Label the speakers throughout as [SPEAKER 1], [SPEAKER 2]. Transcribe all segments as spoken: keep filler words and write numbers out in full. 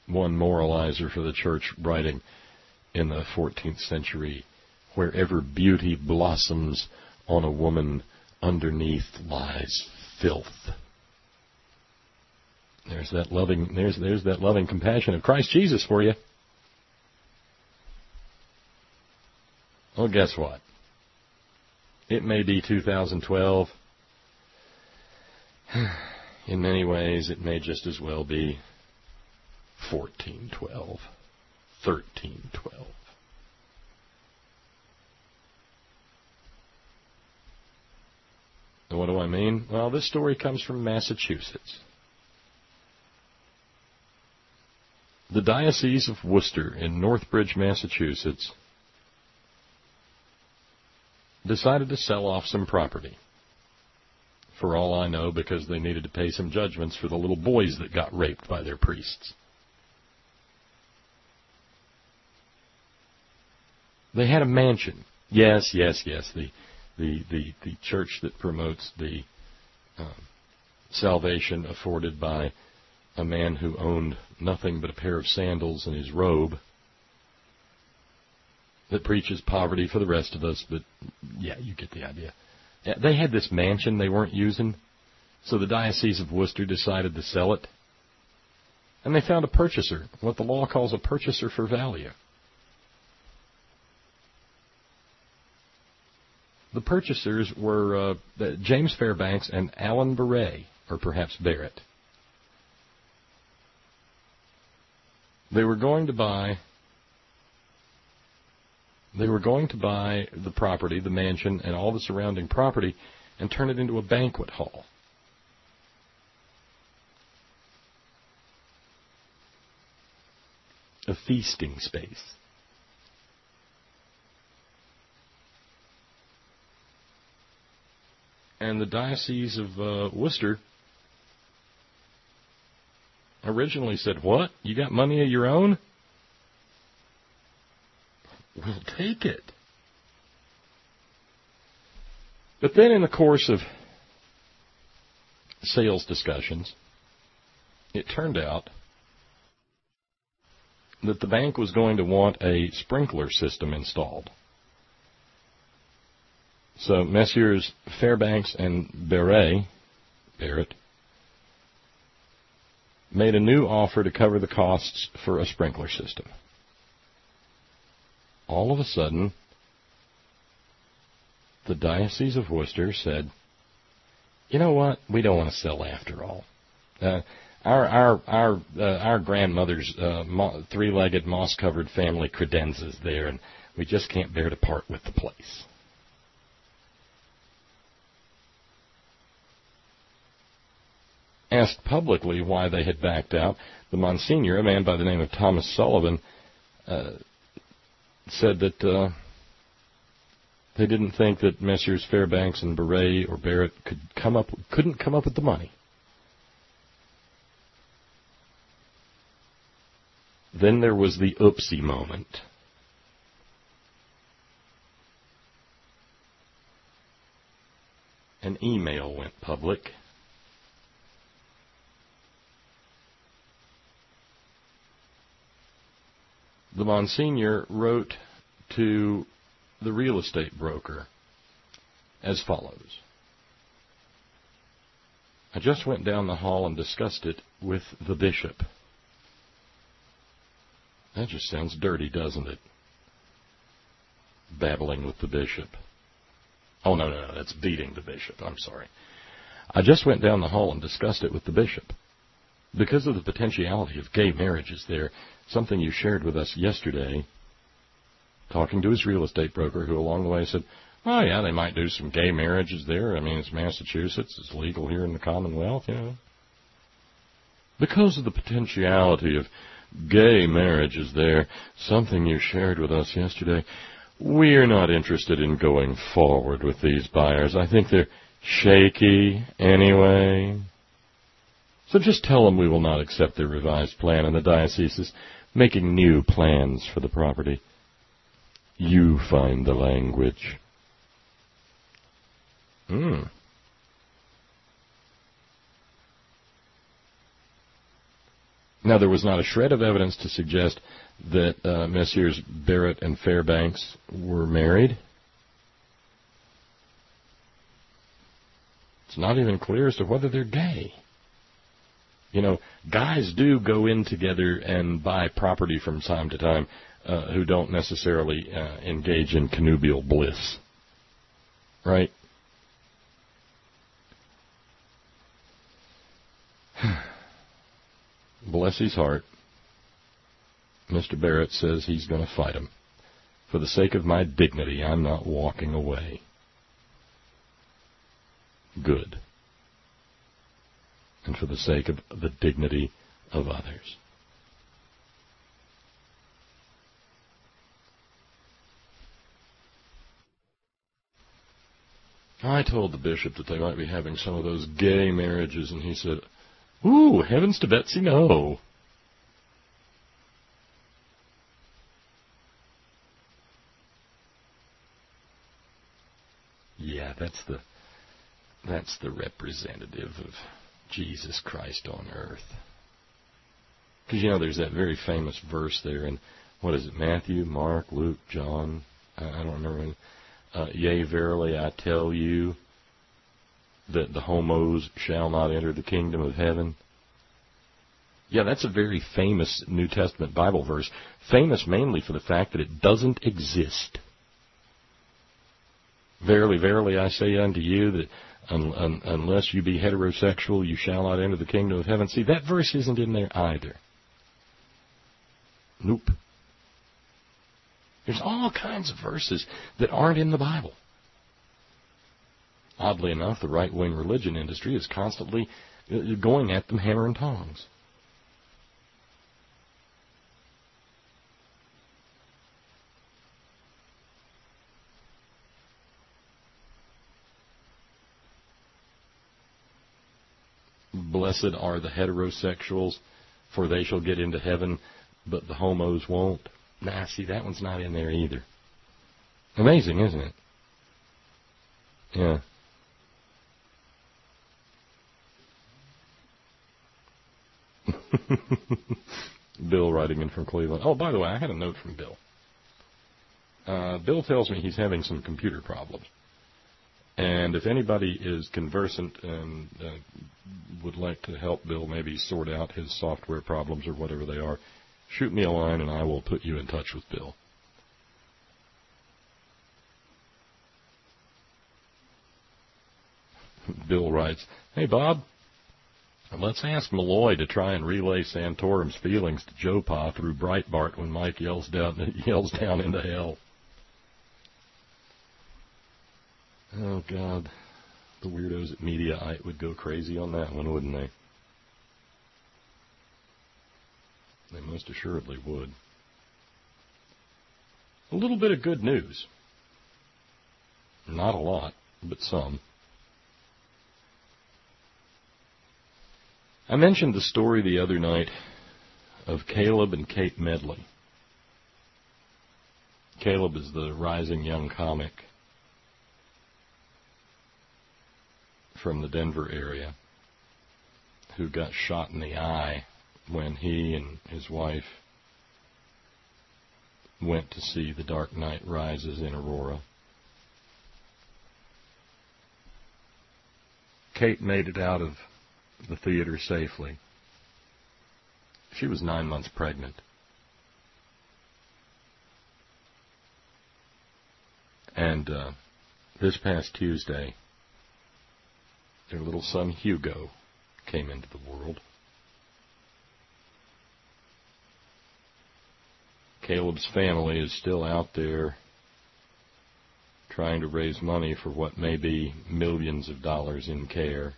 [SPEAKER 1] one moralizer for the church writing in the fourteenth century, wherever beauty blossoms on a woman, underneath lies filth. There's that loving, there's, there's that loving compassion of Christ Jesus for you. Well, guess what? It may be two thousand twelve. In many ways, it may just as well be fourteen twelve, thirteen twelve. And what do I mean? Well, this story comes from Massachusetts. The Diocese of Worcester in Northbridge, Massachusetts, decided to sell off some property. For all I know, because they needed to pay some judgments for the little boys that got raped by their priests. They had a mansion. Yes, yes, yes. The the the, the church that promotes the um, salvation afforded by a man who owned nothing but a pair of sandals and his robe, that preaches poverty for the rest of us, but yeah, you get the idea. They had this mansion they weren't using, so the Diocese of Worcester decided to sell it, and they found a purchaser, what the law calls a purchaser for value. The purchasers were uh, James Fairbanks and Alan Barret, or perhaps Barrett. They were going to buy They were going to buy the property, the mansion, and all the surrounding property, and turn it into a banquet hall. A feasting space. And the Diocese of uh, Worcester originally said, "What? You got money of your own? We'll take it." But then in the course of sales discussions, it turned out that the bank was going to want a sprinkler system installed. So Messrs. Fairbanks and Barret, Barrett made a new offer to cover the costs for a sprinkler system. All of a sudden, the Diocese of Worcester said, "You know what? We don't want to sell after all. Uh, our our our uh, our grandmother's uh, mo- three-legged, moss-covered family credenzas there, and we just can't bear to part with the place." Asked publicly why they had backed out, the Monsignor, a man by the name of Thomas Sullivan, uh, said that uh, they didn't think that Messrs. Fairbanks and Barret or Barrett could come up, couldn't come up with the money. Then there was the oopsie moment. An email went public. The Monsignor wrote to the real estate broker as follows. "I just went down the hall and discussed it with the bishop." That just sounds dirty, doesn't it? Babbling with the bishop. Oh, no, no, no, that's beating the bishop. I'm sorry. "I just went down the hall and discussed it with the bishop. Because of the potentiality of gay marriages there, something you shared with us yesterday," talking to his real estate broker, who along the way said, "Oh, yeah, they might do some gay marriages there. I mean, it's Massachusetts. It's legal here in the Commonwealth, you know. Because of the potentiality of gay marriages there, something you shared with us yesterday, we're not interested in going forward with these buyers. I think they're shaky anyway. So just tell them we will not accept their revised plan, and the diocese is making new plans for the property. You find the language." Hmm. Now, there was not a shred of evidence to suggest that uh, Messrs. Barrett and Fairbanks were married. It's not even clear as to whether they're gay. You know, guys do go in together and buy property from time to time uh, who don't necessarily uh, engage in connubial bliss. Right? Bless his heart. Mister Barrett says he's going to fight him. For the sake of my dignity, I'm not walking away. Good. And for the sake of the dignity of others. I told the bishop that they might be having some of those gay marriages, and he said, "Ooh, heavens to Betsy, no." Yeah, that's the that's the representative of Jesus Christ on earth. Because, you know, there's that very famous verse there in, what is it, Matthew, Mark, Luke, John, I, I don't remember. Uh, Yea, verily, I tell you that the homos shall not enter the kingdom of heaven. Yeah, that's a very famous New Testament Bible verse, famous mainly for the fact that it doesn't exist. Verily, verily, I say unto you that un, un, unless you be heterosexual, you shall not enter the kingdom of heaven. See, that verse isn't in there either. Nope. There's all kinds of verses that aren't in the Bible. Oddly enough, the right-wing religion industry is constantly going at them hammer and tongs. Blessed are the heterosexuals, for they shall get into heaven, but the homos won't. Nah, see, that one's not in there either. Amazing, isn't it? Yeah. Bill writing in from Cleveland. Oh, by the way, I had a note from Bill. Uh, Bill tells me he's having some computer problems. And if anybody is conversant and uh, would like to help Bill maybe sort out his software problems or whatever they are, shoot me a line and I will put you in touch with Bill. Bill writes, "Hey, Bob, let's ask Malloy to try and relay Santorum's feelings to Joe Pa through Breitbart when Mike yells down, yells down into hell." Oh, God. The weirdos at Mediaite would go crazy on that one, wouldn't they? They most assuredly would. A little bit of good news. Not a lot, but some. I mentioned the story the other night of Caleb and Kate Medley. Caleb is the rising young comic from the Denver area who got shot in the eye when he and his wife went to see The Dark Knight Rises in Aurora. Kate made it out of the theater safely. She was nine months pregnant. And uh, this past Tuesday, their little son Hugo came into the world. Caleb's family is still out there trying to raise money for what may be millions of dollars in care.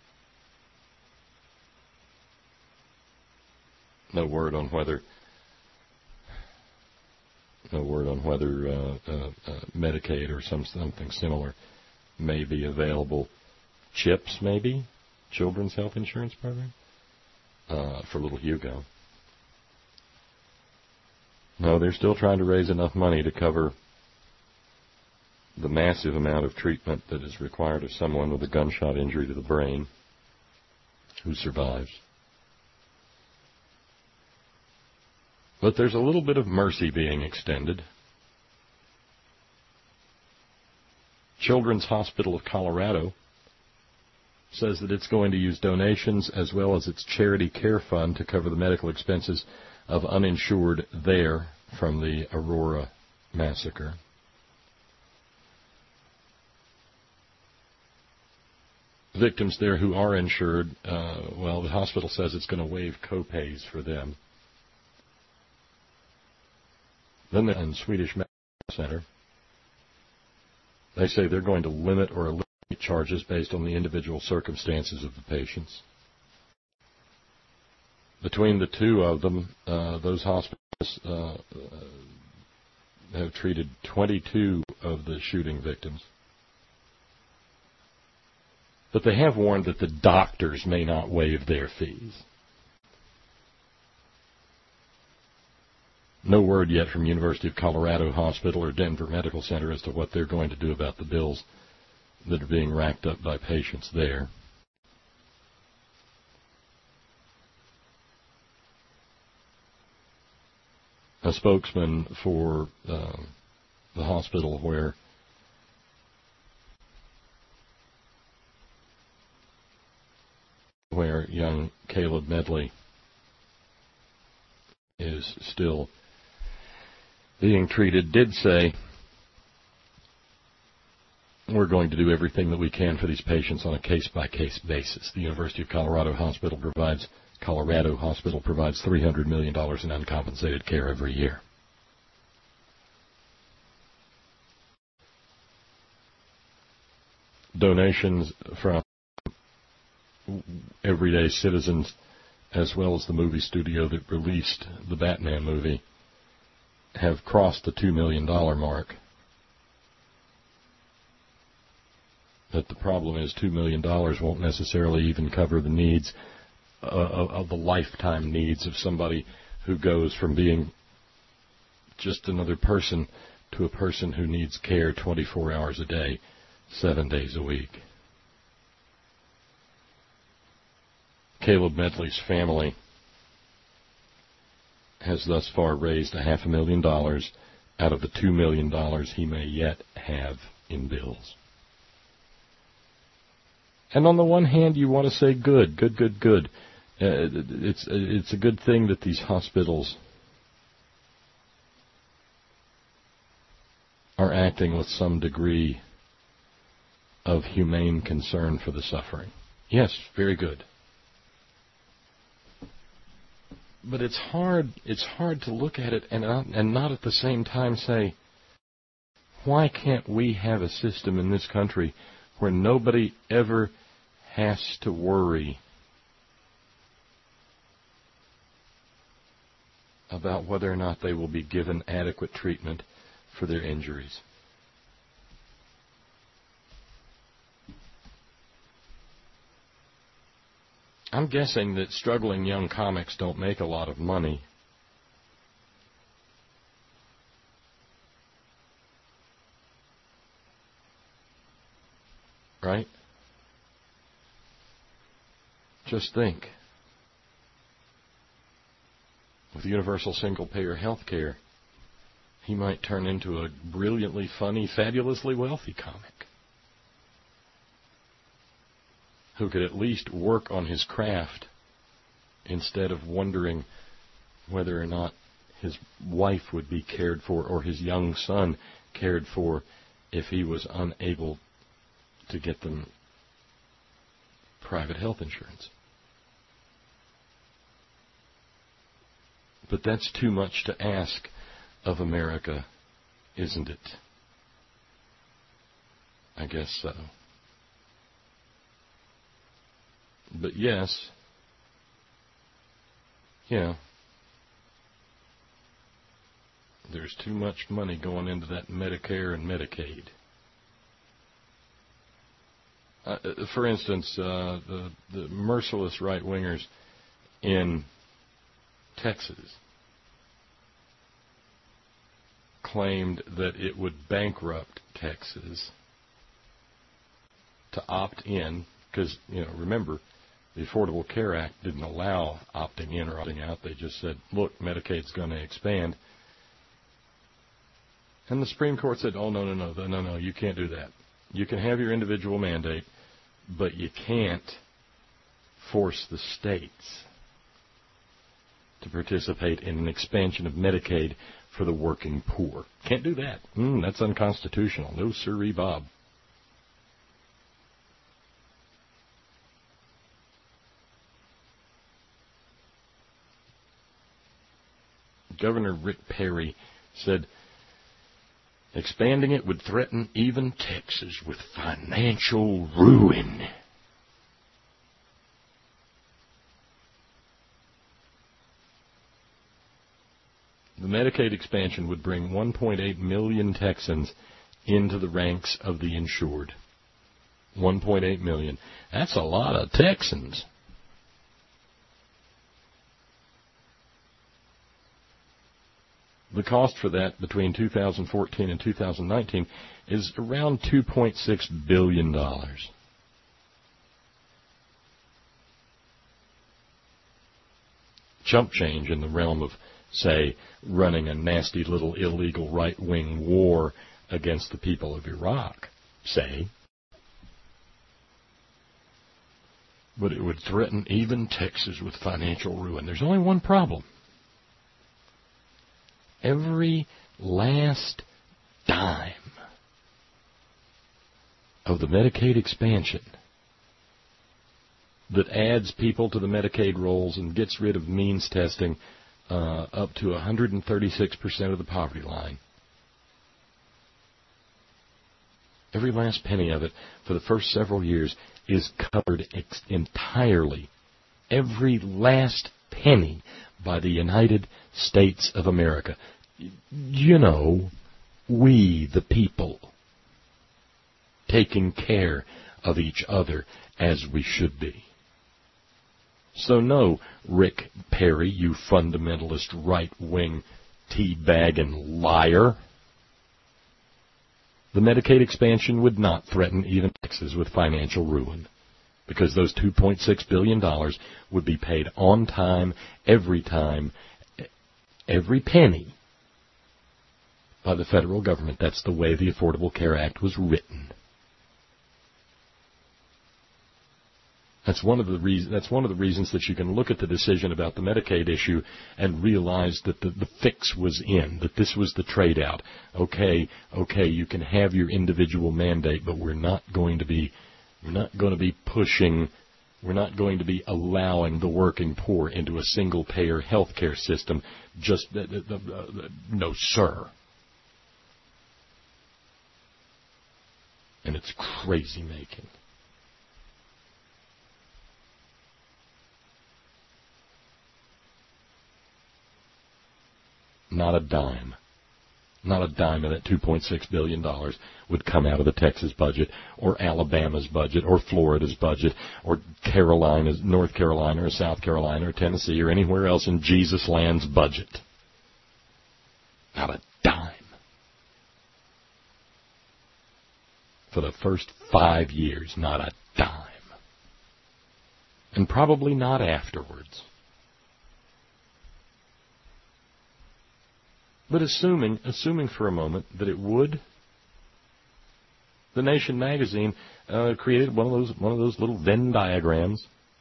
[SPEAKER 1] No word on whether no word on whether uh, uh, uh, Medicaid or some something similar may be available. CHIPS, maybe? Children's Health Insurance Program? Uh, for little Hugo. No, they're still trying to raise enough money to cover the massive amount of treatment that is required of someone with a gunshot injury to the brain who survives. But there's a little bit of mercy being extended. Children's Hospital of Colorado says that it's going to use donations as well as its charity care fund to cover the medical expenses of uninsured there from the Aurora massacre. Victims there who are insured, uh, well, the hospital says it's going to waive co-pays for them. Then in Swedish Medical Center, they say they're going to limit or eliminate charges based on the individual circumstances of the patients. Between the two of them, uh, those hospitals uh, uh, have treated twenty-two of the shooting victims. But they have warned that the doctors may not waive their fees. No word yet from University of Colorado Hospital or Denver Medical Center as to what they're going to do about the bills that are being racked up by patients there. A spokesman for uh, the hospital where where young Caleb Medley is still being treated, did say, we're going to do everything that we can for these patients on a case-by-case basis. The University of Colorado Hospital provides, Colorado Hospital provides three hundred million dollars in uncompensated care every year. Donations from everyday citizens, as well as the movie studio that released the Batman movie, have crossed the two million dollars mark. But the problem is two million dollars won't necessarily even cover the needs, uh, of, of the lifetime needs of somebody who goes from being just another person to a person who needs care twenty-four hours a day, seven days a week. Caleb Medley's family has thus far raised a half a million dollars out of the two million dollars he may yet have in bills. And on the one hand, you want to say good, good, good, good. Uh, it's, it's a good thing that these hospitals are acting with some degree of humane concern for the suffering. Yes, very good. But it's hard, it's hard to look at it and not, and not at the same time say, why can't we have a system in this country where nobody ever has to worry about whether or not they will be given adequate treatment for their injuries? I'm guessing that struggling young comics don't make a lot of money. Right? Just think. With universal single-payer health care, he might turn into a brilliantly funny, fabulously wealthy comic who could at least work on his craft instead of wondering whether or not his wife would be cared for or his young son cared for if he was unable to get them private health insurance. But that's too much to ask of America, isn't it? I guess so. But yes, yeah, there's too much money going into that Medicare and Medicaid. Uh, for instance, uh, the, the merciless right-wingers in Texas claimed that it would bankrupt Texas to opt in, because, you know, remember, The Affordable Care Act didn't allow opting in or opting out. They just said, look, Medicaid's going to expand. And the Supreme Court said, oh, no, no, no, no, no, you can't do that. You can have your individual mandate, but you can't force the states to participate in an expansion of Medicaid for the working poor. Can't do that. Mm, that's unconstitutional. No sirree, Bob. Governor Rick Perry said, expanding it would threaten even Texas with financial ruin. The Medicaid expansion would bring one point eight million Texans into the ranks of the insured. one point eight million. That's a lot of Texans. The cost for that between two thousand fourteen and two thousand nineteen is around two point six billion dollars. Chump change in the realm of, say, running a nasty little illegal right-wing war against the people of Iraq, say. But it would threaten even Texas with financial ruin. There's only one problem. Every last dime of the Medicaid expansion that adds people to the Medicaid rolls and gets rid of means testing uh, up to one hundred thirty-six percent of the poverty line, every last penny of it for the first several years is covered ex- entirely, every last penny, by the United States of America. You know, we, the people, taking care of each other as we should be. So no, Rick Perry, you fundamentalist right-wing teabagging liar. The Medicaid expansion would not threaten even Texas with financial ruin, because those two point six billion dollars would be paid on time, every time, every penny, by the federal government. That's the way the Affordable Care Act was written. That's one of the reasons. That's one of the reasons that you can look at the decision about the Medicaid issue and realize that the, the fix was in, that this was the trade-out. Okay, okay, you can have your individual mandate, but we're not going to be, we're not going to be pushing, we're not going to be allowing the working poor into a single-payer health care system. Just uh, uh, uh, no, sir. And it's crazy making. Not a dime. Not a dime of that two point six billion dollars would come out of the Texas budget, or Alabama's budget, or Florida's budget, or Carolina's, North Carolina, or South Carolina, or Tennessee, or anywhere else in Jesus land's budget. Not a dime. For the first five years, not a dime. And probably not afterwards. But assuming, assuming for a moment that it would, the Nation magazine uh, created one of those one of those little Venn diagrams.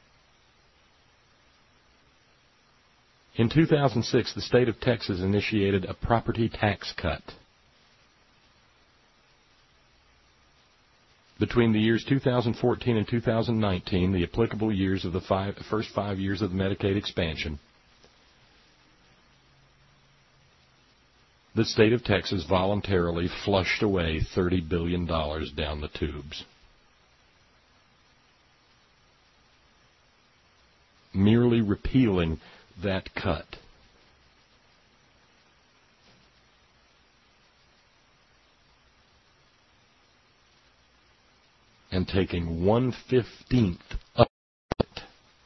[SPEAKER 1] In two thousand six, the state of Texas initiated a property tax cut. Between the years two thousand fourteen and two thousand nineteen, the applicable years of the five, first five years of the Medicaid expansion, the state of Texas voluntarily flushed away thirty billion dollars down the tubes. Merely repealing that cut. And taking one-fifteenth of it.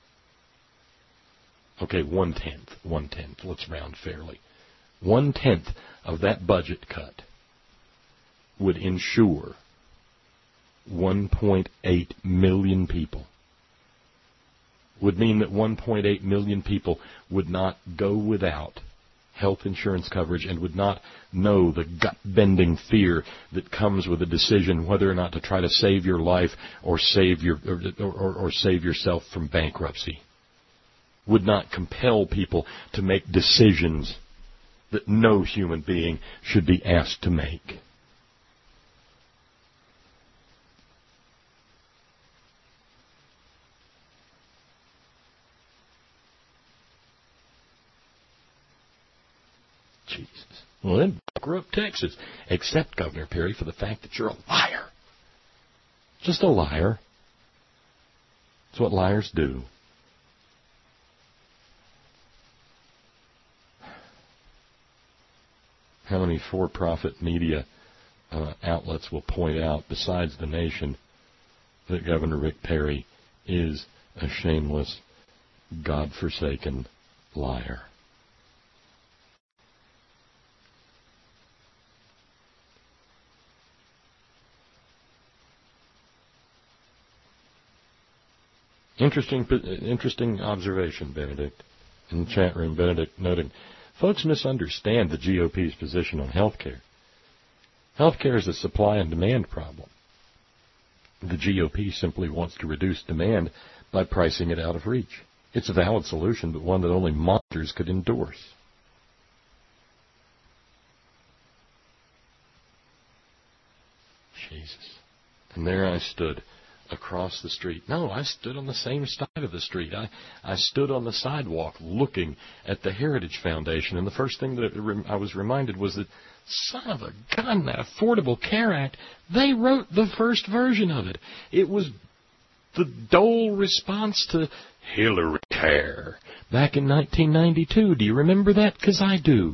[SPEAKER 1] Okay, one-tenth, one-tenth, let's round fairly. One-tenth of that budget cut would insure one point eight million people. would mean that one point eight million people would not go without health insurance coverage and would not know the gut-bending fear that comes with a decision whether or not to try to save your life or save your or, or, or save yourself from bankruptcy. Would not compel people to make decisions that no human being should be asked to make. Jesus. Well, then, grew up Texas. Except Governor Perry for the fact that you're a liar. Just a liar. That's what liars do. How many for-profit media uh, outlets will point out, besides The Nation, that Governor Rick Perry is a shameless, God-forsaken liar? Interesting, interesting observation, Benedict, in the chat room. Benedict noting, folks misunderstand the G O P's position on health care. Health care is a supply and demand problem. The G O P simply wants to reduce demand by pricing it out of reach. It's a valid solution, but one that only monsters could endorse. Jesus. And there I stood, across the street. No, I stood on the same side of the street. I, I stood on the sidewalk looking at the Heritage Foundation, and the first thing that I was reminded was that, son of a gun, that Affordable Care Act, they wrote the first version of it. It was the Dole response to Hillary Care back in nineteen ninety-two. Do you remember that? Because I do.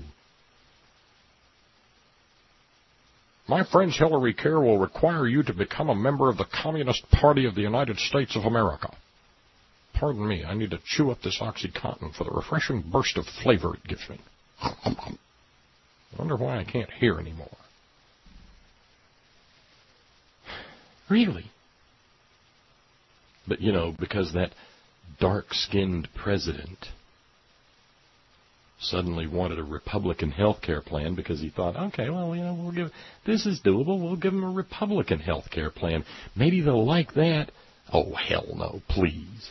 [SPEAKER 1] My friends, Hillary Care will require you to become a member of the Communist Party of the United States of America. Pardon me, I need to chew up this OxyContin for the refreshing burst of flavor it gives me. I wonder why I can't hear anymore. Really? But, you know, because that dark-skinned president suddenly wanted a Republican health care plan because he thought, okay, well, you know, we'll give this is doable. We'll give them a Republican health care plan. Maybe they'll like that. Oh, hell no, please.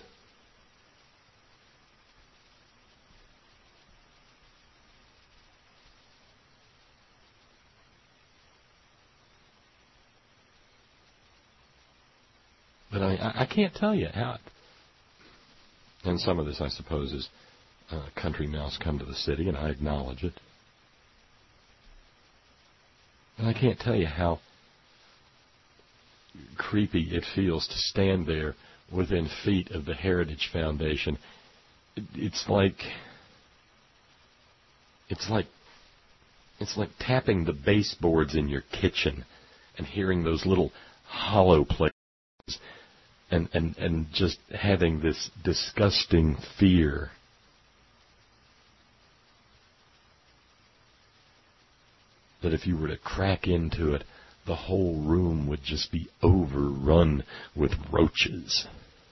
[SPEAKER 1] But I, I can't tell you how. And some of this, I suppose, is Uh, country mouse come to the city, and I acknowledge it. And I can't tell you how creepy it feels to stand there within feet of the Heritage Foundation. It, it's like it's like it's like tapping the baseboards in your kitchen and hearing those little hollow places, and and and just having this disgusting fear. That if you were to crack into it, the whole room would just be overrun with roaches.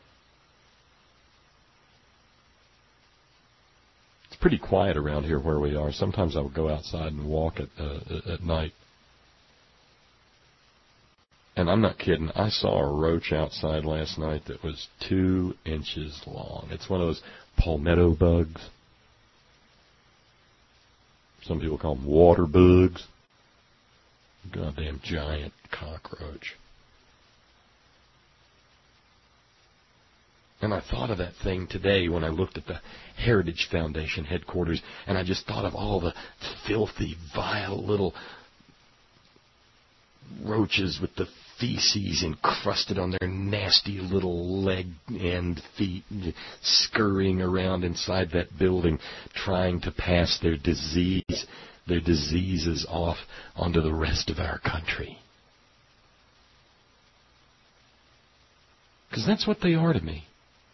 [SPEAKER 1] It's pretty quiet around here where we are. Sometimes I would go outside and walk at uh, at night. And I'm not kidding. I saw a roach outside last night that was two inches long. It's one of those palmetto bugs. Some people call them water bugs. Goddamn giant cockroach. And I thought of that thing today when I looked at the Heritage Foundation headquarters, and I just thought of all the filthy, vile little roaches with the feces encrusted on their nasty little leg and feet, scurrying around inside that building, trying to pass their disease, their diseases off onto the rest of our country. Because that's what they are to me.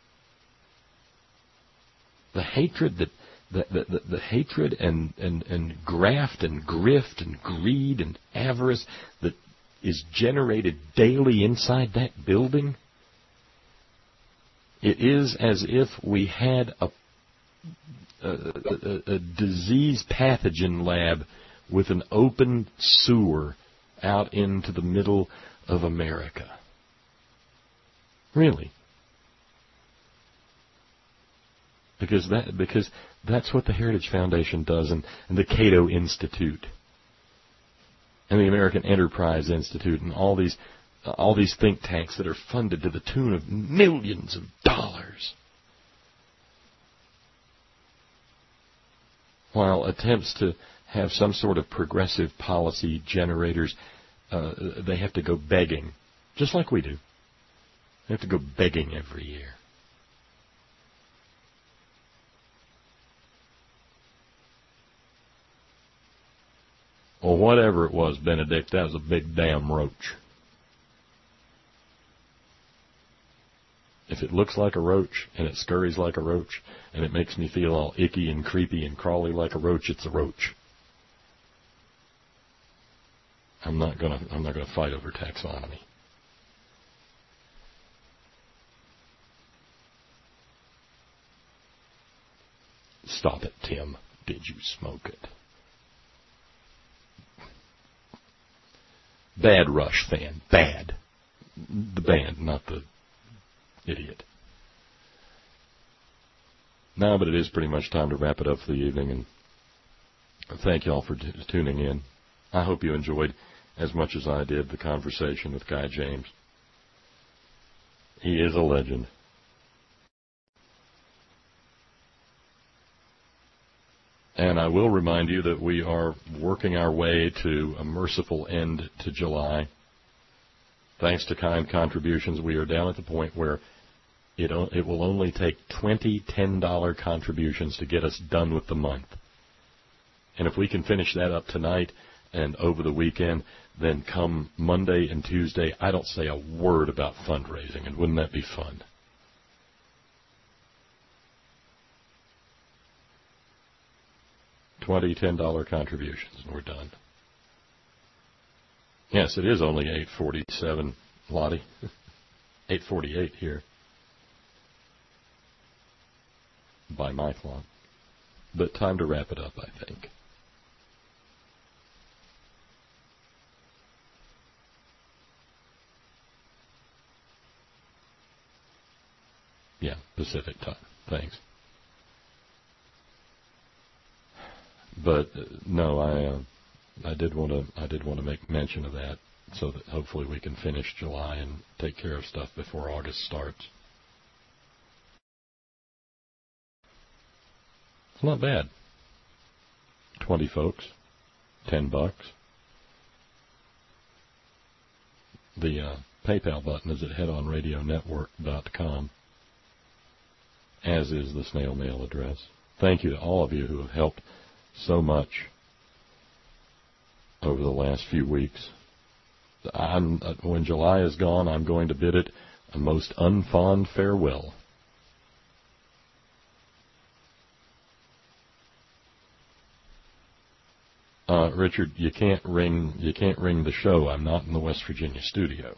[SPEAKER 1] The hatred that the, the, the, the hatred and, and, and graft and grift and greed and avarice that is generated daily inside that building It is as if we had a, a, a, a disease pathogen lab with an open sewer out into the middle of America. Really. Because that because that's what the Heritage Foundation does, and, and the Cato Institute, and the American Enterprise Institute, and all these uh, all these think tanks that are funded to the tune of millions of dollars. While attempts to have some sort of progressive policy generators, uh, they have to go begging, just like we do. They have to go begging every year. Well, whatever it was, Benedict, that was a big damn roach. If it looks like a roach, and it scurries like a roach, and it makes me feel all icky and creepy and crawly like a roach, it's a roach. I'm not gonna I'm not gonna fight over taxonomy. Stop it, Tim. Did you smoke it? Bad Rush fan. Bad. The band, not the idiot. No, but it is pretty much time to wrap it up for the evening, and thank you all for t- tuning in. I hope you enjoyed as much as I did the conversation with Guy James. He is a legend. And I will remind you that we are working our way to a merciful end to July. Thanks to kind contributions, we are down at the point where it, it will only take twenty ten dollar contributions to get us done with the month. And if we can finish that up tonight and over the weekend, then come Monday and Tuesday, I don't say a word about fundraising, and wouldn't that be fun? twenty ten dollar contributions, and we're done. Yes, it is only eight forty-seven, Lottie. eight forty-eight here. By my clock. But time to wrap it up, I think. Yeah, Pacific time. Thanks. But uh, no, I uh, I did want to I did want to make mention of that, so that hopefully we can finish July and take care of stuff before August starts. It's not bad. Twenty folks, ten bucks. The uh, PayPal button is at head on radio network dot com, as is the snail mail address. Thank you to all of you who have helped so much over the last few weeks. I'm, uh, when July is gone, I'm going to bid it a most unfond farewell. Uh, Richard, you can't ring. You can't ring the show. I'm not in the West Virginia studio.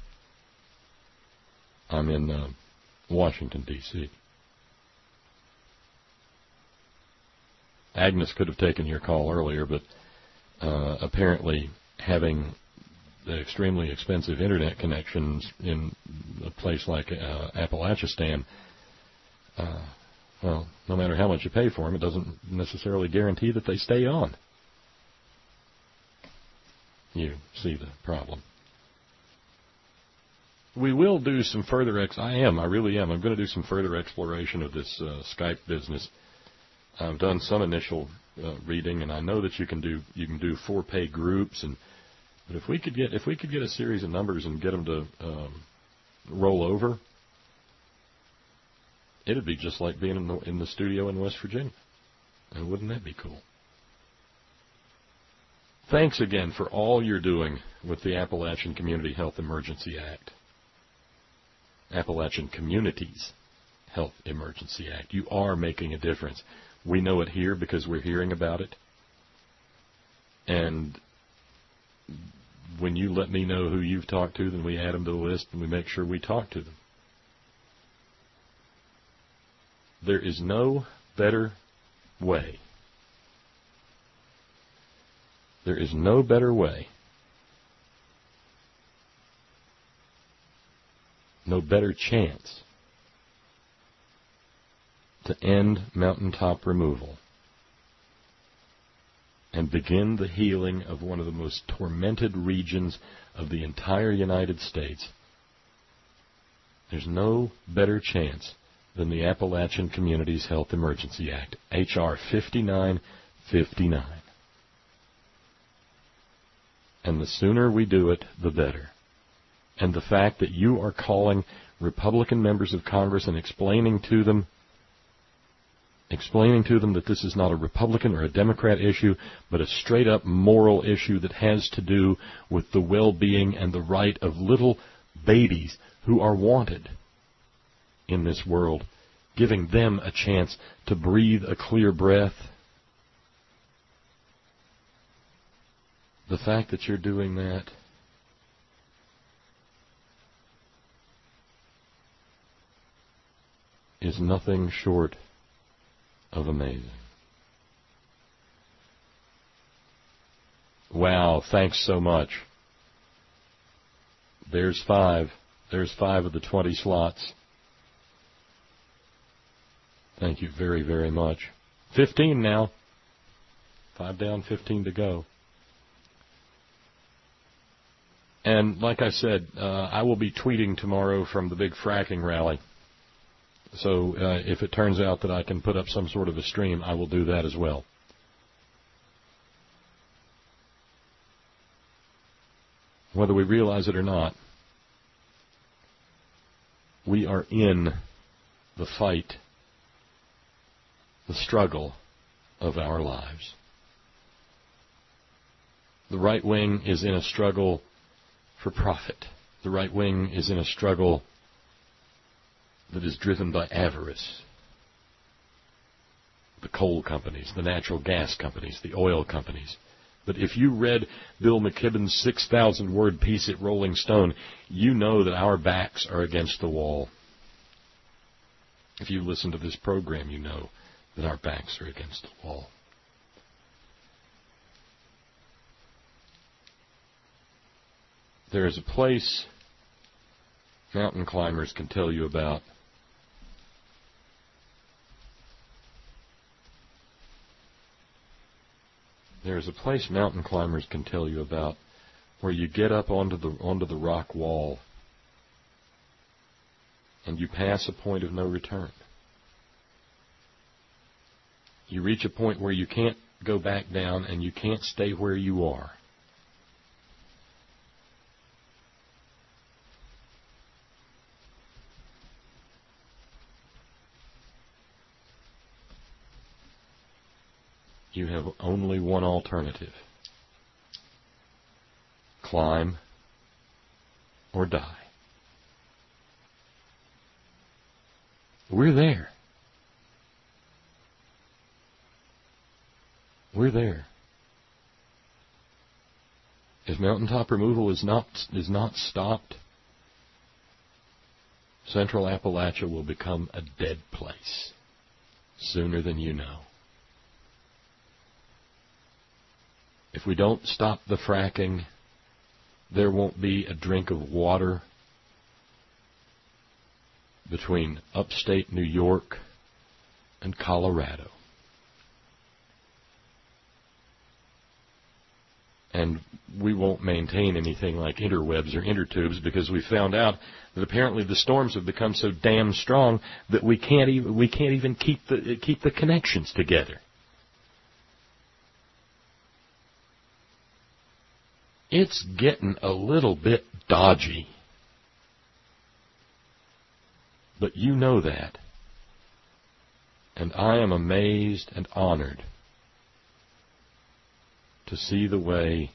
[SPEAKER 1] I'm in uh, Washington, D C Agnes could have taken your call earlier, but uh, apparently having the extremely expensive internet connections in a place like uh, Appalachistan, uh, well, no matter how much you pay for them, it doesn't necessarily guarantee that they stay on. You see the problem. We will do some further ex. I am. I really am. I'm going to do some further exploration of this uh, Skype business. I've done some initial uh, reading, and I know that you can do you can do four pay groups. And but if we could get if we could get a series of numbers and get them to um, roll over, it'd be just like being in the, in the studio in West Virginia. And wouldn't that be cool? Thanks again for all you're doing with the Appalachian Community Health Emergency Act. Appalachian Communities Health Emergency Act. You are making a difference. We know it here because we're hearing about it. And when you let me know who you've talked to, then we add them to the list and we make sure we talk to them. There is no better way. There is no better way. No better chance to end mountaintop removal and begin the healing of one of the most tormented regions of the entire United States. There's no better chance than the Appalachian Communities Health Emergency Act, H R fifty-nine fifty-nine. And the sooner we do it, the better. And the fact that you are calling Republican members of Congress and explaining to them explaining to them that this is not a Republican or a Democrat issue, but a straight-up moral issue that has to do with the well-being and the right of little babies who are wanted in this world, giving them a chance to breathe a clear breath. The fact that you're doing that is nothing short of amazing. Wow, thanks so much. There's five. There's five of the twenty slots. Thank you very, very much. Fifteen now. Five down, fifteen to go. And like I said, uh, I will be tweeting tomorrow from the big fracking rally. So uh, if it turns out that I can put up some sort of a stream, I will do that as well. Whether we realize it or not, we are in the fight, the struggle of our lives. The right wing is in a struggle for profit. The right wing is in a struggle that is driven by avarice. The coal companies, the natural gas companies, the oil companies. But if you read Bill McKibben's six thousand word piece at Rolling Stone, you know that our backs are against the wall. If you listen to this program, you know that our backs are against the wall. There is a place mountain climbers can tell you about. There's a place mountain climbers can tell you about where you get up onto the onto the rock wall and you pass a point of no return. You reach a point where you can't go back down and you can't stay where you are. You have only one alternative. Climb or die. We're there. We're there. If mountaintop removal is not is not stopped, Central Appalachia will become a dead place sooner than you know. If we don't stop the fracking, there won't be a drink of water between upstate New York and Colorado. And we won't maintain anything like interwebs or intertubes because we found out that apparently the storms have become so damn strong that we can't even we can't even keep the keep the connections together. It's getting a little bit dodgy. But you know that. And I am amazed and honored to see the way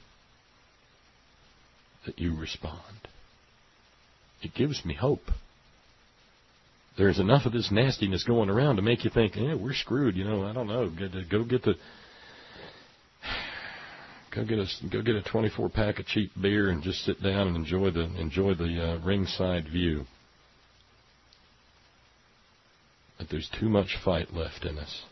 [SPEAKER 1] that you respond. It gives me hope. There's enough of this nastiness going around to make you think, eh, we're screwed, you know, I don't know. Go get the... Go get a go get a twenty-four pack of cheap beer and just sit down and enjoy the enjoy the uh, ringside view. that there's too much fight left in us.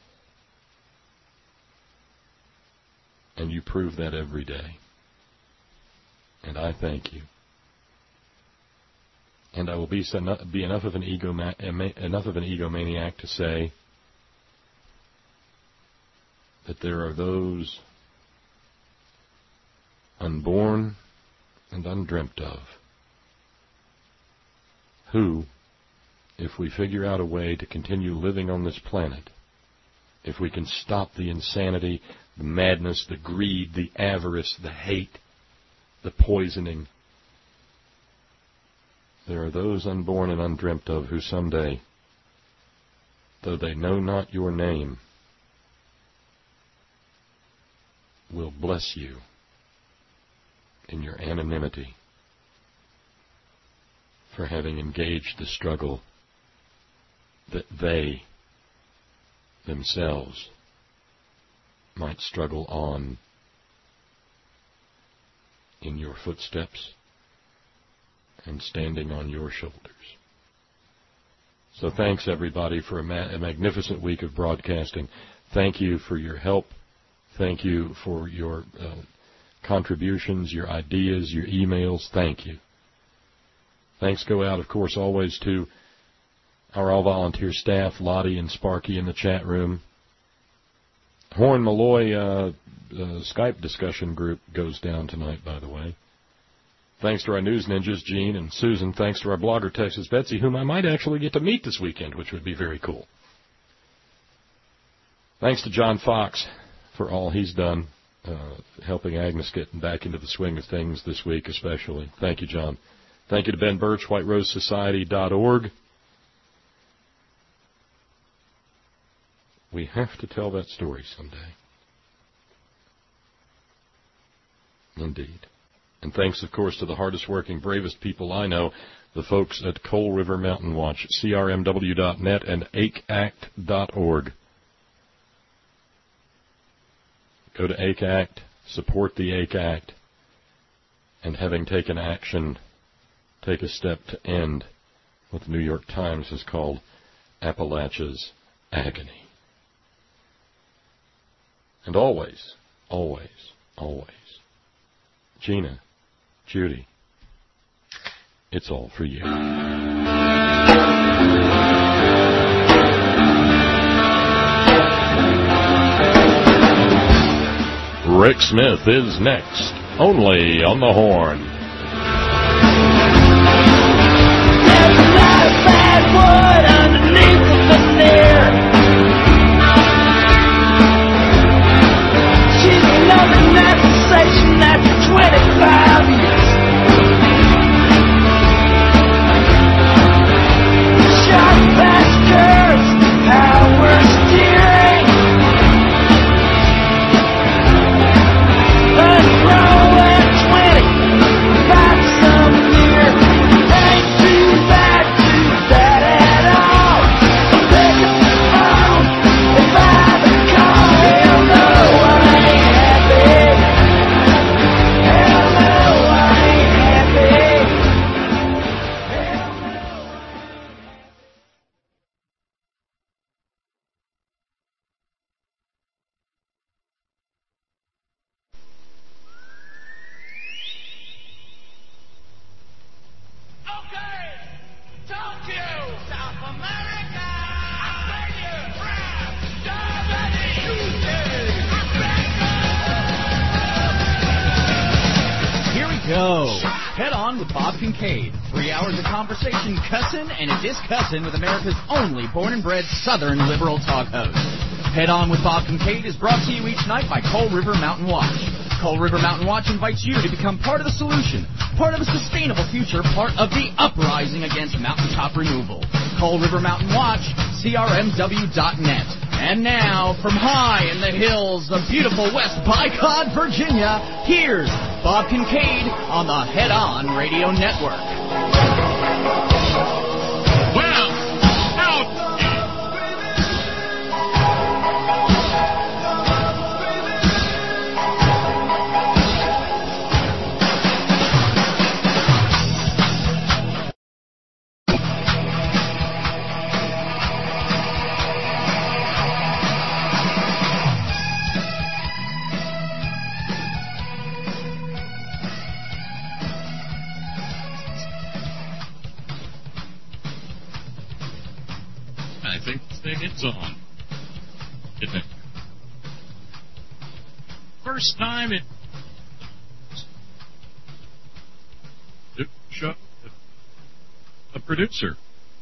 [SPEAKER 1] And you prove that every day. And I thank you. And I will be, so, be enough of an ego enough of an egomaniac to say that there are those unborn and undreamt of who, if we figure out a way to continue living on this planet, if we can stop the insanity, the madness, the greed, the avarice, the hate, the poisoning, there are those unborn and undreamt of who someday, though they know not your name, will bless you in your anonymity for having engaged the struggle that they themselves might struggle on in your footsteps and standing on your shoulders. So thanks, everybody, for a, ma- a magnificent week of broadcasting. Thank you for your help. Thank you for your uh, contributions, your ideas, your emails. Thank you. Thanks go out, of course, always to our all-volunteer staff, Lottie and Sparky in the chat room. Horn Malloy uh, uh, Skype discussion group goes down tonight, by the way. Thanks to our news ninjas, Gene and Susan. Thanks to our blogger, Texas Betsy, whom I might actually get to meet this weekend, which would be very cool. Thanks to John Fox for all he's done, uh, helping Agnes get back into the swing of things this week especially. Thank you, John. Thank you to Ben Birch, white rose society dot org. We have to tell that story someday. Indeed. And thanks, of course, to the hardest working, bravest people I know, the folks at Coal River Mountain Watch, C R M W dot net and A C A C T dot org. Go to A C A C T, support the A C A C T, and having taken action, take a step to end what the New York Times has called Appalachia's agony. And always, always, always, Gina, Judy, it's all for you. Rick Smith is next, only on the Horn.
[SPEAKER 2] There's a lot of bad wood underneath the veneer. She's been under that sensation after twenty-five years. Sharp past curves, power steering. Ungrown at twenty, five some year. Ain't too bad, too bad at all. Pick up the phone if I have a call. Hell no, I ain't happy. Hell no, I ain't happy. Hell no. Okay, Tokyo, South America. I beg you, rap, Germany,
[SPEAKER 3] Here we go. Head on with Bob Kincaid. Three hours of conversation, cussin' and a discussin' with America's only born and bred Southern liberal talk host. Head on with Bob Kincaid is brought to you each night by Coal River Mountain Watch. Coal River Mountain Watch invites you to become part of the solution, part of a sustainable future, part of the uprising against mountaintop removal. Coal River Mountain Watch, C R M W dot net. And now, from high in the hills of beautiful West Bycod, Virginia, here's Bob Kincaid on the Head On Radio Network.
[SPEAKER 4] Well, out. first time in show a producer.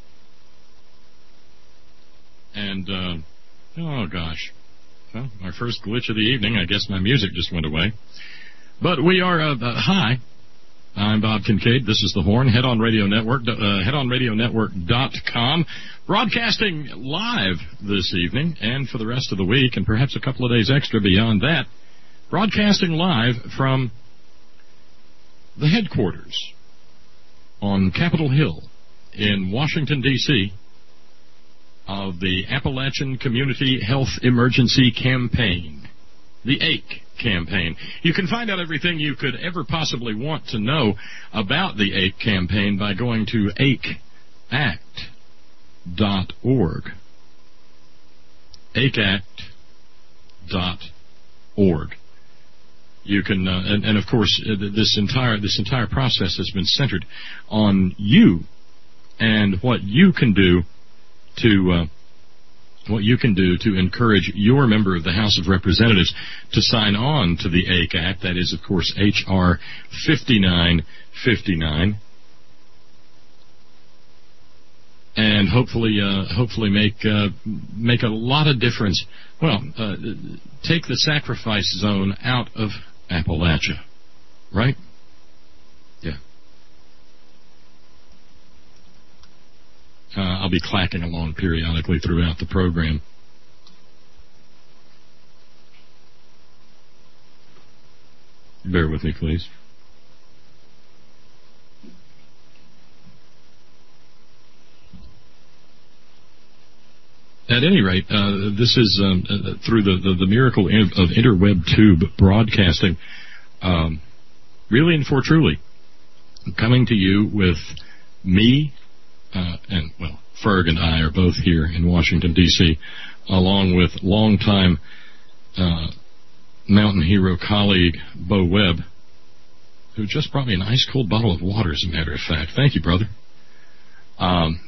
[SPEAKER 4] And, uh, oh gosh. Well, our first glitch of the evening. I guess my music just went away. But we are, uh, uh, hi. I'm Bob Kincaid. This is The Horn, Head On Radio Network, uh, head on radio network dot com, broadcasting live this evening and for the rest of the week and perhaps a couple of days extra beyond that, broadcasting live from the headquarters on Capitol Hill in Washington, D C of the Appalachian Community Health Emergency Campaign, the A C E campaign. You can find out everything you could ever possibly want to know about the A C E campaign by going to A C E act dot org. A C E act dot org. You can, uh, and, and of course, uh, this entire this entire process has been centered on you and what you can do to. Uh, what you can do to encourage your member of the House of Representatives to sign on to the A C E Act. That is, of course, H R fifty-nine fifty-nine. And hopefully, uh, hopefully make, uh, make a lot of difference. Well, uh, take the sacrifice zone out of Appalachia. Right? Yeah. Uh, I'll be clacking along periodically throughout the program. Bear with me, please. At any rate, uh, this is um, uh, through the, the, the miracle of interweb tube broadcasting, um, really and for truly, coming to you with me, Uh, and, well, Ferg and I are both here in Washington, D C, along with longtime uh, Mountain Hero colleague Bo Webb, who just brought me an ice-cold bottle of water, as a matter of fact. Thank you, brother. Um,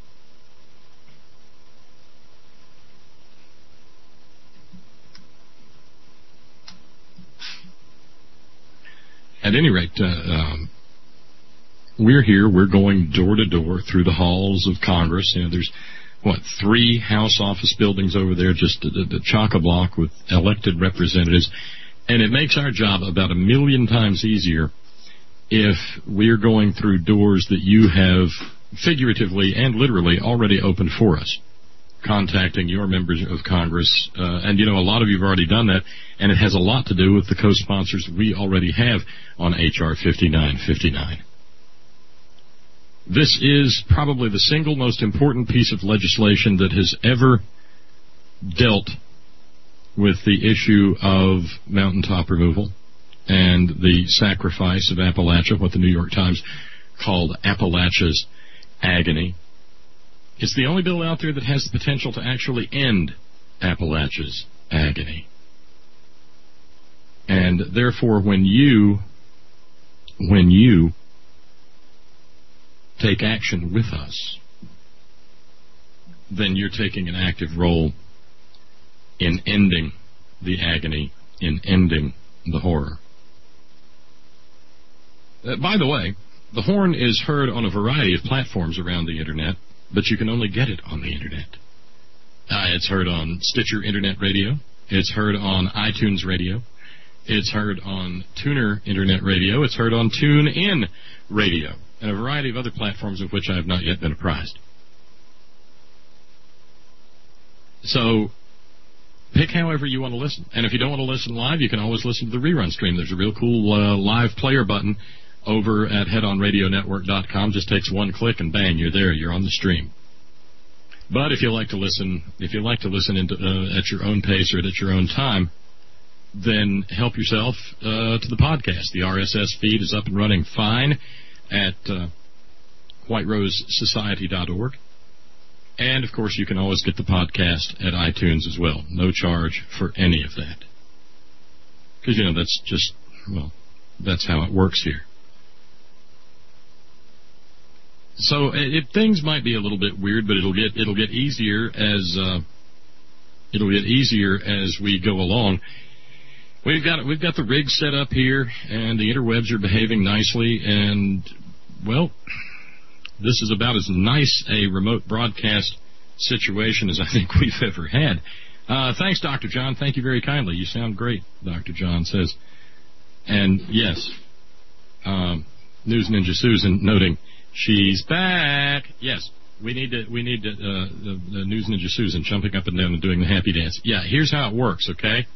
[SPEAKER 4] at any rate, uh, um, we're here. We're going door to door through the halls of Congress. You know, there's, what, three House office buildings over there, just the, the chock-a-block with elected representatives. And it makes our job about a million times easier if we're going through doors that you have figuratively and literally already opened for us, contacting your members of Congress. Uh, and, you know, a lot of you have already done that, and it has a lot to do with the co-sponsors we already have on H R fifty-nine fifty-nine. This is probably the single most important piece of legislation that has ever dealt with the issue of mountaintop removal and the sacrifice of Appalachia, what the New York Times called Appalachia's agony. It's the only bill out there that has the potential to actually end Appalachia's agony. And therefore, when you, when you take action with us, then you're taking an active role in ending the agony, in ending the horror. Uh, by the way, The Horn is heard on a variety of platforms around the Internet, but you can only get it on the Internet. Uh, it's heard on Stitcher Internet Radio. It's heard on iTunes Radio. It's heard on Tuner Internet Radio. It's heard on TuneIn Radio, and a variety of other platforms of which I have not yet been apprised. So, pick however you want to listen. And if you don't want to listen live, you can always listen to the rerun stream. There's a real cool uh, live player button over at head on radio network dot com. Just takes one click and bang, you're there. You're on the stream. But if you like to listen, if you like to listen into, uh, at your own pace or at your own time, then help yourself uh, to the podcast. The R S S feed is up and running fine at uh, white rose society dot org. And, of course, you can always get the podcast at iTunes as well. No charge for any of that. Because, you know, that's just, well, that's how it works here. So it, things might be a little bit weird, but it'll get it'll get easier as uh, it'll get easier as we go along. We've got we've got the rig set up here, and the interwebs are behaving nicely, and, well, this is about as nice a remote broadcast situation as I think we've ever had. Uh, thanks, Doctor John. Thank you very kindly. You sound great, Doctor John says. And, yes, um, News Ninja Susan noting, she's back. Yes, we need to, we need to, uh, the, the News Ninja Susan jumping up and down and doing the happy dance. Yeah, here's how it works, okay?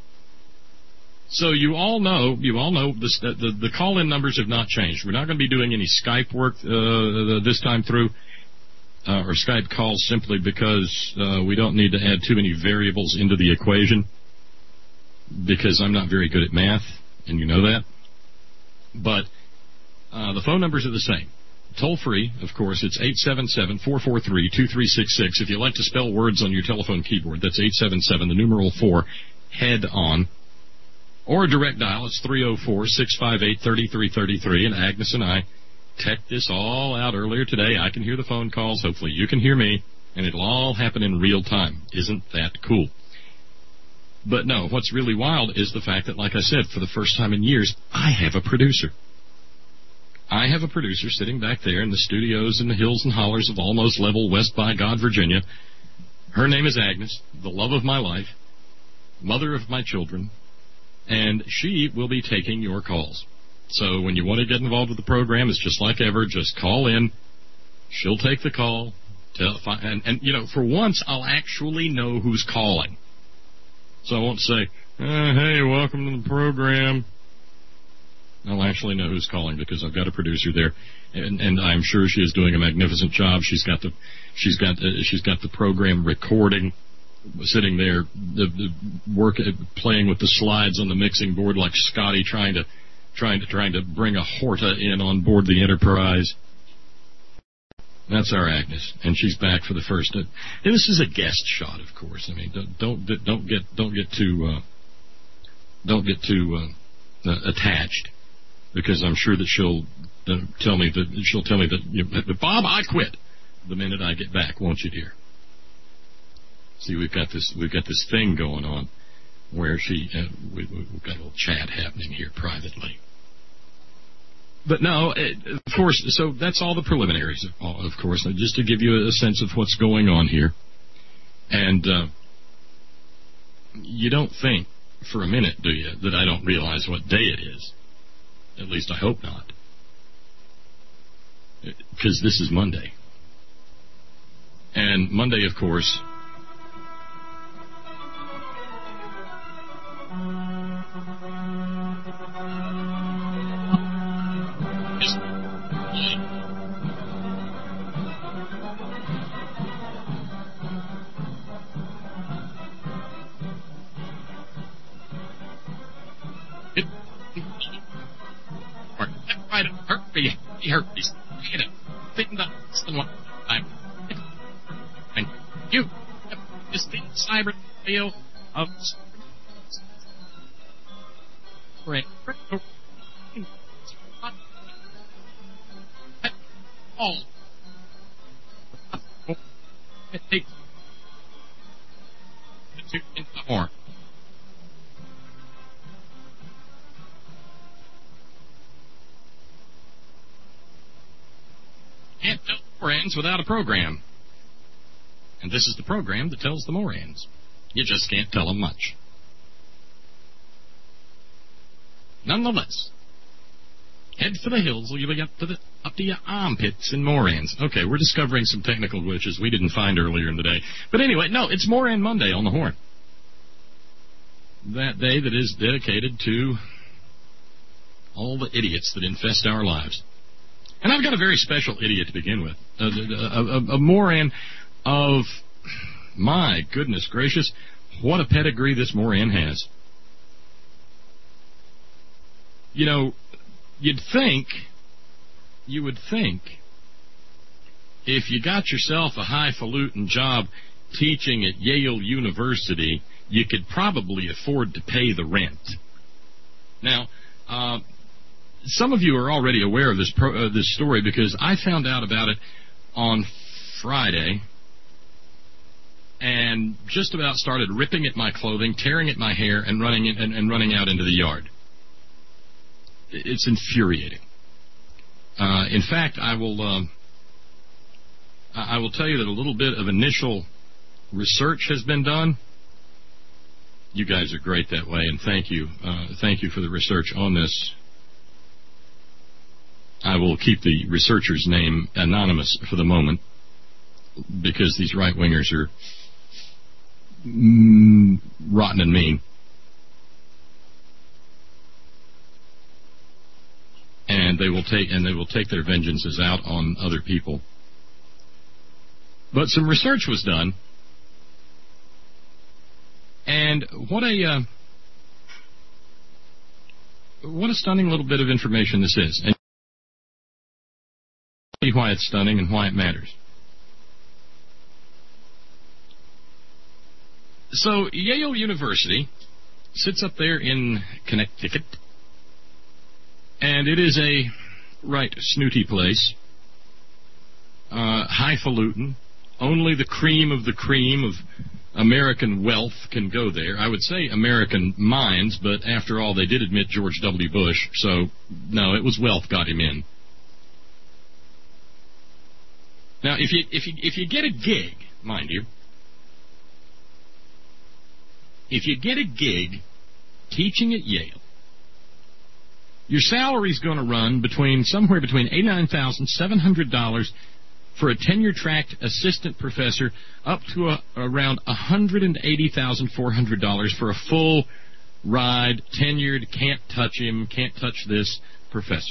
[SPEAKER 4] So you all know, you all know this, the, the, the call-in numbers have not changed. We're not going to be doing any Skype work uh, this time through, uh, or Skype calls, simply because uh, we don't need to add too many variables into the equation, because I'm not very good at math, and you know that. But uh, the phone numbers are the same. Toll-free, of course, it's eight seven seven, four four three, two three six six. If you like to spell words on your telephone keyboard, that's eight seven seven, the numeral four, head on. Or a direct dial, it's three oh four, six five eight, three three three three, and Agnes and I teched this all out earlier today. I can hear the phone calls, hopefully you can hear me, and it'll all happen in real time. Isn't that cool? But no, what's really wild is the fact that, like I said, for the first time in years, I have a producer. I have a producer sitting back there in the studios in the hills and hollers of Almost Level, West by God, Virginia. Her name is Agnes, the love of my life, mother of my children, and she will be taking your calls. So when you want to get involved with the program, it's just like ever. Just call in. She'll take the call. Tell, and, and, you know, for once, I'll actually know who's calling. So I won't say, uh, hey, welcome to the program. I'll actually know who's calling because I've got a producer there, and, and I'm sure she is doing a magnificent job. She's got the, she's got, uh, she's got the program recording, sitting there, the, the work, playing with the slides on the mixing board like Scotty, trying to, trying to, trying to bring a Horta in on board the Enterprise. That's our Agnes, and she's back for the first. Uh, and this is a guest shot, of course. I mean, don't don't, don't get don't get too uh, don't get too uh, uh, attached, because I'm sure that she'll uh, tell me that she'll tell me that you know, Bob, I quit the minute I get back, won't you, dear? See, we've got this we've got this thing going on where she uh, we, we've got a little chat happening here privately. But no, it, of course, so that's all the preliminaries, of course, just to give you a sense of what's going on here. And uh, you don't think for a minute, do you, that I don't realize what day it is? At least I hope not. Because this is Monday. And Monday, of course, herpes. Thing that's the one I'm. And you have this thing, cyber feel of. Right. All. It takes. More. Can't tell the Morans without a program. And this is the program that tells the Morans. You just can't tell them much. Nonetheless, head for the hills or you'll be up to, the, up to your armpits in Morans. Okay, we're discovering some technical glitches we didn't find earlier in the day. But anyway, no, it's Moran Monday on the Horn. That day that is dedicated to all the idiots that infest our lives. And I've got a very special idiot to begin with. A, a, a, a Moran of, my goodness gracious, what a pedigree this Moran has. You know, you'd think, you would think, if you got yourself a highfalutin job teaching at Yale University, you could probably afford to pay the rent. Now, uh, some of you are already aware of this pro, uh, this story because I found out about it on Friday. and just about started ripping at my clothing, tearing at my hair, and running in, and, and running out into the yard. It's infuriating. Uh, in fact, I will um, I will tell you that a little bit of initial research has been done. You guys are great that way, and thank you. Uh, thank you for the research on this. I will keep the researcher's name anonymous for the moment because these right-wingers are mm, rotten and mean. And they will take and they will take their vengeances out on other people. But some research was done. And what a uh, what a stunning little bit of information this is, and I'll tell you why it's stunning and why it matters. So Yale University sits up there in Connecticut, and it is a right snooty place, uh, highfalutin. Only the cream of the cream of American wealth can go there. I would say American minds, but after all, they did admit George W. Bush, so no, it was wealth got him in. Now, if you if you if you get a gig, mind you, if you get a gig teaching at Yale, your salary's going to run between somewhere between eighty-nine thousand seven hundred dollars for a tenure-track assistant professor, up to a, around one hundred eighty thousand four hundred dollars for a full ride, tenured, can't touch him, can't touch this professor.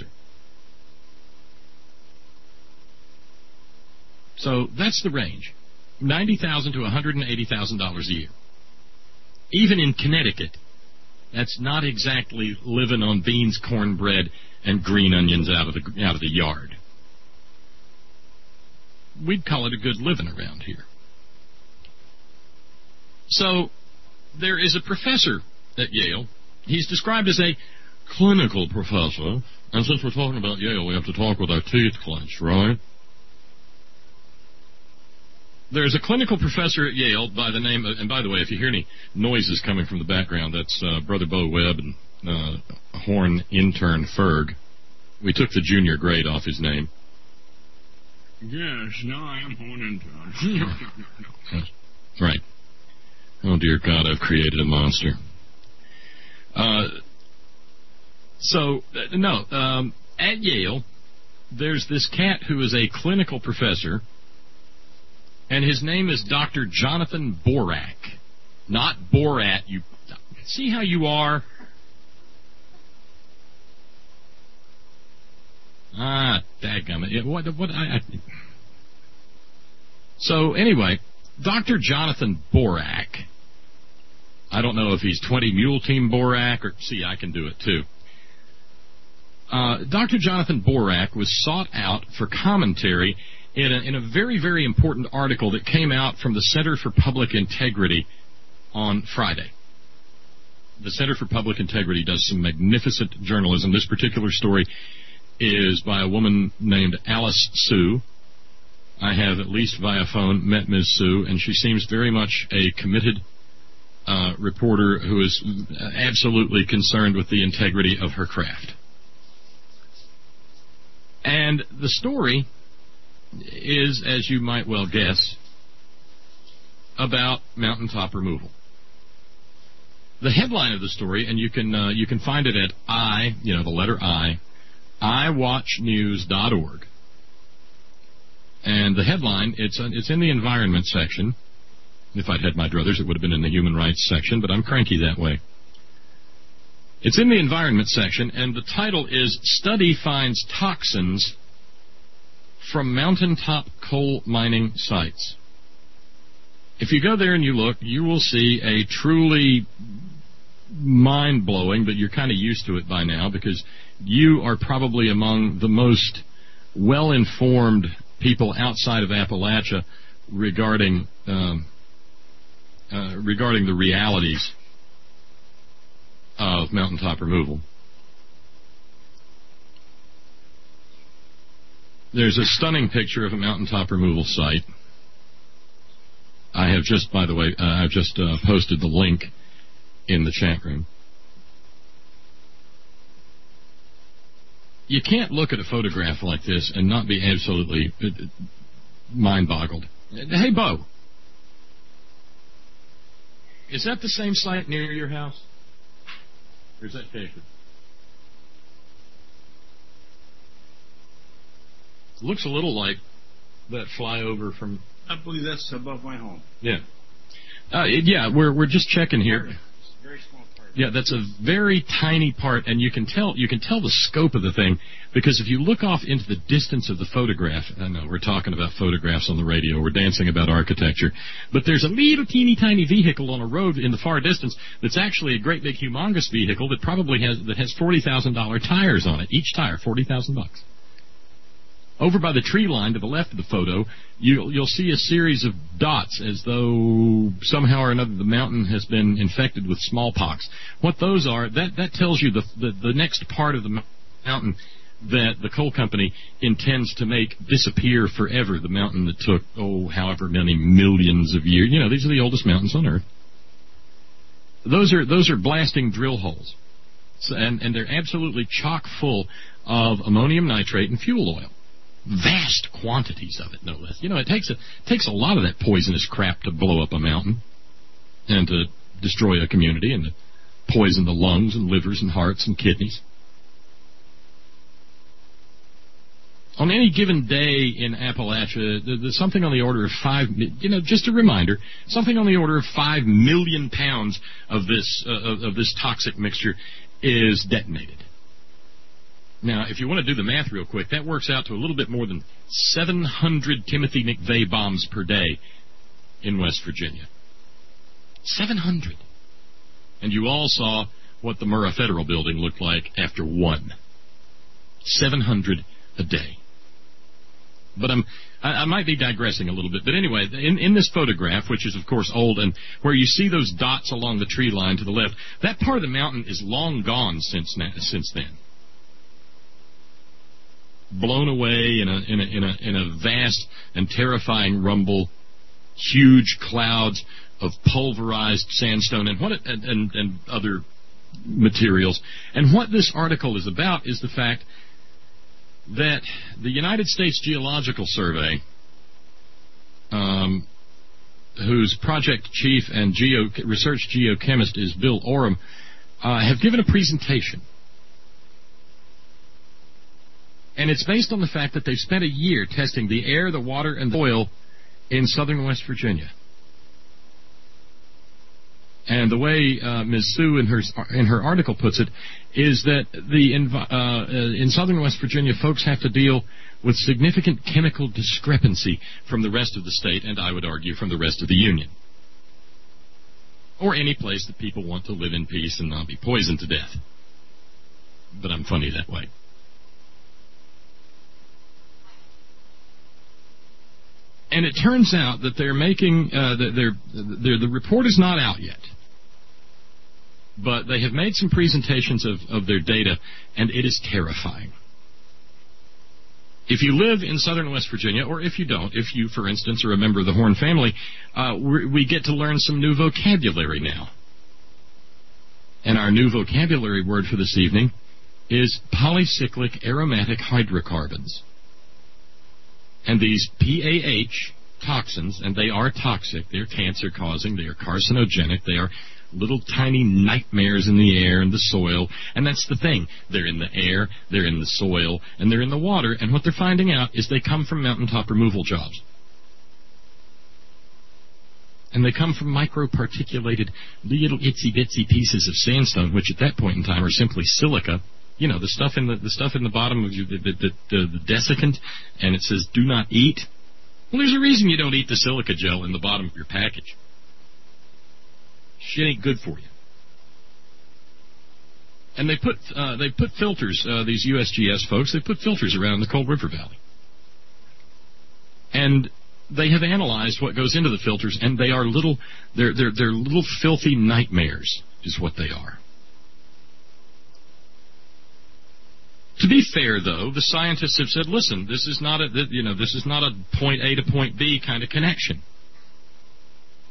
[SPEAKER 4] So that's the range, ninety thousand dollars to one hundred eighty thousand dollars a year. Even in Connecticut, that's not exactly living on beans, cornbread, and green onions out of the out of the yard. We'd call it a good living around here. So there is a professor at Yale. He's described as a clinical professor. And since we're talking about Yale, we have to talk with our teeth clenched, right? There's a clinical professor at Yale by the name of, and by the way, if you hear any noises coming from the background, that's uh, Brother Bo Webb and uh, Horn intern Ferg. We took the junior grade off his name.
[SPEAKER 5] Yes, now I am Horn intern.
[SPEAKER 4] Right. Oh, dear God, I've created a monster. Uh, so, uh, no, um, at Yale, there's this cat who is a clinical professor, and his name is Doctor Jonathan Borak. Not Borat. You see how you are? Ah, dadgummit. What, what, I, I... So, anyway, Doctor Jonathan Borak. I don't know if he's twenty Mule Team Borak or... See, I can do it, too. Uh, Doctor Jonathan Borak was sought out for commentary in a, in a very, very important article that came out from the Center for Public Integrity on Friday. The Center for Public Integrity does some magnificent journalism. This particular story is by a woman named Alice Sue. I have, at least via phone, met Miz Sue, and she seems very much a committed uh, reporter who is absolutely concerned with the integrity of her craft. And the story is, as you might well guess, about mountaintop removal. The headline of the story, and you can uh, you can find it at I, you know, the letter I, I watch news dot org. And the headline, it's uh, it's in the environment section. If I'd had my druthers, it would have been in the human rights section, but I'm cranky that way. It's in the environment section, and the title is Study Finds Toxins from Mountaintop Coal Mining Sites. If you go there and you look, you will see a truly mind-blowing, but you're kind of used to it by now because you are probably among the most well-informed people outside of Appalachia regarding um, uh, regarding the realities of mountaintop removal. There's a stunning picture of a mountaintop removal site. I I have just, by the way, uh, I've just uh, posted the link in the chat room. You can't look at a photograph like this and not be absolutely uh, mind-boggled. Hey, Bo. Is that the same site near your house? Or is that Cape? Looks a little like that flyover from...
[SPEAKER 5] I believe that's above my home.
[SPEAKER 4] Yeah. Uh, yeah, we're we're just checking here.
[SPEAKER 5] It's a very small part.
[SPEAKER 4] Yeah, that's a very tiny part, and you can tell you can tell the scope of the thing, because if you look off into the distance of the photograph, I know we're talking about photographs on the radio, we're dancing about architecture, but there's a little teeny tiny vehicle on a road in the far distance that's actually a great big humongous vehicle that probably has that has forty thousand dollar tires on it. Each tire, forty thousand bucks. Over by the tree line to the left of the photo, you'll, you'll see a series of dots as though somehow or another the mountain has been infected with smallpox. What those are, that, that tells you the, the, the next part of the mountain that the coal company intends to make disappear forever, the mountain that took, oh, however many millions of years. You know, these are the oldest mountains on Earth. Those are, those are blasting drill holes. So, and, and they're absolutely chock full of ammonium nitrate and fuel oil. Vast quantities of it, no less. You know, it takes a takes a lot of that poisonous crap to blow up a mountain and to destroy a community and to poison the lungs and livers and hearts and kidneys. On any given day in Appalachia, there's something on the order of five, you know, just a reminder, something on the order of five million pounds of this uh, of, of this toxic mixture is detonated. Now, if you want to do the math real quick, that works out to a little bit more than seven hundred Timothy McVeigh bombs per day in West Virginia. seven hundred. And you all saw what the Murrah Federal Building looked like after one. seven hundred a day. But I'm, I, I might be digressing a little bit. But anyway, in, in this photograph, which is, of course, old, and where you see those dots along the tree line to the left, that part of the mountain is long gone since na- since then. Blown away in a in a in a in a vast and terrifying rumble, huge clouds of pulverized sandstone and what it, and, and and other materials. And what this article is about is the fact that the United States Geological Survey, um, whose project chief and geo research geochemist is Bill Oram, uh, have given a presentation. And it's based on the fact that they've spent a year testing the air, the water, and the soil in southern West Virginia. And the way uh, Miz Sue in her in her article puts it is that the uh, in southern West Virginia, folks have to deal with significant chemical discrepancy from the rest of the state, and I would argue from the rest of the Union, or any place that people want to live in peace and not be poisoned to death. But I'm funny that way. And it turns out that they're making, uh, that they're, they're, the report is not out yet. But they have made some presentations of, of their data, and it is terrifying. If you live in southern West Virginia, or if you don't, if you, for instance, are a member of the Horn family, uh, we get to learn some new vocabulary now. And our new vocabulary word for this evening is polycyclic aromatic hydrocarbons. And these P A H toxins, and they are toxic, they're cancer-causing, they are carcinogenic, they are little tiny nightmares in the air and the soil, and that's the thing. They're in the air, they're in the soil, and they're in the water, and what they're finding out is they come from mountaintop removal jobs. And they come from microparticulated little itsy-bitsy pieces of sandstone, which at that point in time are simply silica. You know, the stuff in the, the stuff in the bottom of your, the, the, the, the desiccant, and it says do not eat. Well, there's a reason you don't eat the silica gel in the bottom of your package. Shit ain't good for you. And they put uh, they put filters, uh, these U S G S folks, they put filters around the Cold River Valley. And they have analyzed what goes into the filters, and they are little, they're, they're, they're little filthy nightmares, is what they are. To be fair, though, the scientists have said, listen, this is not a, you know, this is not a point A to point B kind of connection.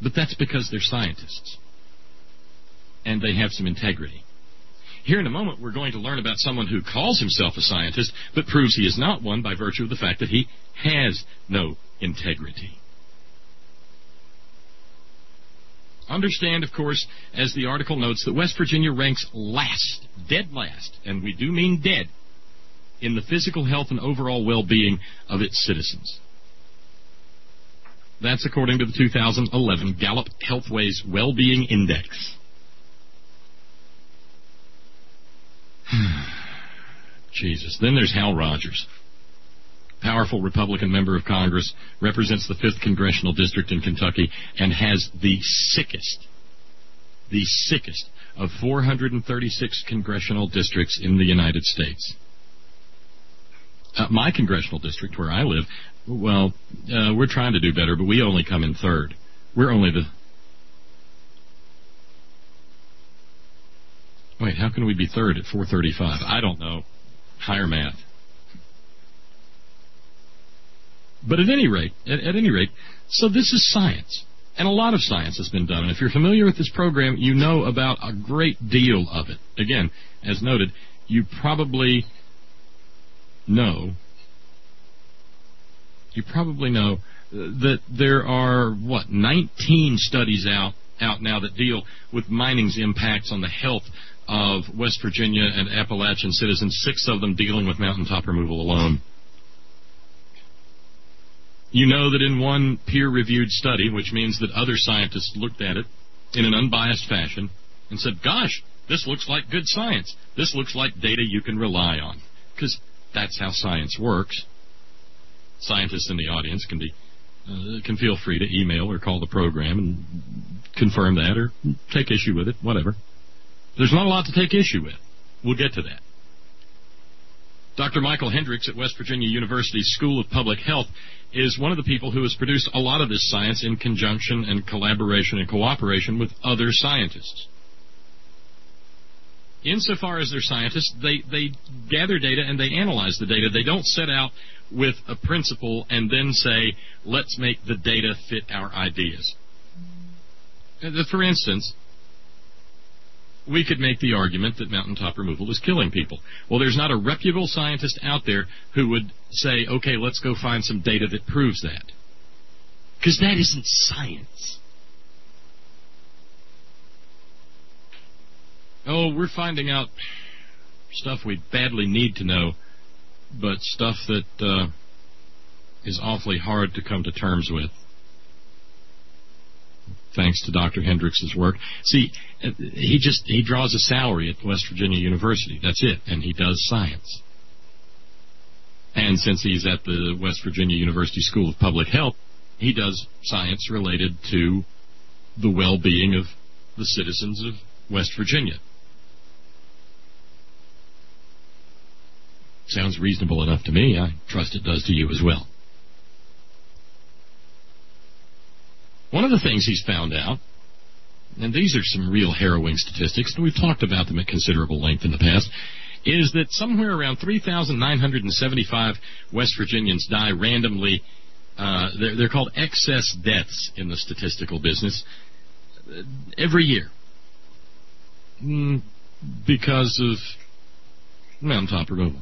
[SPEAKER 4] But that's because they're scientists. And they have some integrity. Here in a moment, we're going to learn about someone who calls himself a scientist, but proves he is not one by virtue of the fact that he has no integrity. Understand, of course, as the article notes, that West Virginia ranks last, dead last, and we do mean dead, in the physical health and overall well-being of its citizens. That's according to the two thousand eleven Gallup Healthways Well-Being Index. Jesus. Then there's Hal Rogers. Powerful Republican member of Congress, represents the fifth Congressional District in Kentucky, and has the sickest, the sickest of four hundred thirty-six congressional districts in the United States. Uh, my congressional district, where I live, well, uh, we're trying to do better, but we only come in third. We're only the... Wait, how can we be third at four thirty-five? I don't know. Higher math. But at any rate, at, at any rate, so this is science. And a lot of science has been done. And if you're familiar with this program, you know about a great deal of it. Again, as noted, you probably know, you probably know that there are, what, nineteen studies out, out now that deal with mining's impacts on the health of West Virginia and Appalachian citizens, six of them dealing with mountaintop removal alone. You know that in one peer-reviewed study, which means that other scientists looked at it in an unbiased fashion and said, gosh, this looks like good science. This looks like data you can rely on. Because that's how science works. Scientists in the audience can be uh, can feel free to email or call the program and confirm that or take issue with it, whatever. There's not a lot to take issue with. We'll get to that. Doctor Michael Hendricks at West Virginia University's School of Public Health is one of the people who has produced a lot of this science in conjunction and collaboration and cooperation with other scientists. Insofar as they're scientists, they, they gather data and they analyze the data. They don't set out with a principle and then say, let's make the data fit our ideas. For instance, we could make the argument that mountaintop removal is killing people. Well, there's not a reputable scientist out there who would say, okay, let's go find some data that proves that. Because that isn't science. Oh, we're finding out stuff we badly need to know, but stuff that uh, is awfully hard to come to terms with. Thanks to Doctor Hendricks' work. See, he just he draws a salary at West Virginia University. That's it. And he does science. And since he's at the West Virginia University School of Public Health, he does science related to the well-being of the citizens of West Virginia. Sounds reasonable enough to me. I trust it does to you as well. One of the things he's found out, and these are some real harrowing statistics, and we've talked about them at considerable length in the past, is that somewhere around three thousand nine hundred seventy-five West Virginians die randomly. Uh, they're, they're called excess deaths in the statistical business uh, every year mm, because of mountaintop removal.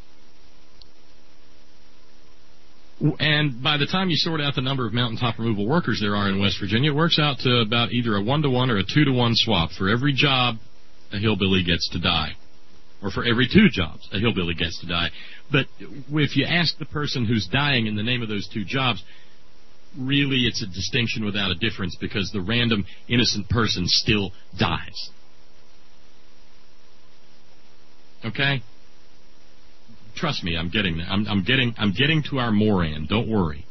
[SPEAKER 4] And by the time you sort out the number of mountaintop removal workers there are in West Virginia, it works out to about either a one-to-one or a two-to-one swap. For every job, a hillbilly gets to die. Or for every two jobs, a hillbilly gets to die. But if you ask the person who's dying in the name of those two jobs, really it's a distinction without a difference because the random innocent person still dies. Okay? Trust me, I'm getting there. I'm, I'm getting I'm getting to our Moran. Don't worry.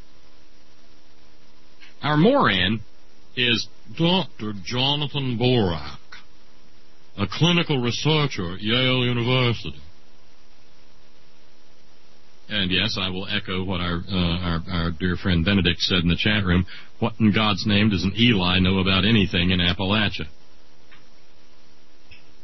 [SPEAKER 4] Our Moran is Doctor Jonathan Borak, a clinical researcher at Yale University. And yes, I will echo what our, uh, our our dear friend Benedict said in the chat room. What in God's name does an Eli know about anything in Appalachia?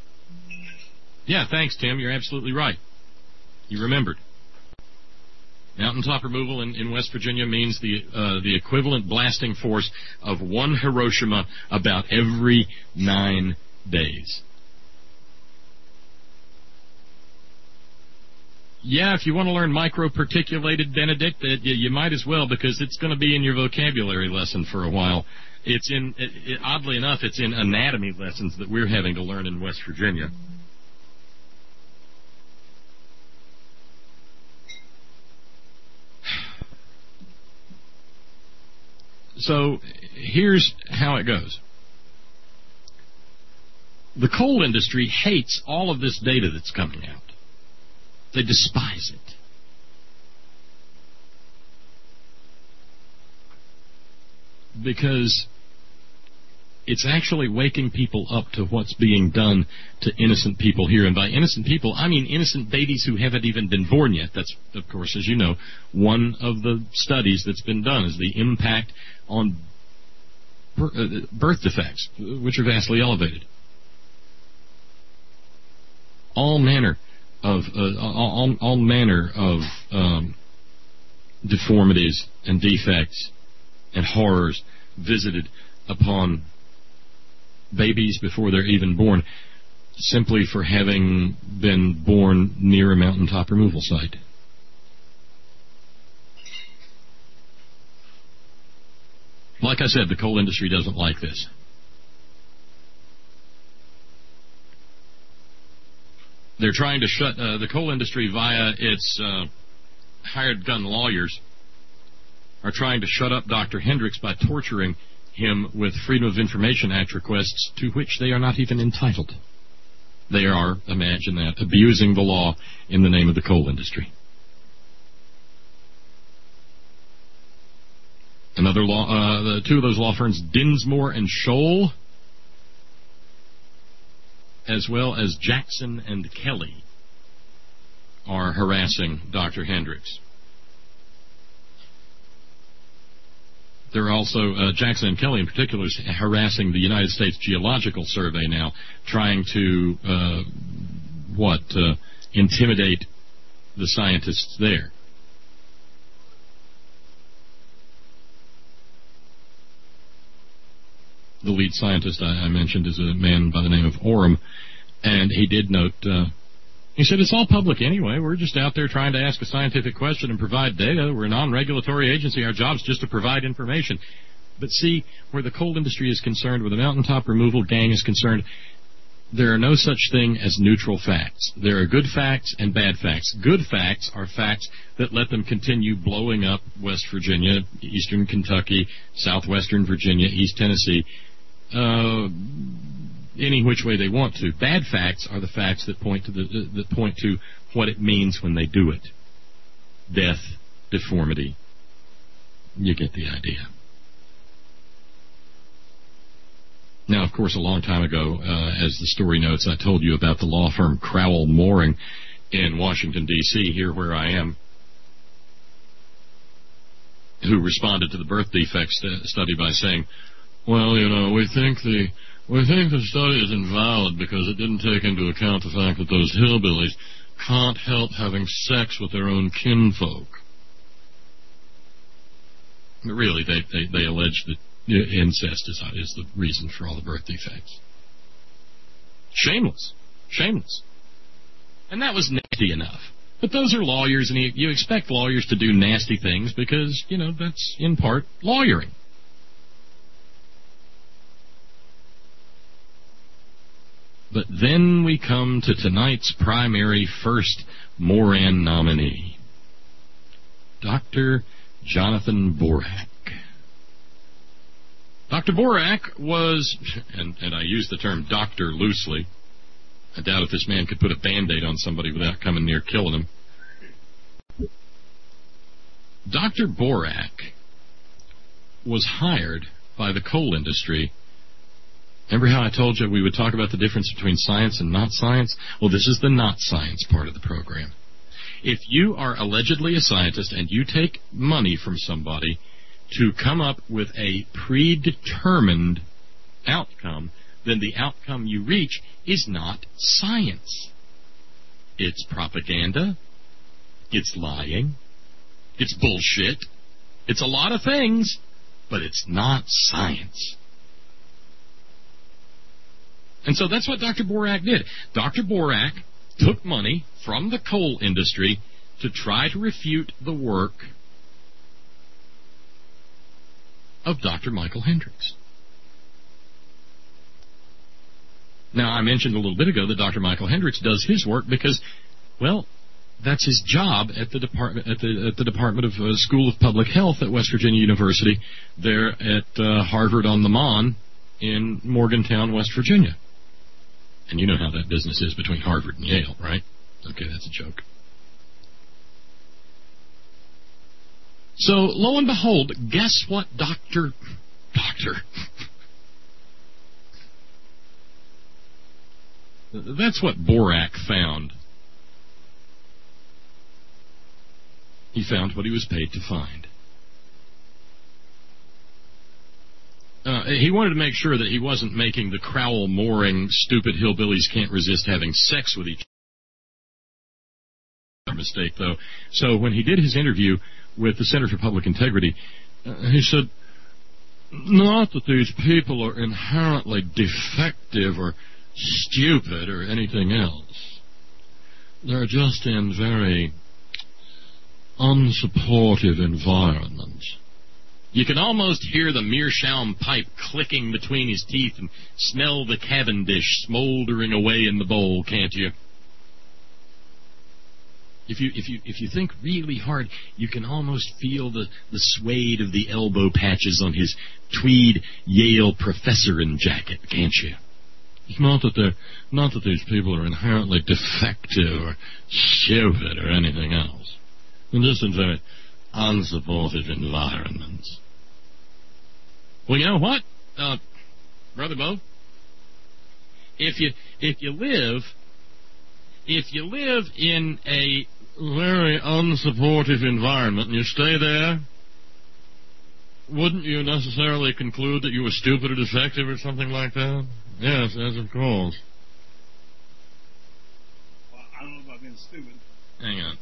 [SPEAKER 4] Yeah, thanks, Tim. You're absolutely right. You remembered. Mountaintop removal in, in West Virginia means the uh, the equivalent blasting force of one Hiroshima about every nine days. Yeah, if you want to learn microparticulated, Benedict, uh, you, you might as well, because it's going to be in your vocabulary lesson for a while. It's in, it, it, oddly enough, it's in anatomy lessons that we're having to learn in West Virginia. So here's how it goes. The coal industry hates all of this data that's coming out. They despise it. Because it's actually waking people up to what's being done to innocent people here. And by innocent people, I mean innocent babies who haven't even been born yet. That's, of course, as you know, one of the studies that's been done is the impact on birth defects, which are vastly elevated. All manner of uh, all, all manner of um, deformities and defects and horrors visited upon babies before they're even born, simply for having been born near a mountaintop removal site. Like I said, the coal industry doesn't like this. They're trying to shut uh, the coal industry via its uh, hired gun lawyers are trying to shut up Doctor Hendricks by torturing him with Freedom of Information Act requests to which they are not even entitled. They are, imagine that, abusing the law in the name of the coal industry. Another law, uh, the two of those law firms, Dinsmore and Scholl, as well as Jackson and Kelly, are harassing Doctor Hendricks. They're also, uh, Jackson and Kelly in particular, is harassing the United States Geological Survey now, trying to, uh, what, uh, intimidate the scientists there. The lead scientist I, I mentioned is a man by the name of Oram, and he did note, uh, he said, it's all public anyway. We're just out there trying to ask a scientific question and provide data. We're a non-regulatory agency. Our job's just to provide information. But see, where the coal industry is concerned, where the mountaintop removal gang is concerned, there are no such thing as neutral facts. There are good facts and bad facts. Good facts are facts that let them continue blowing up West Virginia, eastern Kentucky, southwestern Virginia, East Tennessee, uh, any which way they want to. Bad facts are the facts that point to the that point to what it means when they do it. Death, deformity. You get the idea. Now, of course, a long time ago, uh, as the story notes, I told you about the law firm Crowell Mooring in Washington, D C, here where I am, who responded to the birth defects st- study by saying, well, you know, we think the we think the study is invalid because it didn't take into account the fact that those hillbillies can't help having sex with their own kinfolk. But really, they, they, they allege that incest is, is the reason for all the birth defects. Shameless. Shameless. And that was nasty enough. But those are lawyers, and you, you expect lawyers to do nasty things because, you know, that's in part lawyering. But then we come to tonight's primary first Moran nominee, Doctor Jonathan Borak. Doctor Borak was, and, and I use the term doctor loosely, I doubt if this man could put a Band-Aid on somebody without coming near killing him. Doctor Borak was hired by the coal industry. Remember how I told you we would talk about the difference between science and not science? Well, this is the not science part of the program. If you are allegedly a scientist and you take money from somebody to come up with a predetermined outcome, then the outcome you reach is not science. It's propaganda, it's lying, It's bullshit. It's a lot of things, but it's not science. And so that's what Doctor Borak did. Doctor Borak took money from the coal industry to try to refute the work of Doctor Michael Hendricks. Now, I mentioned a little bit ago that Doctor Michael Hendricks does his work because, well, that's his job at the department at the at the Department of uh, School of Public Health at West Virginia University, there at uh, Harvard on the Mon in Morgantown, West Virginia. And you know how that business is between Harvard and Yale, right? Okay, that's a joke. So, lo and behold, guess what, Doctor Doctor? That's what Borak found. He found what he was paid to find. Uh, he wanted to make sure that he wasn't making the crowel-mooring, stupid hillbillies can't resist having sex with each other mistake, though. So when he did his interview with the Center for Public Integrity, uh, he said, not that these people are inherently defective or stupid or anything else. They're just in very unsupportive environments. You can almost hear the meerschaum pipe clicking between his teeth and smell the Cavendish smoldering away in the bowl, can't you? If you if you if you think really hard, you can almost feel the, the suede of the elbow patches on his tweed Yale professorin jacket, can't you? It's not that they're not that these people are inherently defective or stupid or anything else. They're just in very unsupportive environments. Well, you know what, uh, Brother Bo? If you if you live if you live in a very unsupportive environment and you stay there, wouldn't you necessarily conclude that you were stupid or defective or something like that? Yes, yes, of course.
[SPEAKER 5] Well, I don't know about being stupid.
[SPEAKER 4] Hang on.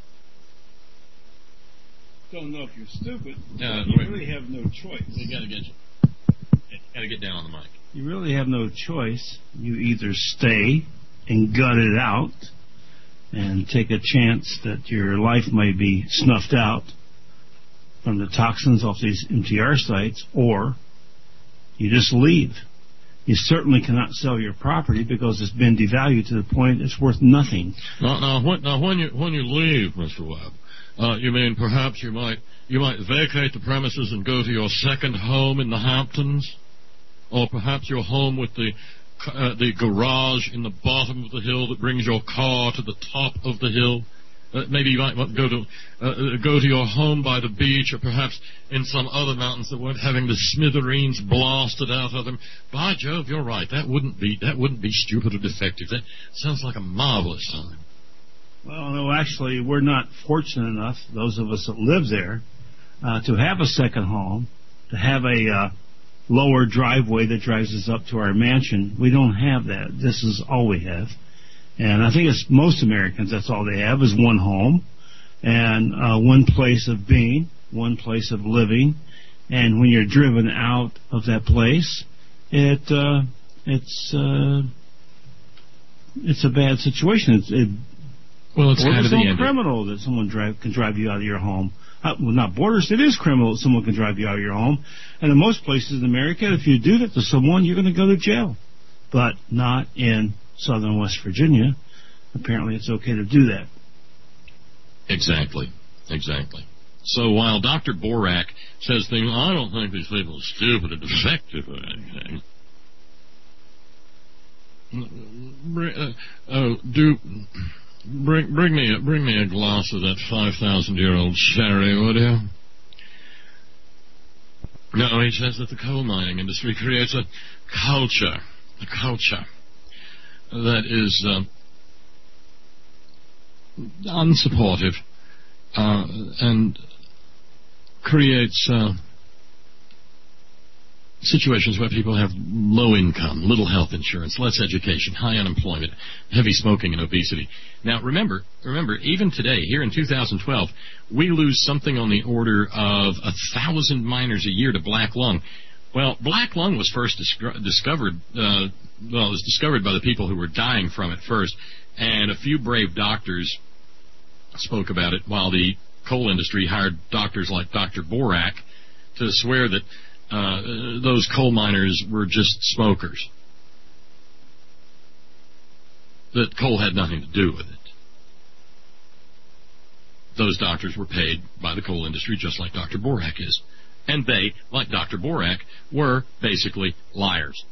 [SPEAKER 5] Don't know if you're stupid.
[SPEAKER 4] Uh,
[SPEAKER 5] you
[SPEAKER 4] wait.
[SPEAKER 5] really have no choice.
[SPEAKER 4] You gotta get you. Gotta get down on the mic.
[SPEAKER 5] You really have no choice. You either stay and gut it out and take a chance that your life may be snuffed out from the toxins off these M T R sites, or you just leave. You certainly cannot sell your property because it's been devalued to the point it's worth nothing.
[SPEAKER 4] Now, now, when, now when you when you leave, Mister Webb, uh, you mean perhaps you might you might vacate the premises and go to your second home in the Hamptons, or perhaps your home with the uh, the garage in the bottom of the hill that brings your car to the top of the hill. Uh, maybe you might go to uh, go to your home by the beach, or perhaps in some other mountains that weren't having the smithereens blasted out of them. By Jove, you're right. That wouldn't be that wouldn't be stupid or defective. That sounds like a marvelous time.
[SPEAKER 5] Well, no, actually, we're not fortunate enough, those of us that live there, uh, to have a second home, to have a uh, lower driveway that drives us up to our mansion. We don't have that. This is all we have. And I think it's most Americans, that's all they have, is one home and uh, one place of being, one place of living. And when you're driven out of that place, it uh, it's uh, it's a bad situation. It's, it
[SPEAKER 4] well, it's kind of the end.
[SPEAKER 5] criminal that someone drive, can drive you out of your home. Uh, well, not borders. It is criminal that someone can drive you out of your home. And in most places in America, if you do that to someone, you're going to go to jail. But not in southern West Virginia. Apparently it's okay to do that.
[SPEAKER 4] Exactly. Exactly. So while Doctor Borak says things, I don't think these people are stupid or defective or anything. Uh, oh, do bring bring me a, bring me a glass of that five thousand year old sherry, would you? No, he says that the coal mining industry creates a culture, a culture that is uh, unsupportive uh, and creates uh, situations where people have low income, little health insurance, less education, high unemployment, heavy smoking, and obesity. Now, remember, remember, even today, here in two thousand twelve, we lose something on the order of a thousand miners a year to black lung. Well, black lung was first dis- discovered, uh, well, it was discovered by the people who were dying from it first, and a few brave doctors spoke about it, while the coal industry hired doctors like Doctor Borak to swear that uh, those coal miners were just smokers, that coal had nothing to do with it. Those doctors were paid by the coal industry just like Doctor Borak is. And they, like Doctor Borak, were basically liars.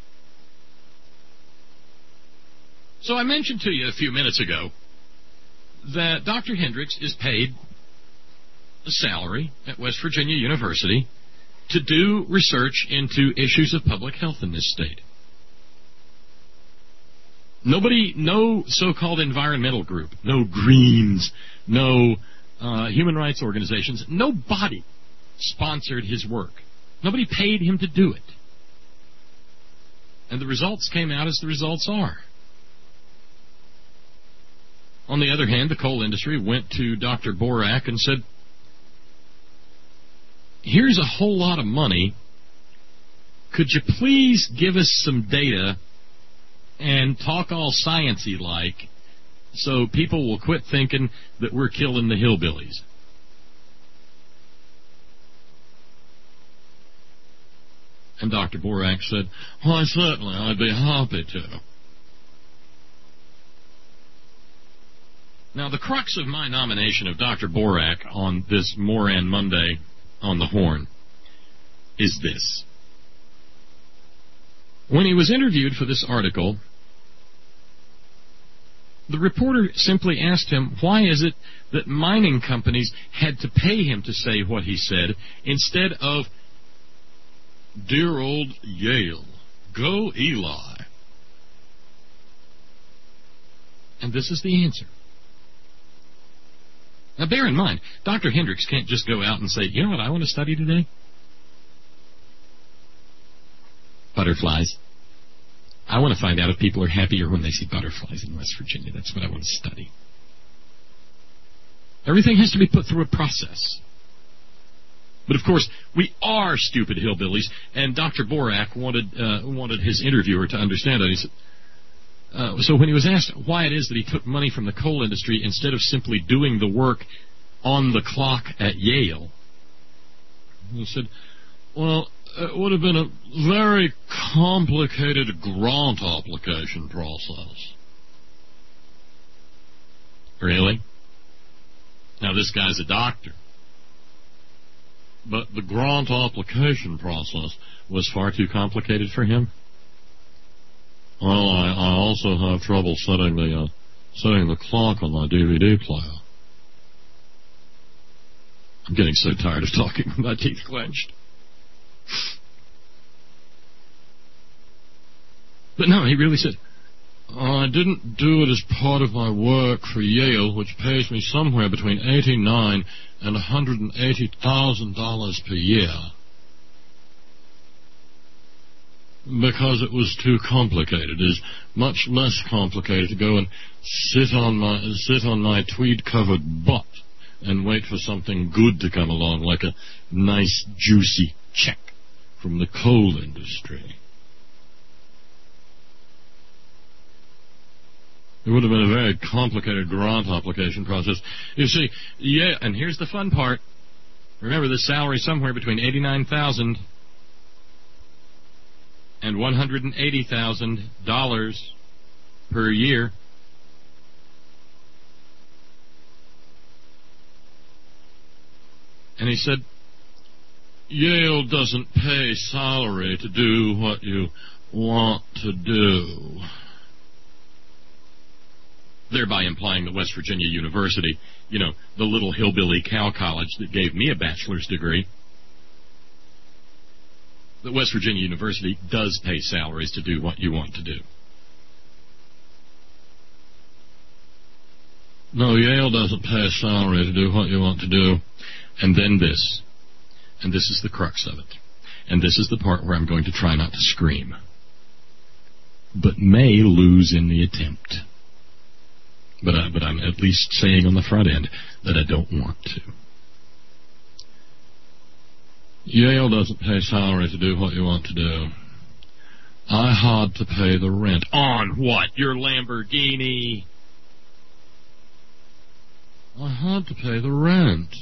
[SPEAKER 4] So I mentioned to you a few minutes ago that Doctor Hendricks is paid a salary at West Virginia University to do research into issues of public health in this state. Nobody, no so-called environmental group, no Greens, no uh, human rights organizations, nobody sponsored his work. Nobody paid him to do it. And the results came out as the results are. On the other hand, the coal industry went to Doctor Borak and said, here's a whole lot of money. Could you please give us some data and talk all science-y like so people will quit thinking that we're killing the hillbillies? And Doctor Borak said, why, certainly, I'd be happy to. Now, the crux of my nomination of Doctor Borak on this Moran Monday on the Horn is this. When he was interviewed for this article, the reporter simply asked him, why is it that mining companies had to pay him to say what he said instead of, dear old Yale, go Eli? And this is the answer. Now, bear in mind, Doctor Hendricks can't just go out and say, you know what I want to study today? Butterflies. I want to find out if people are happier when they see butterflies in West Virginia. That's what I want to study. Everything has to be put through a process. But, of course, we are stupid hillbillies, and Doctor Borak wanted uh, wanted his interviewer to understand that. He said, uh, so when he was asked why it is that he took money from the coal industry instead of simply doing the work on the clock at Yale, he said, well, it would have been a very complicated grant application process. Really? Now, this guy's a doctor. But the grant application process was far too complicated for him. Well, I, I also have trouble setting the uh, setting the clock on my D V D player. I'm getting so tired of talking with my teeth clenched. But no, he really said, I didn't do it as part of my work for Yale, which pays me somewhere between eighty-nine and one hundred eighty thousand dollars per year, because it was too complicated. It is much less complicated to go and sit on my sit on my tweed-covered butt and wait for something good to come along, like a nice, juicy check from the coal industry. It would have been a very complicated grant application process. You see, yeah, and here's the fun part. Remember, the salary somewhere between eighty-nine thousand dollars and one hundred eighty thousand dollars per year. And he said, Yale doesn't pay salary to do what you want to do. Thereby implying that West Virginia University, you know, the little hillbilly cow college that gave me a bachelor's degree, that West Virginia University does pay salaries to do what you want to do. No, Yale doesn't pay a salary to do what you want to do. And then this, and this is the crux of it. and this is the part where I'm going to try not to scream, but may lose in the attempt. But, I, but I'm at least saying on the front end that I don't want to. Yale doesn't pay salary to do what you want to do. I had to pay the rent. On what? Your Lamborghini? I had to pay the rent.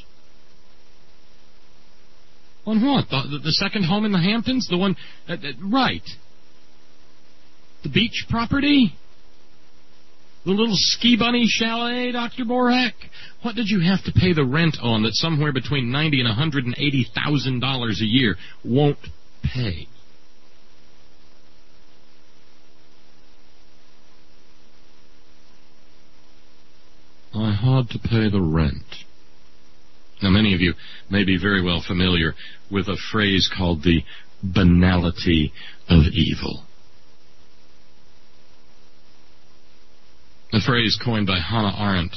[SPEAKER 4] On what? The, the second home in the Hamptons? The one... Uh, uh, right. The beach property? The little ski bunny chalet, Doctor Borak? What did you have to pay the rent on that somewhere between ninety thousand dollars and one hundred eighty thousand dollars a year won't pay? I had to pay the rent. Now, many of you may be very well familiar with a phrase called the banality of evil. A phrase coined by Hannah Arendt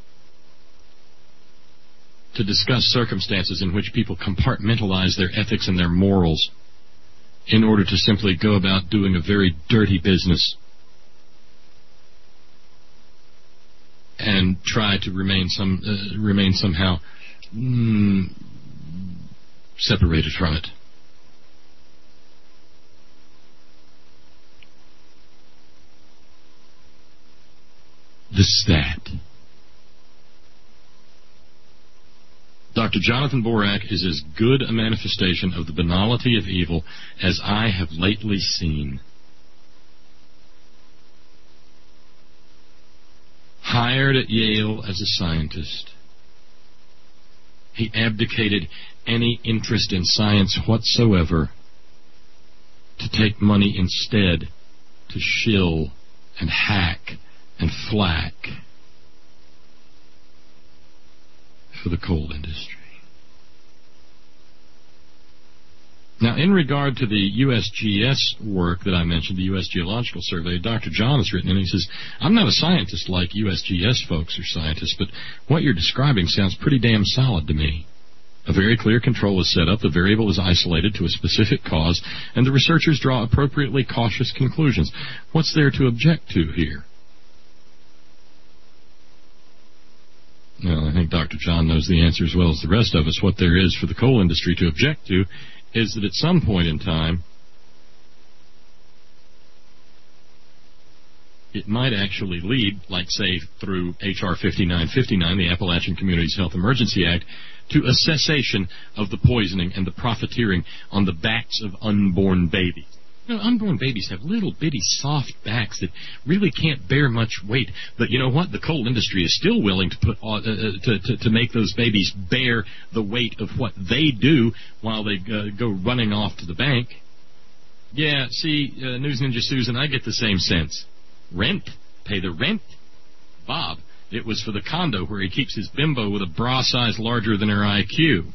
[SPEAKER 4] to discuss circumstances in which people compartmentalize their ethics and their morals in order to simply go about doing a very dirty business and try to remain some uh, remain somehow mm, separated from it. This is that. Doctor Jonathan Borak is as good a manifestation of the banality of evil as I have lately seen. Hired at Yale as a scientist, he abdicated any interest in science whatsoever to take money instead to shill and hack and flack for the coal industry. Now, in regard to the U S G S work that I mentioned, the U S Geological Survey, Doctor John has written, and he says, I'm not a scientist like U S G S folks are scientists, but what you're describing sounds pretty damn solid to me. A very clear control is set up, the variable is isolated to a specific cause, and the researchers draw appropriately cautious conclusions. What's there to object to here? Well, I think Doctor John knows the answer as well as the rest of us. What there is for the coal industry to object to is that at some point in time, it might actually lead, like, say, through H R fifty-nine fifty-nine, the Appalachian Communities Health Emergency Act, to a cessation of the poisoning and the profiteering on the backs of unborn babies. You know, unborn babies have little bitty soft backs that really can't bear much weight. But you know what? The coal industry is still willing to put uh, to, to to make those babies bear the weight of what they do while they uh, go running off to the bank. Yeah, see, uh, News Ninja Susan, I get the same sense. Rent, pay the rent. Bob, it was for the condo where he keeps his bimbo with a bra size larger than her I Q.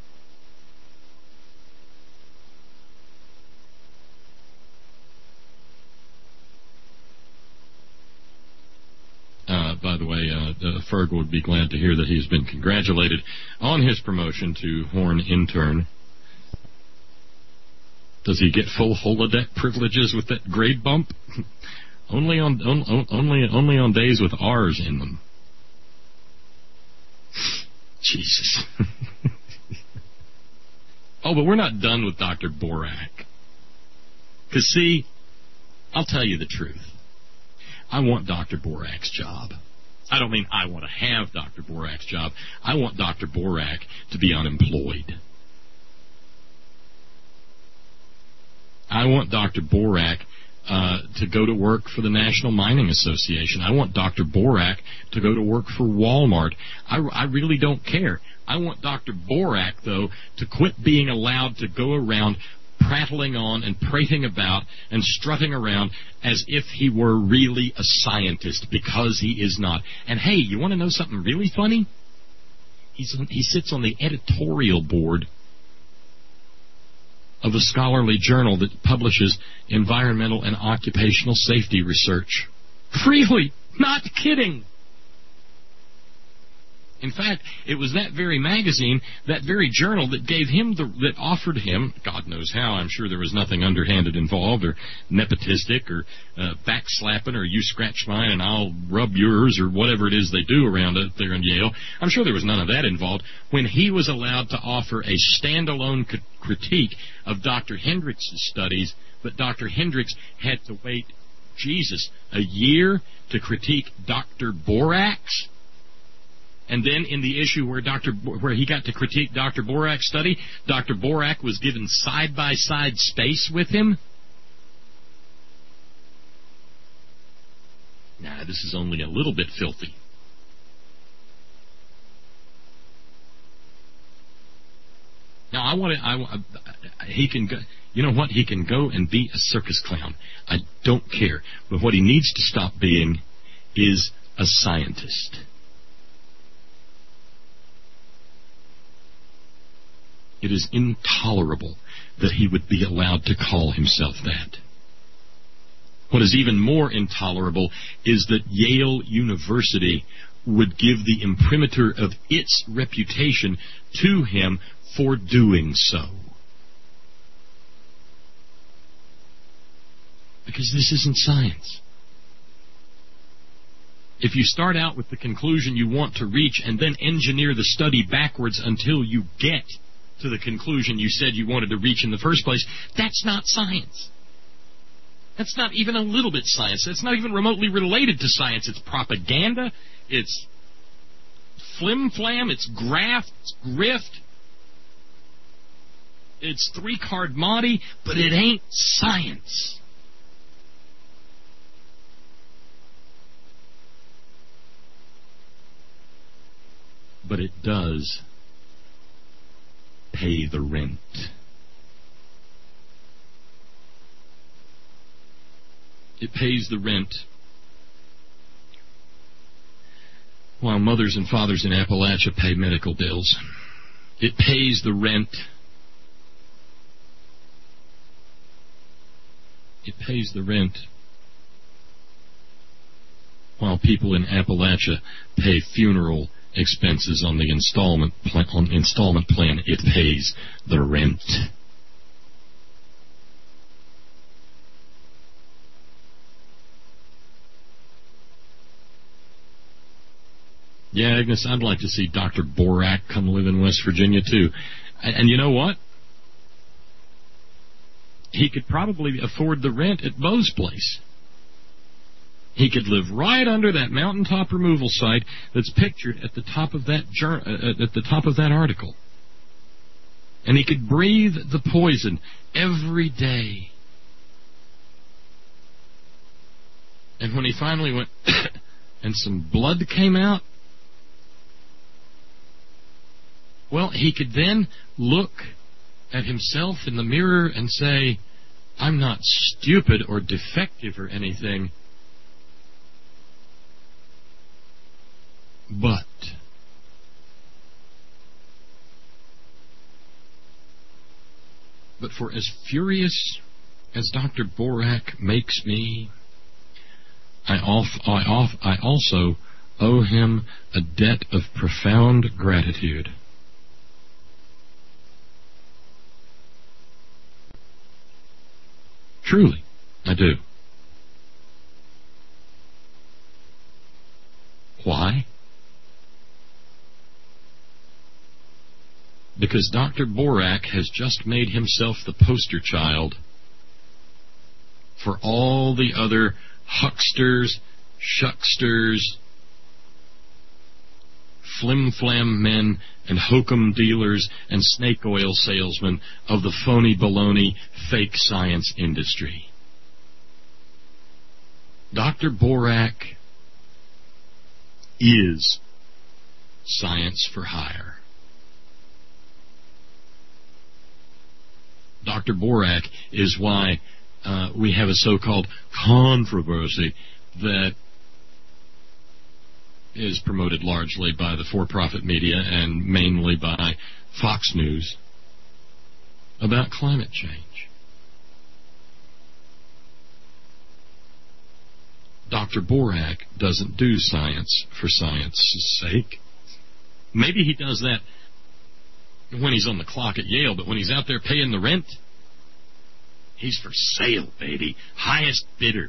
[SPEAKER 4] Uh, by the way, uh, uh, Ferg would be glad to hear that he's been congratulated on his promotion to Horn Intern. Does he get full holodeck privileges with that grade bump? only on on, only only on days with R's in them. Jesus. Oh, but we're not done with Doctor Borak. Because, see, I'll tell you the truth. I want Doctor Borak's job. I don't mean I want to have Doctor Borak's job. I want Doctor Borak to be unemployed. I want Doctor Borak uh, to go to work for the National Mining Association. I want Doctor Borak to go to work for Walmart. I, I really don't care. I want Doctor Borak, though, to quit being allowed to go around prattling on and prating about and strutting around as if he were really a scientist, because he is not. And hey, you want to know something really funny? He's, he sits on the editorial board of a scholarly journal that publishes environmental and occupational safety research. Freely! Not kidding! In fact, it was that very magazine, that very journal, that gave him the, that offered him, God knows how, I'm sure there was nothing underhanded involved, or nepotistic, or uh, backslapping, or you scratch mine and I'll rub yours, or whatever it is they do around it there in Yale. I'm sure there was none of that involved. When he was allowed to offer a standalone c- critique of Doctor Hendricks' studies, but Doctor Hendricks had to wait, Jesus, a year to critique Doctor Borak's? And then in the issue where Doctor Bo- where he got to critique Doctor Borak's study, Doctor Borak was given side-by-side space with him. Nah, this is only a little bit filthy. Now, I want to. I, I, he can go. You know what? He can go and be a circus clown. I don't care. But what he needs to stop being is a scientist. It is intolerable that he would be allowed to call himself that. What is even more intolerable is that Yale University would give the imprimatur of its reputation to him for doing so. Because this isn't science. If you start out with the conclusion you want to reach and then engineer the study backwards until you get to the conclusion you said you wanted to reach in the first place, that's not science. That's not even a little bit science. That's not even remotely related to science. It's propaganda. It's flim-flam. It's graft. It's grift. It's three-card Monty, but it ain't science. But it does pay the rent. It pays the rent while mothers and fathers in Appalachia pay medical bills. It pays the rent. It pays the rent while people in Appalachia pay funeral expenses on the installment plan, on installment plan. It pays the rent. Yeah, Agnes, I'd like to see Doctor Borak come live in West Virginia too. And, and you know what? He could probably afford the rent at Bo's place. He could live right under that mountaintop removal site that's pictured at the top of that jur- uh, at the top of that article. And he could breathe the poison every day. And when he finally went and some blood came out, well, he could then look at himself in the mirror and say, I'm not stupid or defective or anything, but but for as furious as Doctor Borak makes me, I, off, I, off, I also owe him a debt of profound gratitude. Truly, I do. Why? Because Doctor Borak has just made himself the poster child for all the other hucksters, shucksters, flim-flam men, and hokum dealers and snake oil salesmen of the phony baloney fake science industry. Doctor Borak is science for hire. Doctor Borak is why uh, we have a so-called controversy that is promoted largely by the for-profit media and mainly by Fox News about climate change. Doctor Borak doesn't do science for science's sake. Maybe he does that when he's on the clock at Yale, but when he's out there paying the rent, he's for sale, baby. Highest bidder.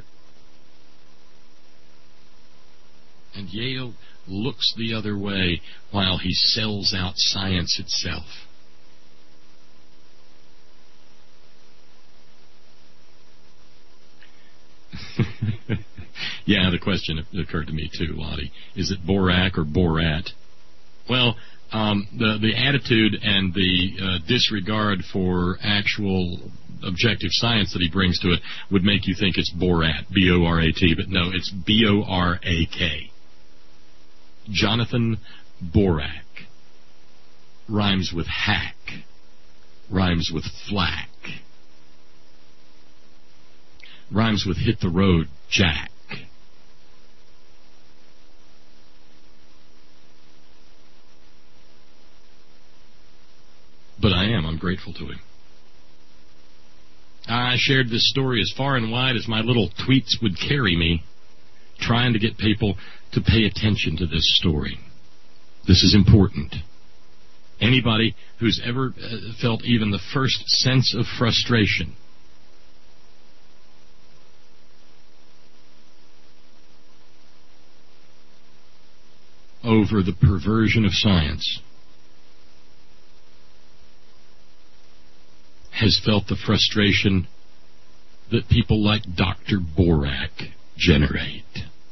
[SPEAKER 4] And Yale looks the other way while he sells out science itself. Yeah, the question occurred to me too, Lottie. Is it Borak or Borat? Well, um, the the attitude and the uh, disregard for actual objective science that he brings to it would make you think it's Borat, B O R A T, but no, it's B O R A K. Jonathan Borak. Rhymes with hack. Rhymes with flack. Rhymes with hit the road, Jack. But I am. I'm grateful to him. I shared this story as far and wide as my little tweets would carry me, trying to get people to pay attention to this story. This is important. Anybody who's ever uh, felt even the first sense of frustration over the perversion of science has felt the frustration that people like Doctor Borak generate.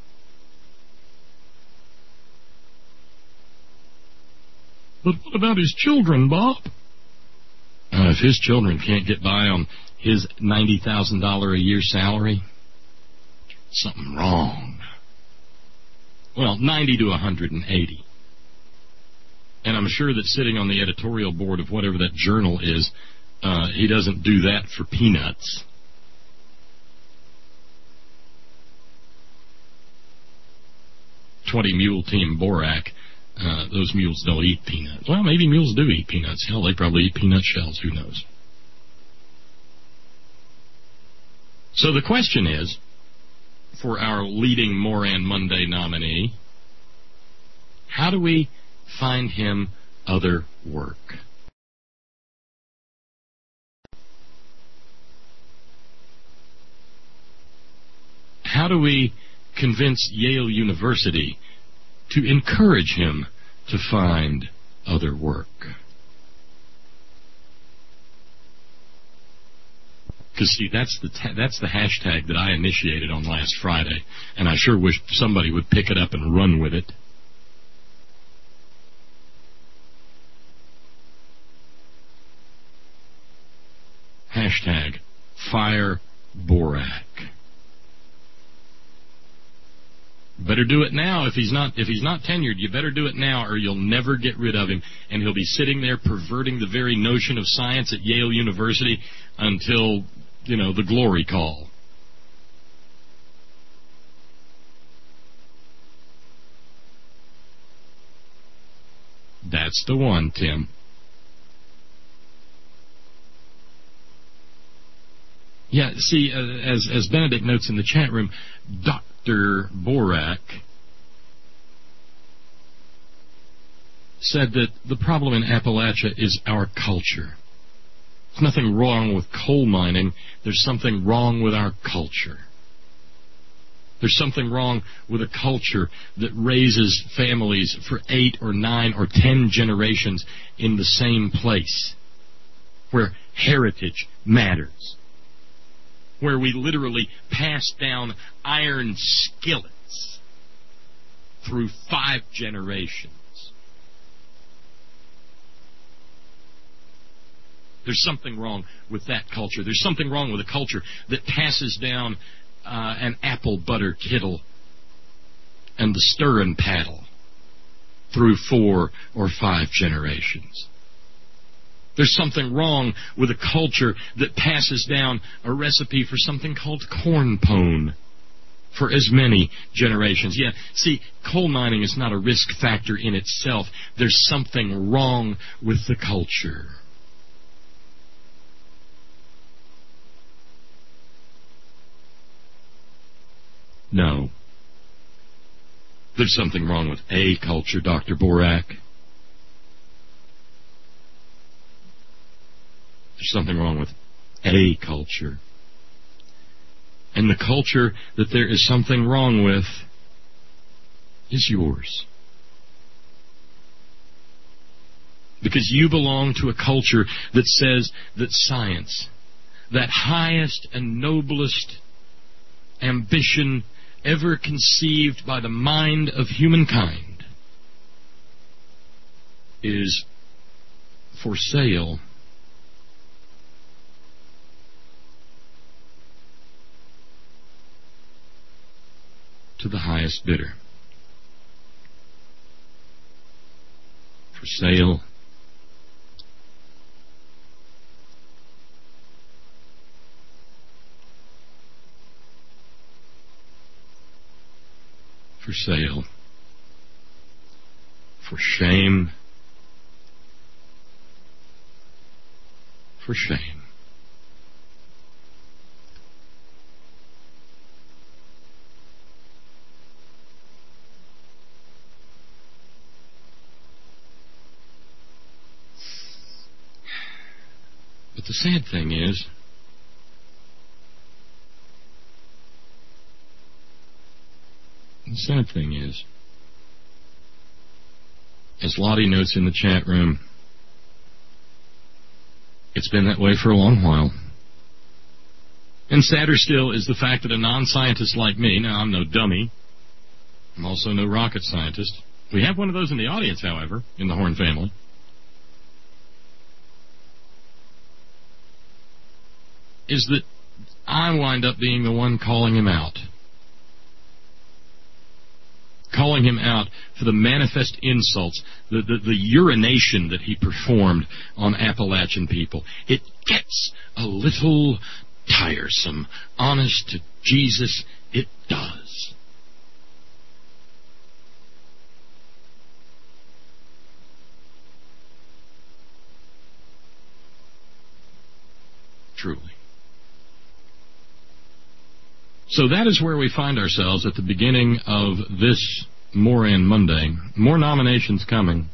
[SPEAKER 4] But what about his children, Bob? Uh, if his children can't get by on his ninety thousand dollars a year salary, something wrong. Well, ninety to one hundred eighty. And I'm sure that sitting on the editorial board of whatever that journal is, uh, he doesn't do that for peanuts. twenty mule team Borak. Uh, those mules don't eat peanuts. Well, maybe mules do eat peanuts. Hell, they probably eat peanut shells. Who knows? So the question is, for our leading Moran Monday nominee, how do we find him other work? How do we convince Yale University to encourage him to find other work? Because, see, that's the ta- that's the hashtag that I initiated on last Friday, and I sure wish somebody would pick it up and run with it. Hashtag Fire Borak. Better do it now. If he's not if he's not tenured, you better do it now, or you'll never get rid of him, and he'll be sitting there perverting the very notion of science at Yale University until, you know, the glory call. That's the one, Tim. Yeah, see, uh, as as Benedict notes in the chat room, Doctor Borak said that the problem in Appalachia is our culture. There's nothing wrong with coal mining. There's something wrong with our culture. There's something wrong with a culture that raises families for eight or nine or ten generations in the same place, where heritage matters, where we literally pass down iron skillets through five generations. There's something wrong with that culture. There's something wrong with a culture that passes down uh, an apple butter kittle and the stir and paddle through four or five generations. There's something wrong with a culture that passes down a recipe for something called corn pone for as many generations. Yeah, see, coal mining is not a risk factor in itself. There's something wrong with the culture. No. There's something wrong with a culture, Doctor Borak. There's something wrong with a culture. And the culture that there is something wrong with is yours. Because you belong to a culture that says that science, that highest and noblest ambition ever conceived by the mind of humankind, is for sale. To the highest bidder. For sale. For sale. For shame. For shame. But the sad thing is, the sad thing is, as Lottie notes in the chat room, it's been that way for a long while. And sadder still is the fact that a non-scientist like me, now I'm no dummy, I'm also no rocket scientist. We have one of those in the audience, however, in the Horn family. Is that I wind up being the one calling him out. Calling him out for the manifest insults, the, the, the urination that he performed on Appalachian people. It gets a little tiresome. Honest to Jesus, it does. Truly. So that is where we find ourselves at the beginning of this Moran Monday. More nominations coming,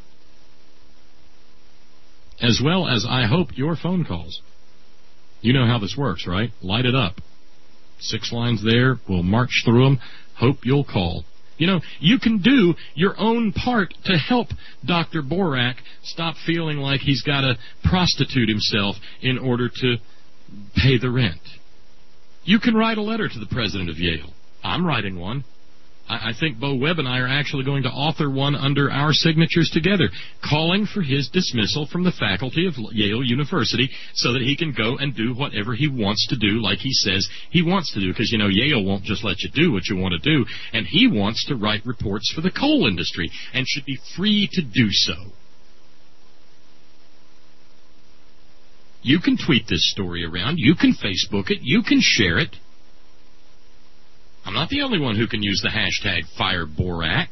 [SPEAKER 4] as well as, I hope, your phone calls. You know how this works, right? Light it up. Six lines there. We'll march through them. Hope you'll call. You know, you can do your own part to help Doctor Borak stop feeling like he's got to prostitute himself in order to pay the rent. You can write a letter to the president of Yale. I'm writing one. I, I think Bo Webb and I are actually going to author one under our signatures together, calling for his dismissal from the faculty of Yale University so that he can go and do whatever he wants to do, like he says he wants to do. Because, you know, Yale won't just let you do what you want to do, and he wants to write reports for the coal industry and should be free to do so. You can tweet this story around. You can Facebook it. You can share it. I'm not the only one who can use the hashtag FireBorak.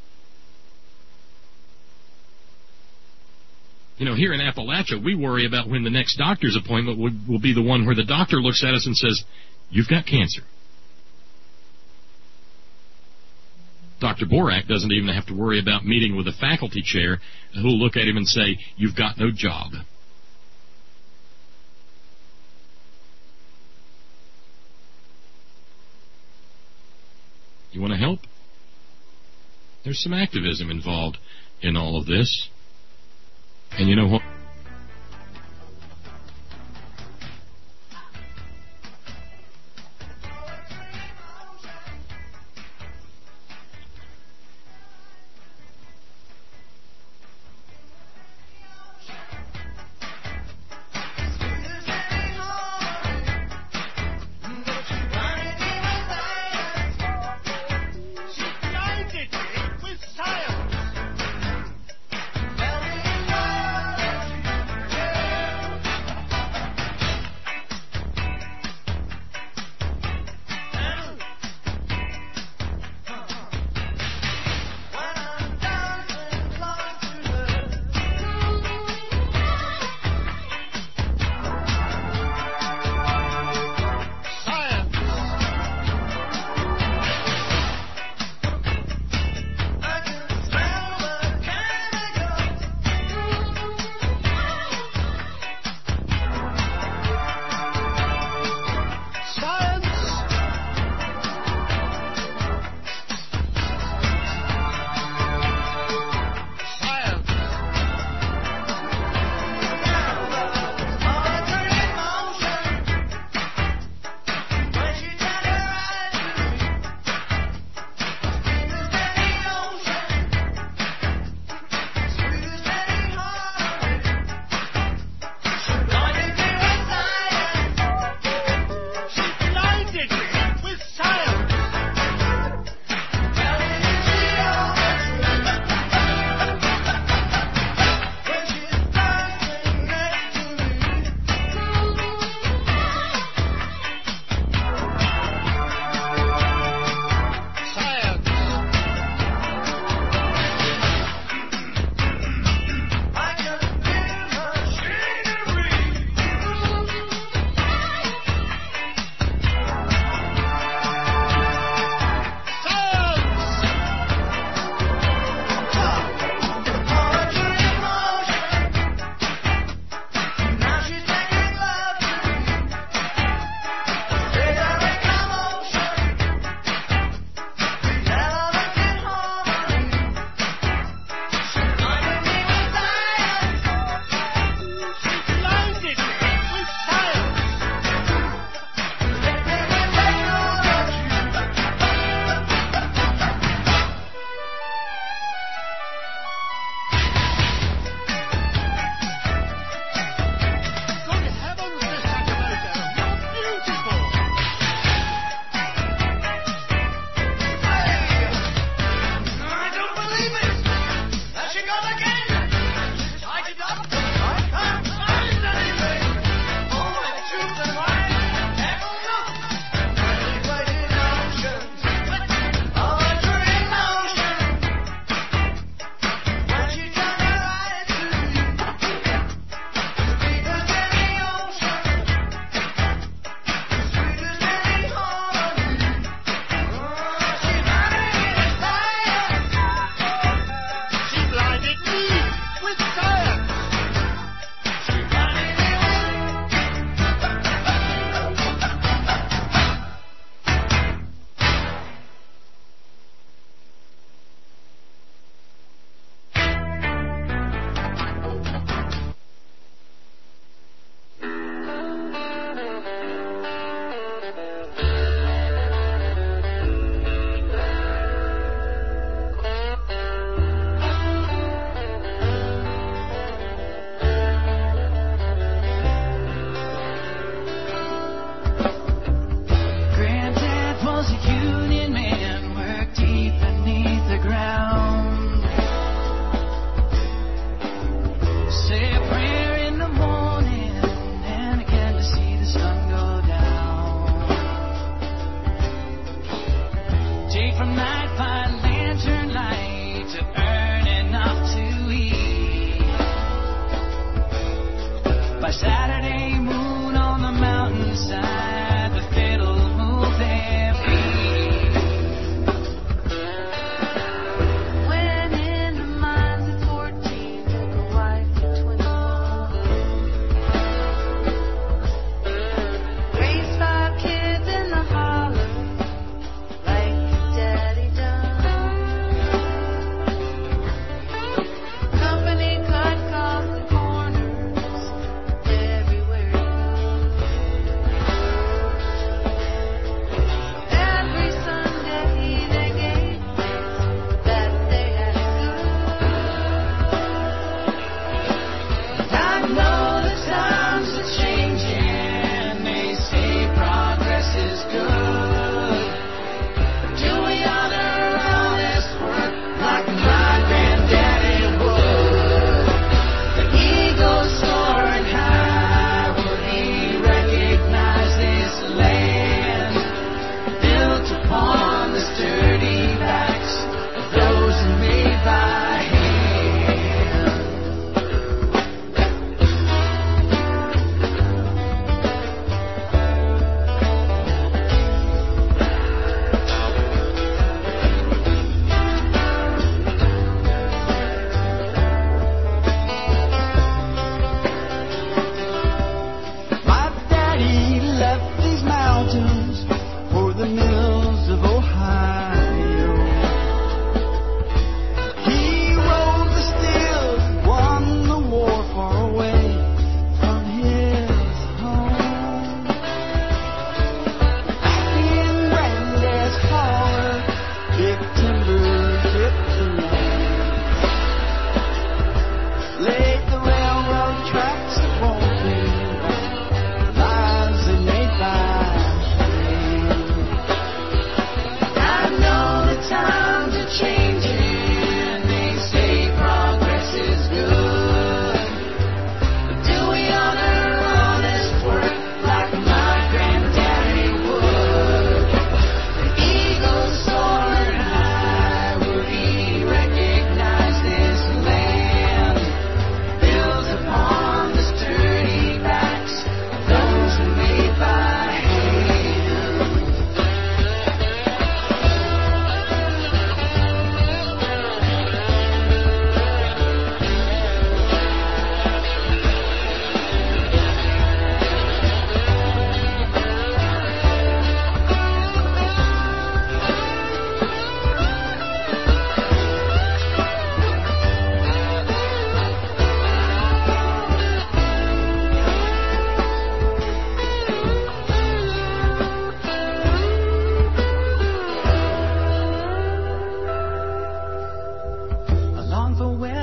[SPEAKER 4] You know, here in Appalachia, we worry about when the next doctor's appointment will, will be the one where the doctor looks at us and says, "You've got cancer." Doctor Borak doesn't even have to worry about meeting with a faculty chair who'll look at him and say, "You've got no job." You want to help? There's some activism involved in all of this. And you know what?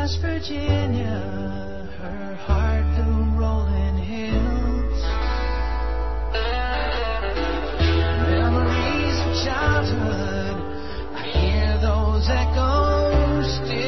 [SPEAKER 2] West Virginia, her heart through rolling hills. Memories of childhood, I hear those echoes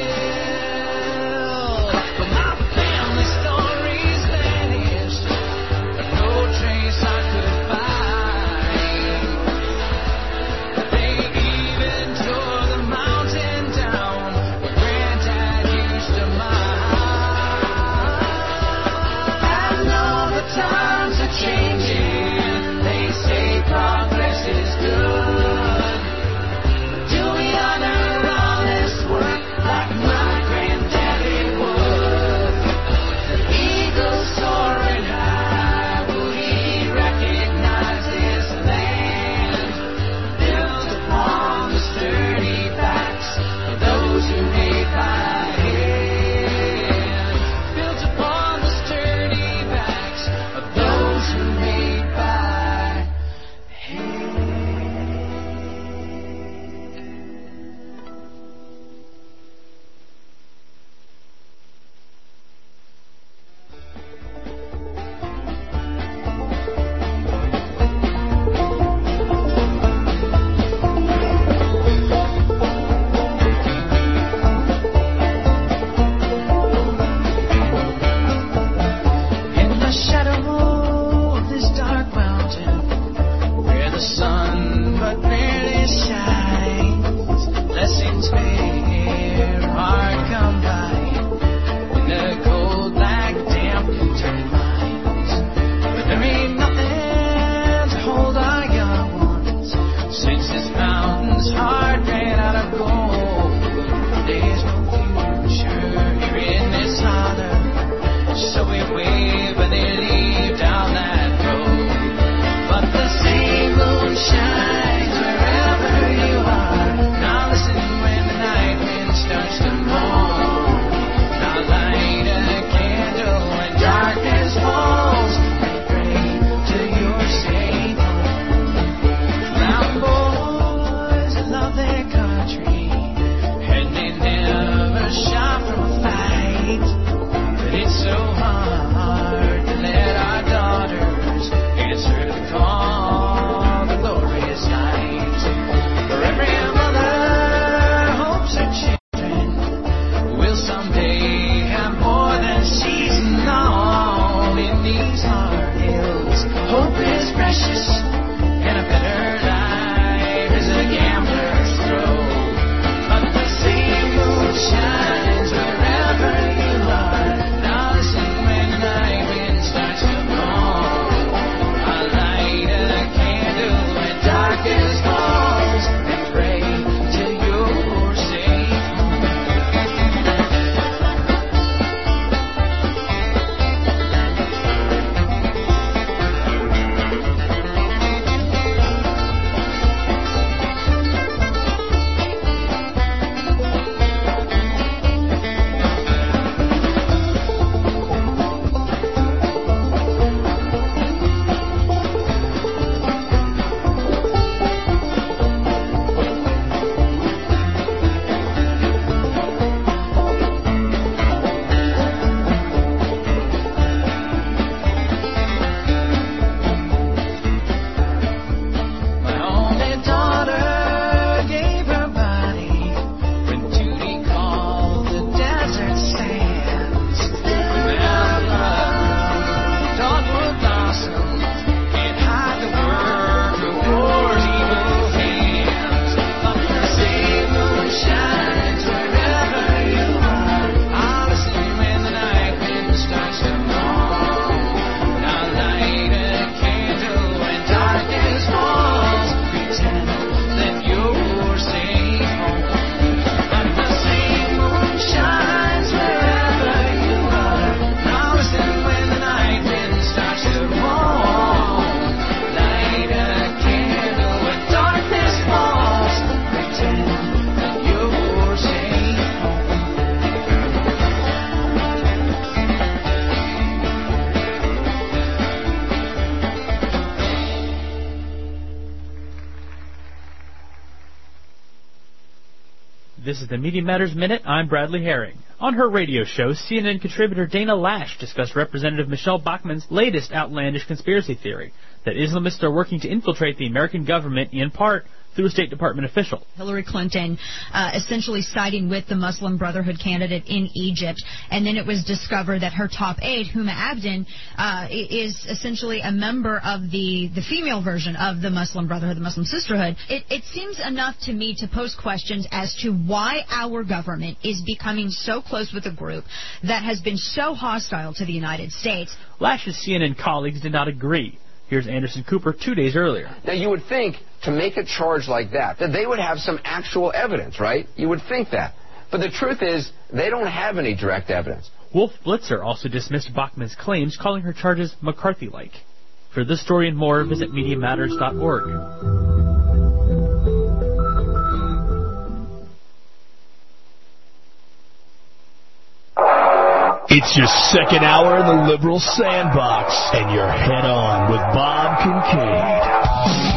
[SPEAKER 2] still. But my family stories vanished, but no trace I could find. They even tore the mountain down where Granddad used to mine. And all the times are changing, they say progress is good. Do we honor honest work like my granddaddy would? The eagle soaring high, would he recognize this land? Built upon the sturdy backs of those who made by hand. Built upon the sturdy backs of those who made by hand. In the shadow of this dark mountain, where the sun but barely shines, blessings fair, hard come by, when the cold black damp can turn minds. But there ain't nothing to hold our young ones, since this mountain's heart ran out of gold. There's no future here in this holler, so we wave when they leave down that road. But the same moon shines wherever you are. Now listen when the night wind starts to moan. Now light a candle when darkness falls, and pray till you're safe home. Mountain boys love their country, and they never shy from a fight. But it's so hard to let our daughters answer the call, the glorious night. For every mother hopes her children will someday have more than she's known. In these hard hills, hope is precious, and a better life is a gambler's throw. But the same moon shines wherever you are. Now listen when the night wind starts to moan. I'll light a candle when darkness falls, and pray till you're safe home. My only daughter gave her body when duty called the desert sands. Well, dogwood blossoms can't hide the work of war's evil hands. But the same moon shines wherever you are. I'll listen when the night wind starts to moan. Now light a candle when darkness falls, pretend that you're safe home. But the same moon shines wherever you are. Now listen when the night wind starts to moan. Light a candle when darkness falls, pretend that you're safe home.
[SPEAKER 6] This is the Media Matters Minute. I'm Bradley Herring. On her radio show, C N N contributor Dana Lash discussed Representative Michelle Bachmann's latest outlandish conspiracy theory, that Islamists are working to infiltrate the American government, in part, through a State Department official.
[SPEAKER 7] Hillary Clinton uh, essentially siding with the Muslim Brotherhood candidate in Egypt, and then it was discovered that her top aide, Huma Abedin, uh, is essentially a member of the, the female version of the Muslim Brotherhood, the Muslim Sisterhood. It, it seems enough to me to pose questions as to why our government is becoming so close with a group that has been so hostile to the United States.
[SPEAKER 6] Lash's C N N colleagues did not agree. Here's Anderson Cooper two days earlier.
[SPEAKER 8] Now, you would think to make a charge like that, that they would have some actual evidence, right? You would think that. But the truth is, they don't have any direct evidence.
[SPEAKER 6] Wolf Blitzer also dismissed Bachmann's claims, calling her charges McCarthy-like. For this story and more, visit Media Matters dot org.
[SPEAKER 2] It's your second hour in the Liberal Sandbox, and you're head on with Bob Kincaid.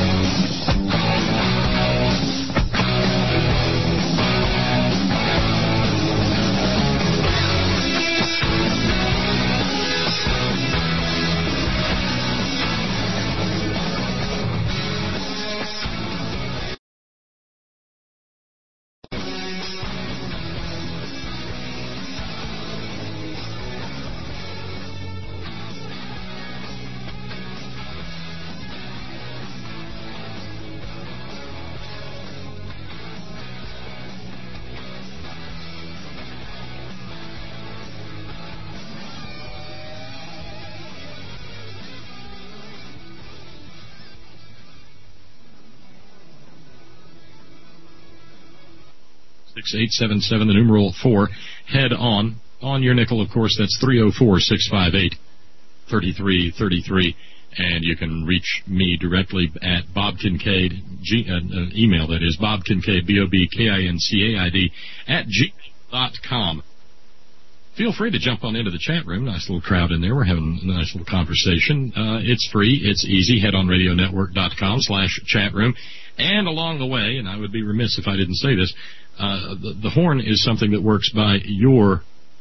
[SPEAKER 4] six eight seven seven, the numeral four, head on. On your nickel, of course, that's three oh four, six five eight, three three three three. And you can reach me directly at Bob Kincaid, G, uh, uh, email that is, Bob Kincaid, B O B K I N C A I D, at gmail dot com. Feel free to jump on into the chat room. Nice little crowd in there. We're having a nice little conversation. Uh, it's free. It's easy. Head on radio network dot com slash chat room. And along the way, and I would be remiss if I didn't say this, uh, the, the horn is something that works by your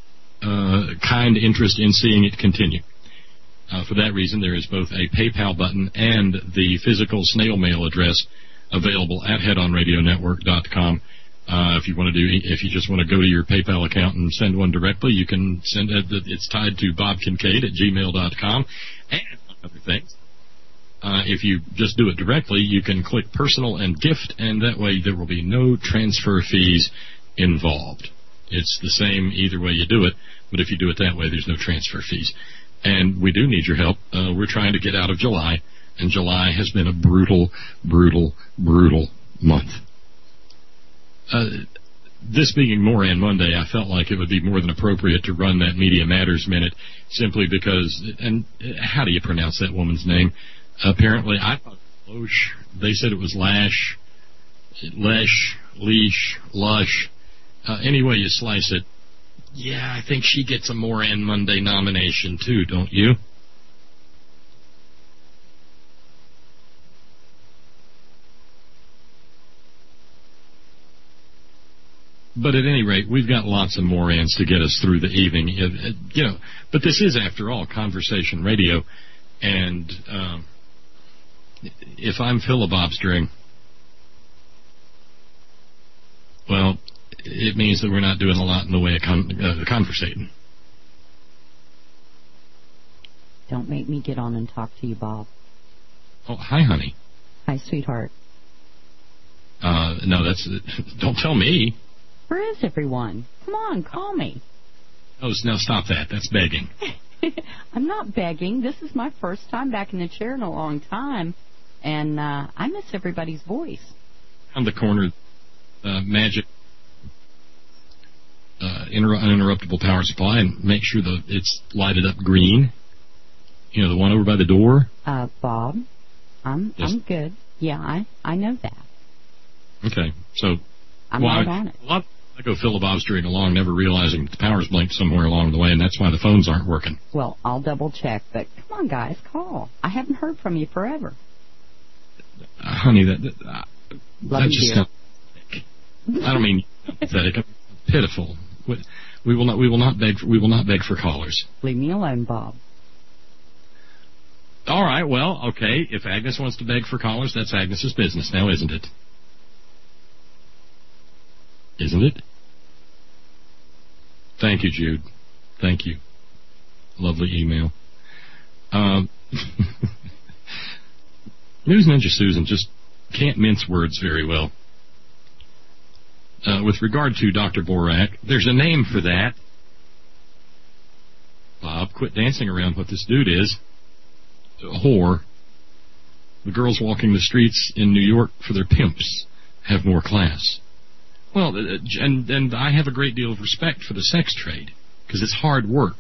[SPEAKER 4] uh, kind interest in seeing it continue. Uh, for that reason, there is both a PayPal button and the physical snail mail address available at head on radio network dot com. Uh, if you want to do, if you just want to go to your PayPal account and send one directly, you can send it. It's tied to Bob Kincaid at gmail dot com, and other things. Uh, if you just do it directly, you can click personal and gift, and that way there will be no transfer fees involved. It's the same either way you do it, but if you do it that way, there's no transfer fees. And we do need your help. Uh, we're trying to get out of July, and July has been a brutal, brutal, brutal month. Uh, this being Moran Monday, I felt like it would be more than appropriate to run that Media Matters Minute simply because, and how do you pronounce that woman's name? Apparently, I thought Loesch, they said it was Lash, Lesh, Leash, Lush. Uh, any way you slice it, yeah, I think she gets a Moran Monday nomination too, don't you? But at any rate, we've got lots of Morans to get us through the evening. You know, but this is, after all, conversation radio, and um, if I'm filibustering, well, it means that we're not doing a lot in the way of con- uh, conversating.
[SPEAKER 9] Don't make me get on and talk to you, Bob.
[SPEAKER 4] Oh, hi, honey.
[SPEAKER 9] Hi, sweetheart.
[SPEAKER 4] Uh, no, that's, don't tell me.
[SPEAKER 9] Where is everyone? Come on, call me.
[SPEAKER 4] Oh, now stop that. That's begging.
[SPEAKER 9] I'm not begging. This is my first time back in the chair in a long time, and uh, I miss everybody's voice.
[SPEAKER 4] On the corner, uh, magic uh, inter- uninterruptible power supply, and make sure that it's lighted up green. You know, the one over by the door.
[SPEAKER 9] Uh, Bob, I'm
[SPEAKER 4] yes.
[SPEAKER 9] I'm good. Yeah, I I know that.
[SPEAKER 4] Okay, so
[SPEAKER 9] I'm
[SPEAKER 4] well,
[SPEAKER 9] right
[SPEAKER 4] I,
[SPEAKER 9] on it.
[SPEAKER 4] A lot I go filibustering along, never realizing the power's blinked somewhere along the way, and that's why the phones aren't working.
[SPEAKER 9] Well, I'll double check, but come on, guys, call. I haven't heard from you forever.
[SPEAKER 4] Uh, honey, that, that, uh,
[SPEAKER 9] Love
[SPEAKER 4] that
[SPEAKER 9] you,
[SPEAKER 4] just
[SPEAKER 9] dear.
[SPEAKER 4] sounds pathetic. I don't mean pathetic. Pitiful. We, we will not. We will not beg. We will not beg for callers.
[SPEAKER 9] Leave me alone, Bob.
[SPEAKER 4] All right. Well, okay. If Agnes wants to beg for callers, that's Agnes's business now, isn't it? Isn't it? Thank you, Jude. Thank you. Lovely email. Um, News Ninja Susan just can't mince words very well. Uh, with regard to Doctor Borak, there's a name for that. Bob, quit dancing around what this dude is. A whore. The girls walking the streets in New York for their pimps have more class. Well, uh, and, and I have a great deal of respect for the sex trade, because it's hard work.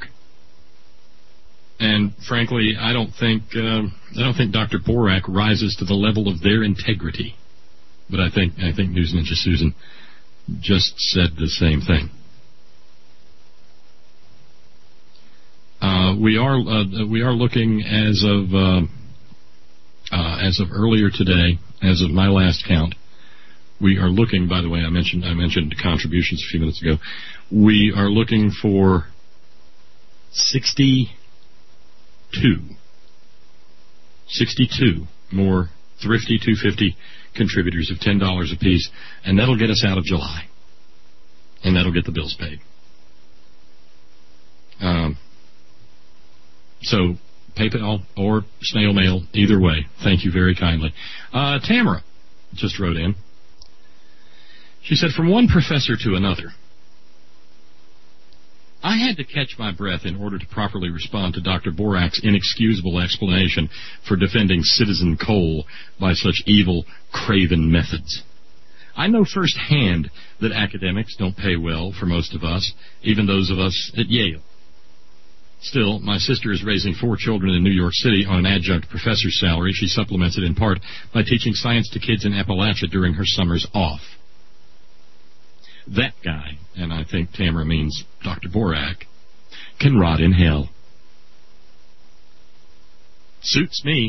[SPEAKER 4] And frankly, I don't think uh, I don't think Doctor Borak rises to the level of their integrity. But I think I think News Ninja Susan just said the same thing. Uh, we are uh, we are looking as of uh, uh, as of earlier today, as of my last count. We are looking. By the way, I mentioned I mentioned contributions a few minutes ago. We are looking for sixty-two, sixty-two more thrifty two fifty contributors of ten dollars apiece, and that'll get us out of July, and that'll get the bills paid. Um. So, PayPal or snail mail, either way. Thank you very kindly. Uh, Tamara just wrote in. She said, from one professor to another, I had to catch my breath in order to properly respond to Doctor Borak's inexcusable explanation for defending Citizen Cole by such evil, craven methods. I know firsthand that academics don't pay well for most of us, even those of us at Yale. Still, my sister is raising four children in New York City on an adjunct professor's salary. She supplements it in part by teaching science to kids in Appalachia during her summers off. That guy, and I think Tamara means Doctor Borak, can rot in hell. Suits me.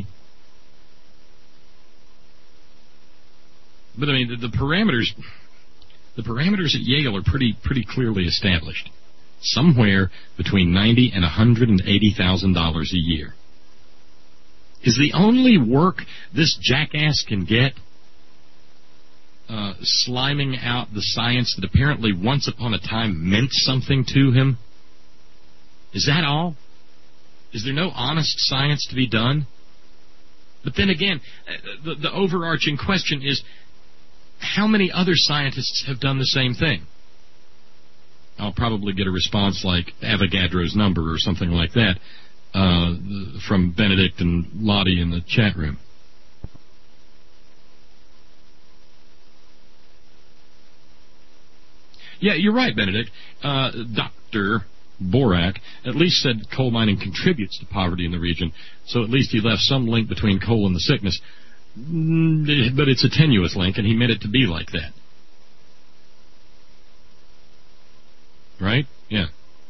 [SPEAKER 4] But I mean, the, the parameters, the parameters at Yale are pretty, pretty clearly established. Somewhere between ninety and one hundred eighty thousand dollars a year. Is the only work this jackass can get uh, sliming out the science that apparently once upon a time meant something to him? Is that all? Is there no honest science to be done? But then again, the, the overarching question is, how many other scientists have done the same thing? I'll probably get a response like Avogadro's number or something like that uh, from Benedict and Lottie in the chat room. Yeah, you're right, Benedict. Uh, Doctor Borak at least said coal mining contributes to poverty in the region, so at least he left some link between coal and the sickness. But it's a tenuous link, and he meant it to be like that. Right? Yeah.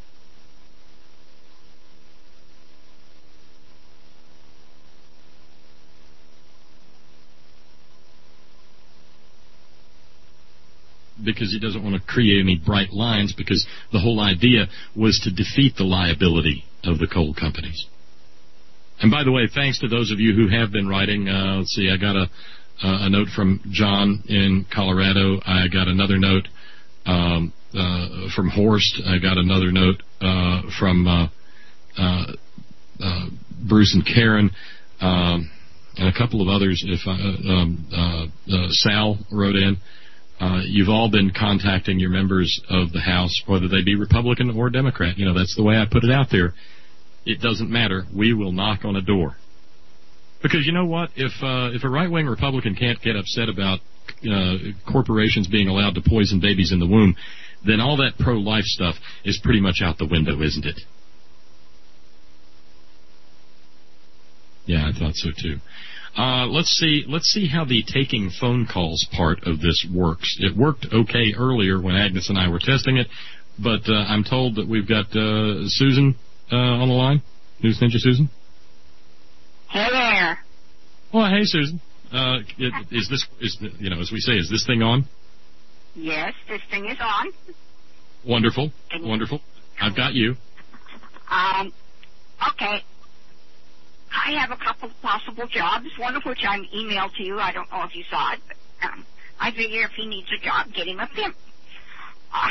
[SPEAKER 4] Because he doesn't want to create any bright lines, because the whole idea was to defeat the liability of the coal companies. And by the way, thanks to those of you who have been writing. Uh, let's see, I got a, uh, a note from John in Colorado. I got another note um, Uh, from Horst. I got another note uh, from uh, uh, uh, Bruce and Karen, um, and a couple of others. If I, uh, um, uh, uh, Sal wrote in. Uh, you've all been contacting your members of the House, whether they be Republican or Democrat. You know, that's the way I put it out there. It doesn't matter. We will knock on a door. Because you know what? If uh, if a right-wing Republican can't get upset about uh, corporations being allowed to poison babies in the womb, then all that pro-life stuff is pretty much out the window, isn't it? Yeah, I thought so too. Uh, let's see. Let's see how the taking phone calls part of this works. It worked okay earlier when Agnes and I were testing it, but uh, I'm told that we've got uh, Susan uh, on the line. News Ninja Susan.
[SPEAKER 10] Hey there.
[SPEAKER 4] Well, hey Susan. Uh, is this is you know as we say, is this thing on?
[SPEAKER 10] Yes, this thing is on.
[SPEAKER 4] Wonderful, wonderful. I've got you.
[SPEAKER 10] Um, okay. I have a couple of possible jobs, one of which I emailed to you. I don't know if you saw it, but um, I figure if he needs a job, get him a pimp. Uh,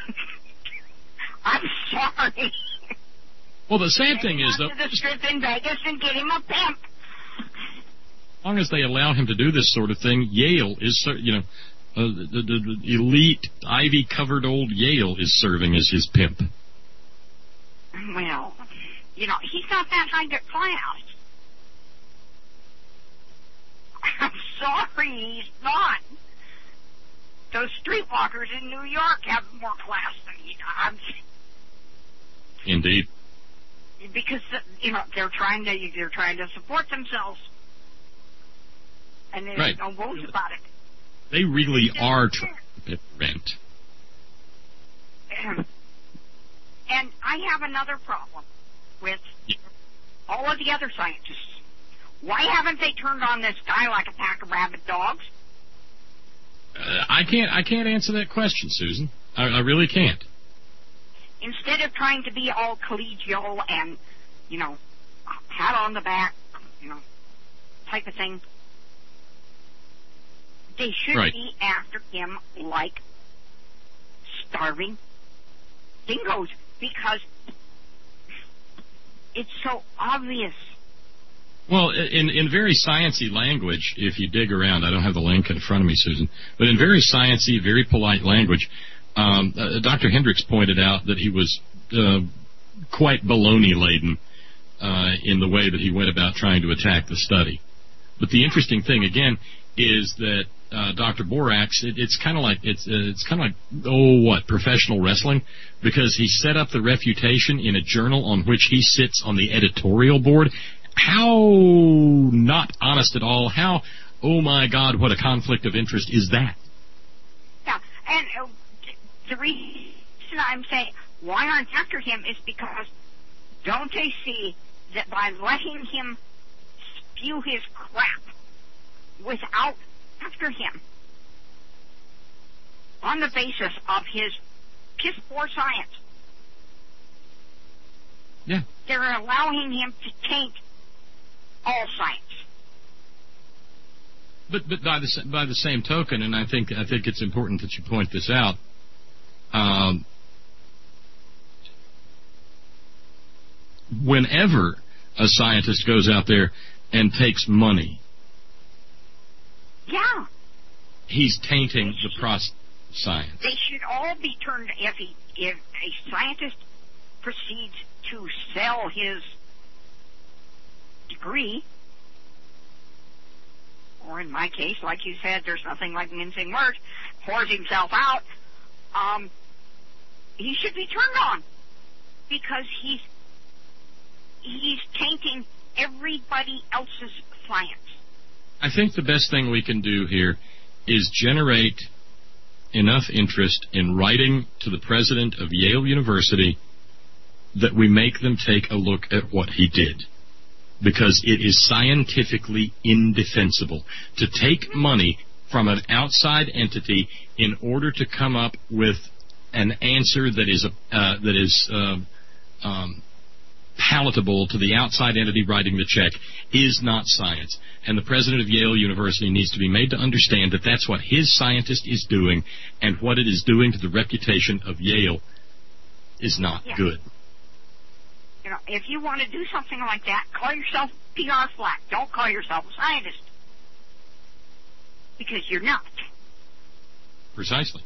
[SPEAKER 10] I'm sorry.
[SPEAKER 4] Well, the sad thing is, though,
[SPEAKER 10] to the strip in Vegas and get him a pimp.
[SPEAKER 4] As long as they allow him to do this sort of thing, Yale is, you know, uh, the, the, the elite, ivy-covered old Yale is serving as his pimp.
[SPEAKER 10] Well, you know, he's not that high class. I'm sorry, he's not. Those streetwalkers in New York have more class than he does.
[SPEAKER 4] Indeed.
[SPEAKER 10] Because, you know, they're trying to they're trying to support themselves. And there's
[SPEAKER 4] right.
[SPEAKER 10] no rules about it.
[SPEAKER 4] They really are trying to pay rent.
[SPEAKER 10] Um, and I have another problem with all of the other scientists. Why haven't they turned on this guy like a pack of rabid dogs?
[SPEAKER 4] Uh, I can't. I can't answer that question, Susan. I, I really can't.
[SPEAKER 10] Instead of trying to be all collegial and, you know, pat on the back, you know, type of thing, they should
[SPEAKER 4] right.
[SPEAKER 10] be after him like starving dingoes, because it's so obvious.
[SPEAKER 4] Well, in in very sciencey language, if you dig around, I don't have the link in front of me, Susan, but in very sciencey, very polite language, um, uh, Doctor Hendricks pointed out that he was uh, quite baloney-laden uh, in the way that he went about trying to attack the study. But the interesting thing, again, is that uh, Doctor Borax, it, it's kind of like it's uh, it's kind of like oh what professional wrestling, because he set up the refutation in a journal on which he sits on the editorial board. How not honest at all? How, oh my God, what a conflict of interest is that?
[SPEAKER 10] Yeah, and uh, the reason I'm saying why aren't after him is because don't they see that by letting him spew his crap without after him on the basis of his piss poor science,
[SPEAKER 4] yeah,
[SPEAKER 10] they're allowing him to taint all science.
[SPEAKER 4] But but by the by the same token, and I think I think it's important that you point this out. Um, whenever a scientist goes out there and takes money,
[SPEAKER 10] yeah,
[SPEAKER 4] he's tainting the process of science.
[SPEAKER 10] They should all be turned. If he, if a scientist proceeds to sell his degree, or in my case, like you said, there's nothing like mincing words, whores himself out, um, he should be turned on, because he's he's tainting everybody else's science.
[SPEAKER 4] I think the best thing we can do here is generate enough interest in writing to the president of Yale University that we make them take a look at what he did. Because it is scientifically indefensible to take money from an outside entity in order to come up with an answer that is uh, that is uh, um, palatable to the outside entity writing the check is not science. And the president of Yale University needs to be made to understand that that's what his scientist is doing, and what it is doing to the reputation of Yale is not
[SPEAKER 10] yeah.
[SPEAKER 4] good.
[SPEAKER 10] You know, if you want to do something like that, call yourself P R flack. Don't call yourself a scientist. Because you're not.
[SPEAKER 4] Precisely.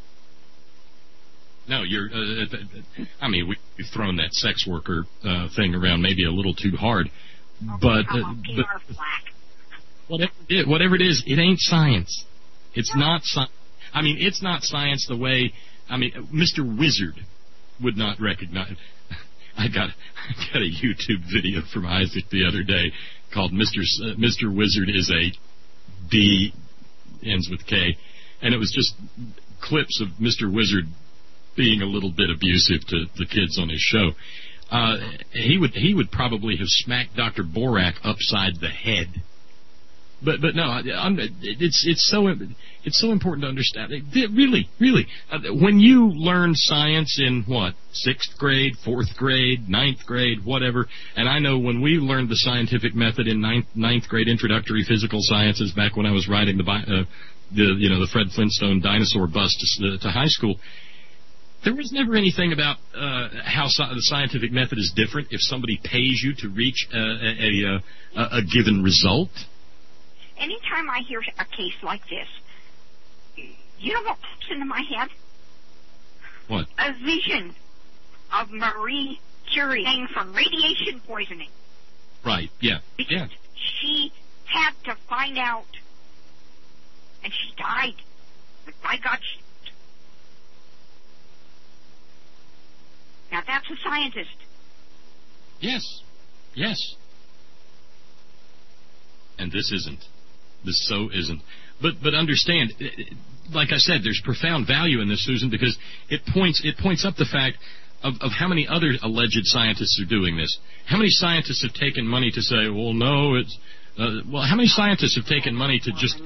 [SPEAKER 4] No, you're, uh, I mean, we've thrown that sex worker uh, thing around maybe a little too hard.
[SPEAKER 10] Okay,
[SPEAKER 4] but,
[SPEAKER 10] I'm
[SPEAKER 4] uh,
[SPEAKER 10] a P R
[SPEAKER 4] but
[SPEAKER 10] flack.
[SPEAKER 4] Whatever it, whatever it is, it ain't science. It's
[SPEAKER 10] no.
[SPEAKER 4] not science. I mean, it's not science the way, I mean, Mister Wizard would not recognize. I got I got a YouTube video from Isaac the other day called Mister Uh, Mister Wizard is a D, ends with K, and it was just clips of Mister Wizard being a little bit abusive to the kids on his show. Uh, he would he would probably have smacked Doctor Borak upside the head But but no, I'm, it's it's so it's so important to understand. Really, really, when you learn science in what sixth grade, fourth grade, ninth grade, whatever, and I know when we learned the scientific method in ninth, ninth grade introductory physical sciences back when I was writing the uh, the you know the Fred Flintstone dinosaur bust to, to high school. There was never anything about uh, how sci- the scientific method is different if somebody pays you to reach a, a, a, a given result.
[SPEAKER 10] Anytime I hear a case like this, you know what pops into my head?
[SPEAKER 4] What?
[SPEAKER 10] A vision of Marie Curie dying from radiation poisoning.
[SPEAKER 4] Right, yeah.
[SPEAKER 10] Because
[SPEAKER 4] yeah.
[SPEAKER 10] she had to find out, and she died. But by God, she... Now that's a scientist.
[SPEAKER 4] Yes, yes. And this isn't. This so isn't. But but understand, like I said, there's profound value in this, Susan, because it points it points up the fact of, of how many other alleged scientists are doing this. How many scientists have taken money to say, well, no, it's... Uh, well, how many scientists have taken money to just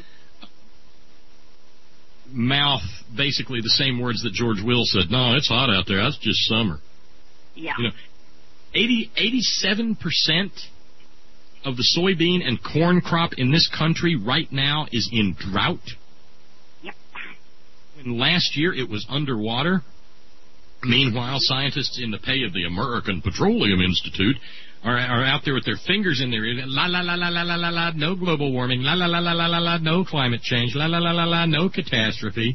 [SPEAKER 4] mouth basically the same words that George Will said? No, it's hot out there. That's just summer.
[SPEAKER 10] Yeah.
[SPEAKER 4] You know, eighty, eighty-seven percent of the soybean and corn crop in this country right now is in drought.
[SPEAKER 10] Yep.
[SPEAKER 4] When last year it was underwater. Meanwhile, scientists in the pay of the American Petroleum Institute are, are out there with their fingers in their ears. La la la la la la la la. No global warming. La la la la la la la. No climate change. La la la la la. No catastrophe.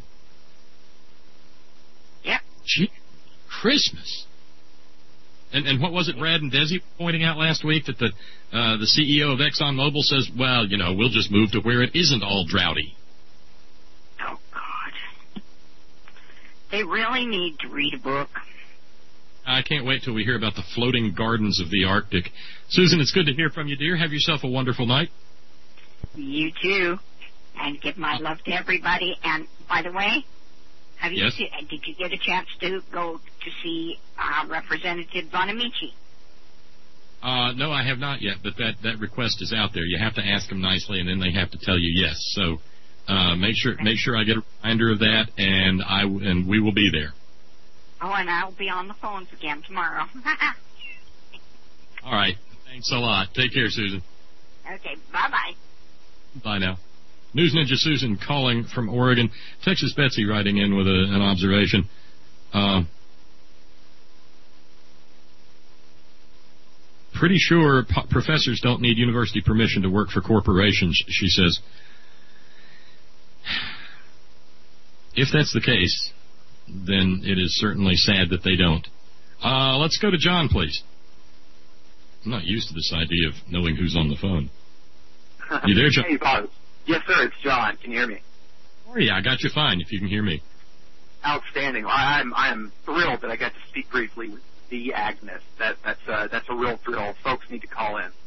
[SPEAKER 10] Yep.
[SPEAKER 4] Gee, Christmas. And, and what was it Brad and Desi pointing out last week, that the uh, the C E O of ExxonMobil says, well, you know, we'll just move to where it isn't all droughty.
[SPEAKER 10] Oh, God. They really need to read a book.
[SPEAKER 4] I can't wait till we hear about the floating gardens of the Arctic. Susan, it's good to hear from you, dear. Have yourself a wonderful night.
[SPEAKER 10] You too. And give my love to everybody. And, by the way, have you
[SPEAKER 4] yes.
[SPEAKER 10] see, did you get a chance to go to see uh, Representative Bonamici?
[SPEAKER 4] Uh, no, I have not yet, but that, that request is out there. You have to ask them nicely, and then they have to tell you yes. So uh, make sure make sure I get a reminder of that, and I and we will be there.
[SPEAKER 10] Oh, and I'll be on the phones again tomorrow.
[SPEAKER 4] All right. Thanks a lot. Take care, Susan.
[SPEAKER 10] Okay, bye-bye.
[SPEAKER 4] Bye now. News Ninja Susan calling from Oregon. Texas Betsy writing in with a, an observation. Uh, pretty sure po- professors don't need university permission to work for corporations, she says. If that's the case, then it is certainly sad that they don't. Uh, let's go to John, please. I'm not used to this idea of knowing who's on the phone. You there, John?
[SPEAKER 11] Hey, Bob. Yes, sir, it's John. Can you hear me?
[SPEAKER 4] Oh, yeah, I got you fine, if you can hear me.
[SPEAKER 11] Outstanding. Well, I'm I'm thrilled that I got to speak briefly with the Agnes. That that's uh, that's a real thrill. Folks need to call in.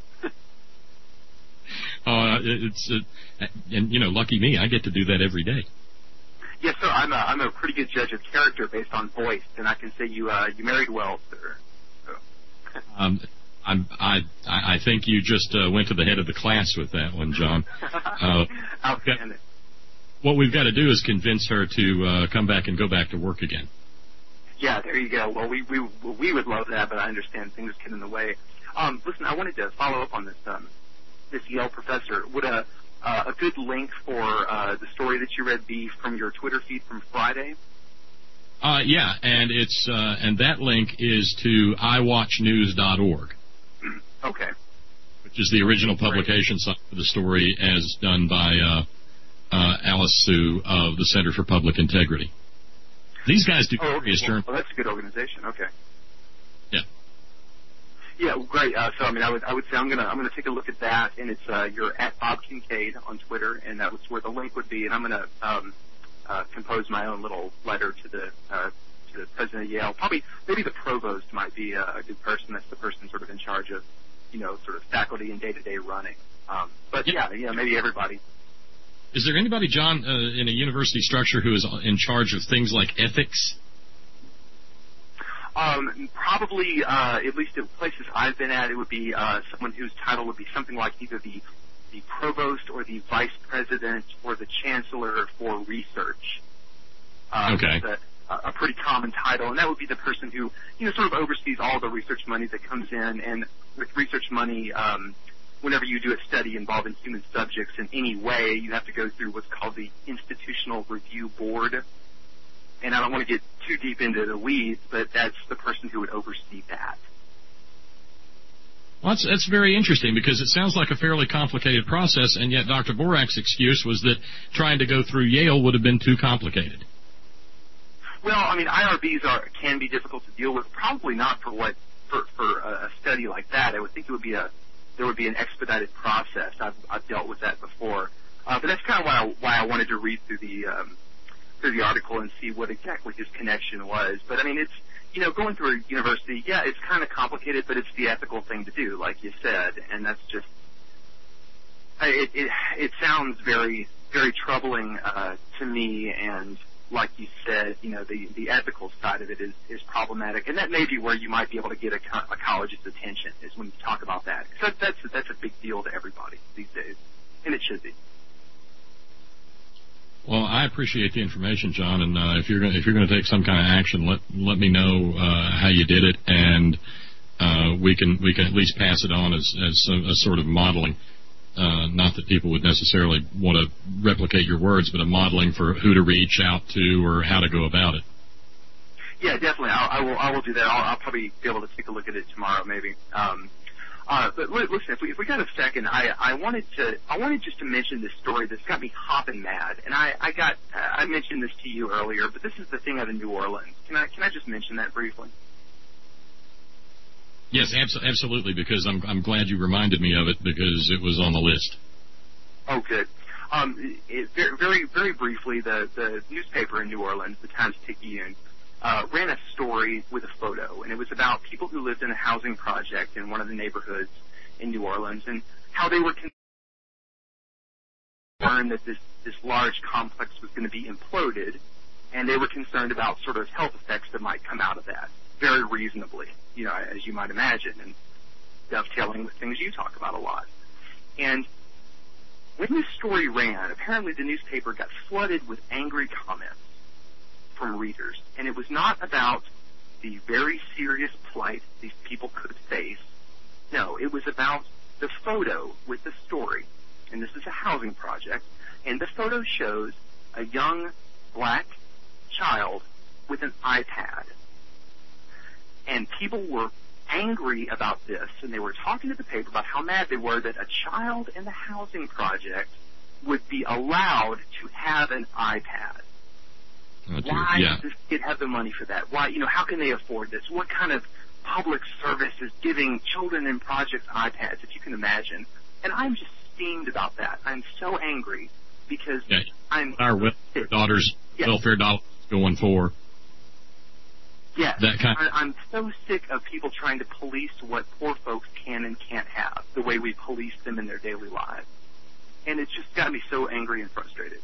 [SPEAKER 4] uh, it's uh, and you know, lucky me, I get to do that every day.
[SPEAKER 11] Yes, sir. I'm a I'm a pretty good judge of character based on voice, and I can say you uh, you married well, sir. So.
[SPEAKER 4] um, I'm, I I think you just uh, went to the head of the class with that one, John. Uh,
[SPEAKER 11] Outstanding.
[SPEAKER 4] What we've got to do is convince her to uh, come back and go back to work again.
[SPEAKER 11] Yeah, there you go. Well, we we we would love that, but I understand things get in the way. Um, listen, I wanted to follow up on this um, this Yale professor. Would a uh, a good link for uh, the story that you read be from your Twitter feed from Friday?
[SPEAKER 4] Uh, yeah, and it's uh, and that link is to i watch news dot org.
[SPEAKER 11] Okay.
[SPEAKER 4] Which is the original publication site for the story, as done by uh, uh, Alice Sue of the Center for Public Integrity. These guys do
[SPEAKER 11] oh,
[SPEAKER 4] various
[SPEAKER 11] okay.
[SPEAKER 4] journals.
[SPEAKER 11] Well, that's a good organization. Okay.
[SPEAKER 4] Yeah.
[SPEAKER 11] Yeah, well, great. Uh, so, I mean, I would I would say I'm gonna I'm gonna take a look at that, and it's uh, you're at Bob Kincaid on Twitter, and that was where the link would be, and I'm gonna um, uh, compose my own little letter to the uh, to the president of Yale. Probably maybe the provost might be a, a good person. That's the person sort of in charge of, you know, sort of faculty and day-to-day running. Um, but yeah, yeah, maybe everybody.
[SPEAKER 4] Is there anybody, John, uh, in a university structure who is in charge of things like ethics?
[SPEAKER 11] Um, probably, uh, at least at places I've been at, it would be uh, someone whose title would be something like either the the provost or the vice president or the chancellor for research. Uh,
[SPEAKER 4] okay.
[SPEAKER 11] That's a, a pretty common title, and that would be the person who, you know, sort of oversees all the research money that comes in. And with research money, um, whenever you do a study involving human subjects in any way, you have to go through what's called the Institutional Review Board. And I don't want to get too deep into the weeds, but that's the person who would oversee that.
[SPEAKER 4] Well, that's, that's very interesting because it sounds like a fairly complicated process, and yet Doctor Borak's excuse was that trying to go through Yale would have been too complicated.
[SPEAKER 11] Well, I mean, I R Bs are can be difficult to deal with. Probably not for what for for a study like that. I would think it would be a there would be an expedited process. I've I've dealt with that before, uh, but that's kind of why I, why I wanted to read through the um, through the article and see what exactly his connection was. But I mean, it's you know going through a university, yeah, it's kind of complicated, but it's the ethical thing to do, like you said, and that's just it it, it sounds very very troubling uh, to me. And like you said, you know, the, the ethical side of it is, is problematic, and that may be where you might be able to get a, co- a college's attention is when you talk about that. Because that's, that's a big deal to everybody these days, and it should be.
[SPEAKER 4] Well, I appreciate the information, John, and uh, if you're gonna, if you're going to take some kind of action, let let me know uh, how you did it, and uh, we can we can at least pass it on as as a, a sort of modeling. Uh, not that people would necessarily want to replicate your words, but a modeling for who to reach out to or how to go about it.
[SPEAKER 11] Yeah, definitely. I'll, I will. I will do that. I'll, I'll probably be able to take a look at it tomorrow, maybe. Um, uh, but li- listen, if we if we got a second, I, I wanted to I wanted just to mention this story that's got me hopping mad, and I I got I mentioned this to you earlier, but this is the thing out of New Orleans. Can I can I just mention that briefly?
[SPEAKER 4] Yes, abs- absolutely, because I'm I'm glad you reminded me of it because it was on the list.
[SPEAKER 11] Oh, good. Um, it, very, very, very briefly, the, the newspaper in New Orleans, the Times-Picayune, uh, ran a story with a photo, and it was about people who lived in a housing project in one of the neighborhoods in New Orleans and how they were concerned that this, this large complex was going to be imploded, and they were concerned about sort of health effects that might come out of that, very reasonably, you know, as you might imagine, and dovetailing with things you talk about a lot. And when this story ran, apparently the newspaper got flooded with angry comments from readers, and it was not about the very serious plight these people could face. No, it was about the photo with the story, and this is a housing project, and the photo shows a young black child with an iPad. And people were angry about this, and they were talking to the paper about how mad they were that a child in the housing project would be allowed to have an iPad.
[SPEAKER 4] Oh,
[SPEAKER 11] Why
[SPEAKER 4] yeah.
[SPEAKER 11] does this kid have the money for that? Why, you know, how can they afford this? What kind of public service is giving children in projects iPads, if you can imagine? And I'm just steamed about that. I'm so angry because
[SPEAKER 4] yeah.
[SPEAKER 11] I'm...
[SPEAKER 4] Our welfare daughters,
[SPEAKER 11] yes.
[SPEAKER 4] welfare dollars going for...
[SPEAKER 11] Yes,
[SPEAKER 4] that kind of-
[SPEAKER 11] I, I'm so sick of people trying to police what poor folks can and can't have, the way we police them in their daily lives. And it's just got me so angry and frustrated.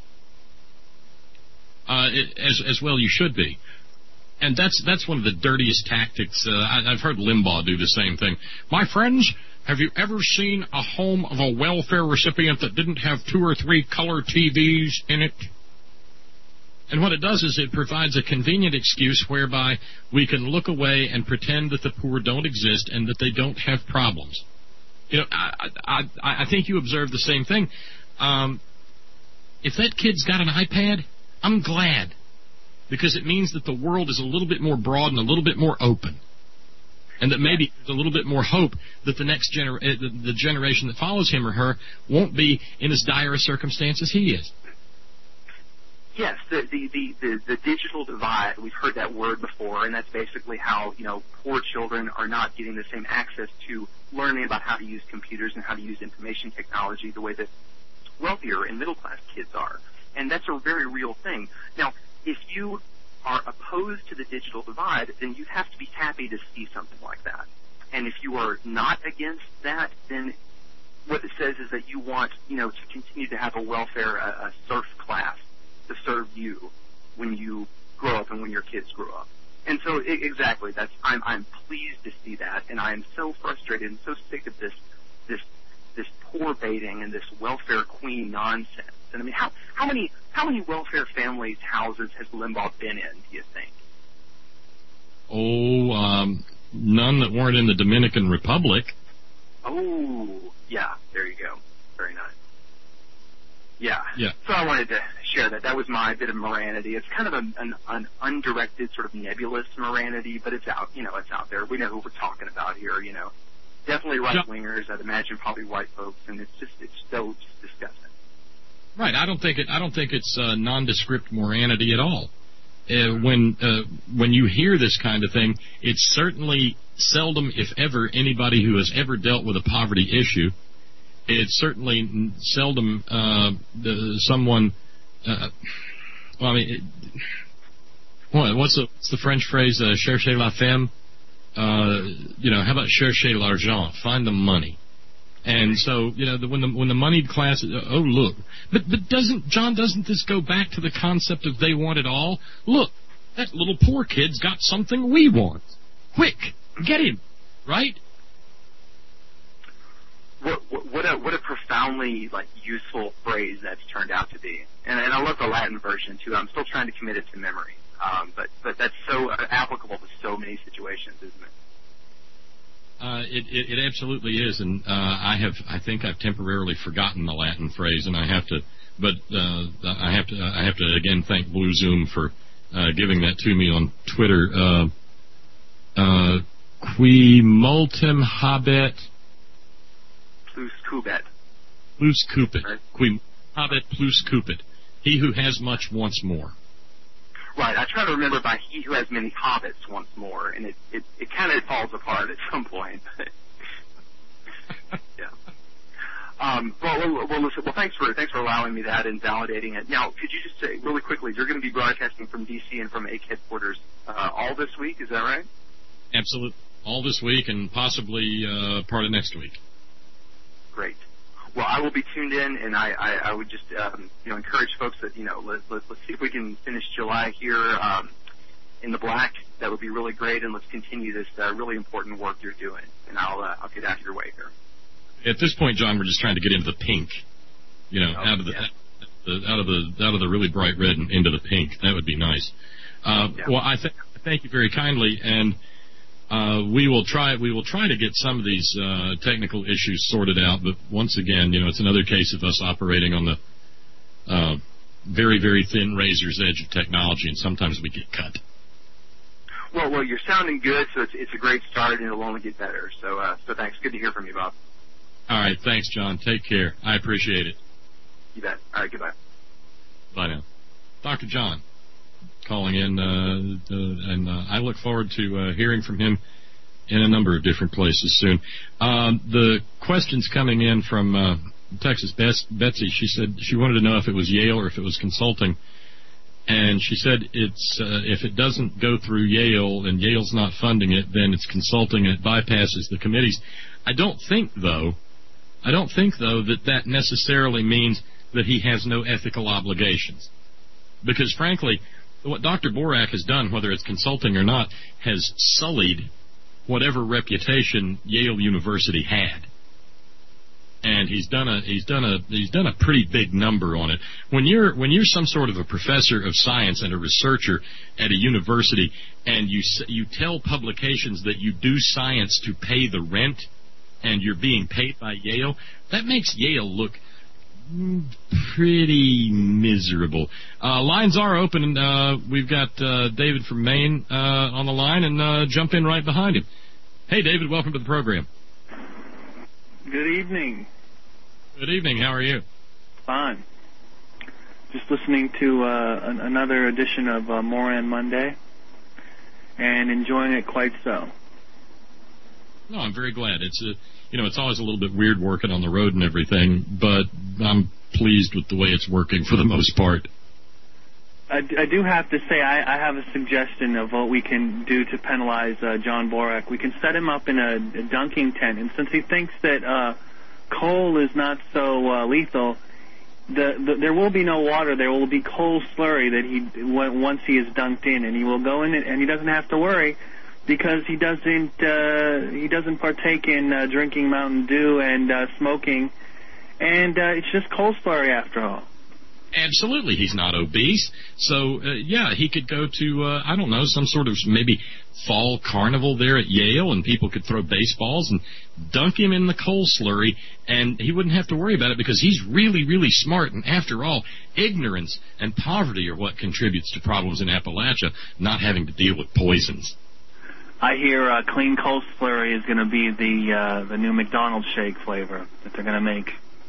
[SPEAKER 4] Uh, it, as as well, you should be, and that's that's one of the dirtiest tactics. Uh, I, I've heard Limbaugh do the same thing. My friends, have you ever seen a home of a welfare recipient that didn't have two or three color T Vs in it? And what it does is it provides a convenient excuse whereby we can look away and pretend that the poor don't exist and that they don't have problems. You know, I I, I think you observe the same thing. Um, if that kid's got an iPad, I'm glad, because it means that the world is a little bit more broad and a little bit more open, and that maybe there's a little bit more hope that the next gener- the, the generation that follows him or her won't be in as dire a circumstance as he is.
[SPEAKER 11] Yes, the, the, the, the, the digital divide, we've heard that word before, and that's basically how, you know, poor children are not getting the same access to learning about how to use computers and how to use information technology the way that wealthier and middle-class kids are. And that's a very real thing. Now, if you are opposed to the digital divide, then you have to be happy to see something like that. And if you are not against that, then what it says is that you want, you know, to continue to have a welfare, a, a serf class to serve you when you grow up and when your kids grow up. And so, I- exactly, that's I'm I'm pleased to see that, and I am so frustrated and so sick of this this this poor baiting and this welfare queen nonsense. And I mean, how how many how many welfare families' houses has Limbaugh been in? Do you think?
[SPEAKER 4] Oh, um, none that weren't in the Dominican Republic.
[SPEAKER 11] Oh, yeah. There you go. Very nice. Yeah.
[SPEAKER 4] Yeah.
[SPEAKER 11] So I wanted to share that. That was my bit of Moranity. It's kind of a, an, an undirected, sort of nebulous Moranity, but it's out. You know, it's out there. We know who we're talking about here. You know, definitely right wingers. I'd imagine probably white folks, and it's just it's so just disgusting.
[SPEAKER 4] Right. I don't think it. I don't think it's uh, nondescript Moranity at all. Uh, when uh, when you hear this kind of thing, it's certainly seldom, if ever, anybody who has ever dealt with a poverty issue. It's certainly seldom uh, the, someone. Uh, well, I mean, it, what, what's the what's the French phrase? Uh, cherchez la femme. Uh, you know, how about cherchez l'argent? Find the money. And so, you know, the, when the when the moneyed class, uh, oh look, but but doesn't John? Doesn't this go back to the concept of they want it all? Look, that little poor kid's got something we want. Quick, get him, right?
[SPEAKER 11] What, what, what a what a profoundly like useful phrase that's turned out to be, and, and I love the Latin version too. I'm still trying to commit it to memory, um, but but that's so uh, applicable to so many situations, isn't it?
[SPEAKER 4] Uh, it, it, it absolutely is, and uh, I have I think I've temporarily forgotten the Latin phrase, and I have to, but uh, I have to I have to again thank Blue Zoom for uh, giving that to me on Twitter. Uh, uh, qui multum habet.
[SPEAKER 11] Plus cupet.
[SPEAKER 4] Plus cupet. Right. Qui habet plus cupet. He who has much wants more.
[SPEAKER 11] Right. I try to remember by he who has many hobbits wants more, and it it, it kind of falls apart at some point. yeah. Um, well, well, well, listen. Well, thanks for thanks for allowing me that and validating it. Now, could you just say really quickly? You're going to be broadcasting from D C and from A C headquarters uh, all this week. Is that right?
[SPEAKER 4] Absolutely. All this week and possibly uh, part of next week.
[SPEAKER 11] Great. Well, I will be tuned in, and I, I, I would just um, you know encourage folks that you know let, let, let's see if we can finish July here um, in the black. That would be really great, and let's continue this uh, really important work you're doing. And I'll uh, I'll get out of your way here.
[SPEAKER 4] At this point, John, we're just trying to get into the pink, you know,
[SPEAKER 11] oh,
[SPEAKER 4] out of the,
[SPEAKER 11] yeah.
[SPEAKER 4] the out of the out of the really bright red and into the pink. That would be nice. Uh,
[SPEAKER 11] yeah.
[SPEAKER 4] Well, I th- thank you very kindly, and. Uh, we will try. We will try to get some of these uh, technical issues sorted out. But once again, you know, it's another case of us operating on the uh, very, very thin razor's edge of technology, and sometimes we get cut.
[SPEAKER 11] Well, well, you're sounding good, so it's it's a great start, and it'll only get better. So, uh, so thanks. Good to hear from you, Bob.
[SPEAKER 4] All right, thanks, John. Take care. I appreciate it.
[SPEAKER 11] You bet. All right, goodbye.
[SPEAKER 4] Bye now, Doctor John. Calling in, uh, uh, and uh, I look forward to uh, hearing from him in a number of different places soon. Um, the questions coming in from uh, Texas Bess- Betsy, she said she wanted to know if it was Yale or if it was consulting, and she said it's uh, if it doesn't go through Yale and Yale's not funding it, then it's consulting and it bypasses the committees. I don't think, though, I don't think, though, that that necessarily means that he has no ethical obligations, because, frankly, what Doctor Borak has done, whether it's consulting or not, has sullied whatever reputation Yale University had, and he's done a he's done a he's done a pretty big number on it. When you're when you're some sort of a professor of science and a researcher at a university, and you you tell publications that you do science to pay the rent, and you're being paid by Yale, that makes Yale look pretty miserable. Uh, lines are open, and uh, we've got uh, David from Maine uh, on the line, and uh, jump in right behind him. Hey, David, welcome to the program.
[SPEAKER 12] Good evening.
[SPEAKER 4] Good evening. How are you?
[SPEAKER 12] Fine. Just listening to uh, an- another edition of uh, Moran Monday, and enjoying it quite so.
[SPEAKER 4] No, I'm very glad. It's a You know, it's always a little bit weird working on the road and everything, but I'm pleased with the way it's working for the most part.
[SPEAKER 12] I, I do have to say I, I have a suggestion of what we can do to penalize uh, John Borak. We can set him up in a, a dunking tent, and since he thinks that uh, coal is not so uh, lethal, the, the, there will be no water. There will be coal slurry that he once he is dunked in, and he will go in it, and he doesn't have to worry because he doesn't uh, he doesn't partake in uh, drinking Mountain Dew and uh, smoking, and uh, it's just cold slurry after all.
[SPEAKER 4] Absolutely, he's not obese, so uh, yeah, he could go to uh, I don't know, some sort of maybe fall carnival there at Yale, and people could throw baseballs and dunk him in the cold slurry, and he wouldn't have to worry about it because he's really, really smart. And after all, ignorance and poverty are what contributes to problems in Appalachia, not having to deal with poisons.
[SPEAKER 12] I hear uh, clean cold slurry is going to be the uh, the new McDonald's shake flavor that they're going to make.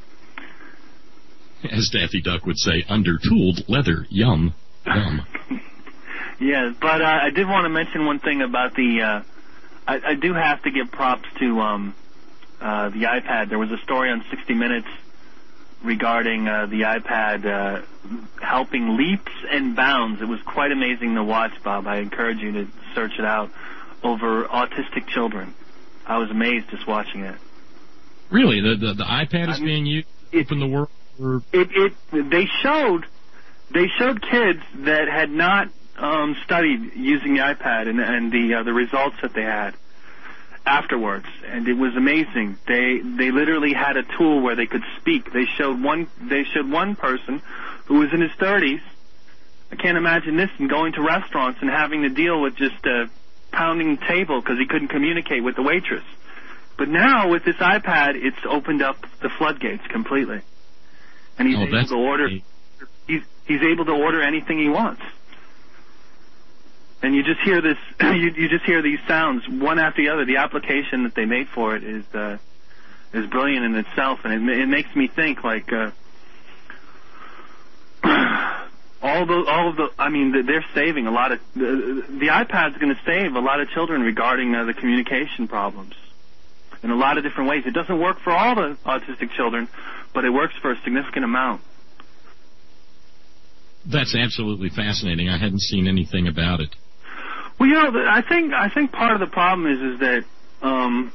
[SPEAKER 4] As Daffy Duck would say, under-tooled leather, yum, yum.
[SPEAKER 12] Yeah, but uh, I did want to mention one thing about the, uh, I, I do have to give props to um, uh, the iPad. There was a story on sixty minutes regarding uh, the iPad uh, helping leaps and bounds. It was quite amazing to watch, Bob. I encourage you to search it out, over autistic children. I was amazed just watching it.
[SPEAKER 4] Really? The, the, the iPad is
[SPEAKER 12] I mean,
[SPEAKER 4] being used to open the world? Or...
[SPEAKER 12] It, it, they showed, they showed kids that had not um, studied using the iPad and, and the uh, the results that they had afterwards, and it was amazing. They they literally had a tool where they could speak. They showed one they showed one person who was in his thirties. I can't imagine this, and going to restaurants and having to deal with just a pounding table because he couldn't communicate with the waitress. But now with this iPad, it's opened up the floodgates completely, and he's
[SPEAKER 4] oh,
[SPEAKER 12] able to order. He's he's able to order anything he wants. And you just hear this, you, you just hear these sounds one after the other. The application that they made for it is uh, is brilliant in itself, and it, it makes me think like uh, all the all of the. I mean, they're saving a lot of the, the iPad's going to save a lot of children regarding uh, the communication problems in a lot of different ways. It doesn't work for all the autistic children, but it works for a significant amount.
[SPEAKER 4] That's absolutely fascinating. I hadn't seen anything about it.
[SPEAKER 12] Well, you know, I think I think part of the problem is is that um,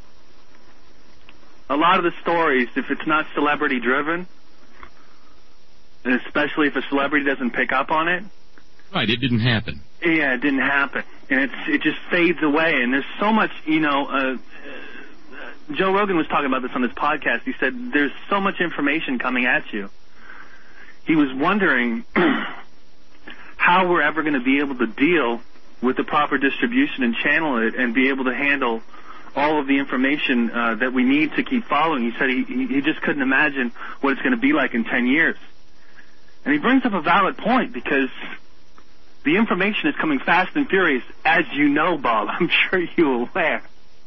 [SPEAKER 12] a lot of the stories, if it's not celebrity driven, and especially if a celebrity doesn't pick up on it,
[SPEAKER 4] right, it didn't happen.
[SPEAKER 12] Yeah, it didn't happen, and it's it just fades away. And there's so much, you know. Uh, Joe Rogan was talking about this on his podcast. He said there's so much information coming at you. He was wondering how we're ever going to be able to deal with the proper distribution and channel it and be able to handle all of the information uh, that we need to keep following. He said he, he just couldn't imagine what it's going to be like in ten years. And he brings up a valid point because the information is coming fast and furious, as you know, Bob. I'm sure you're aware.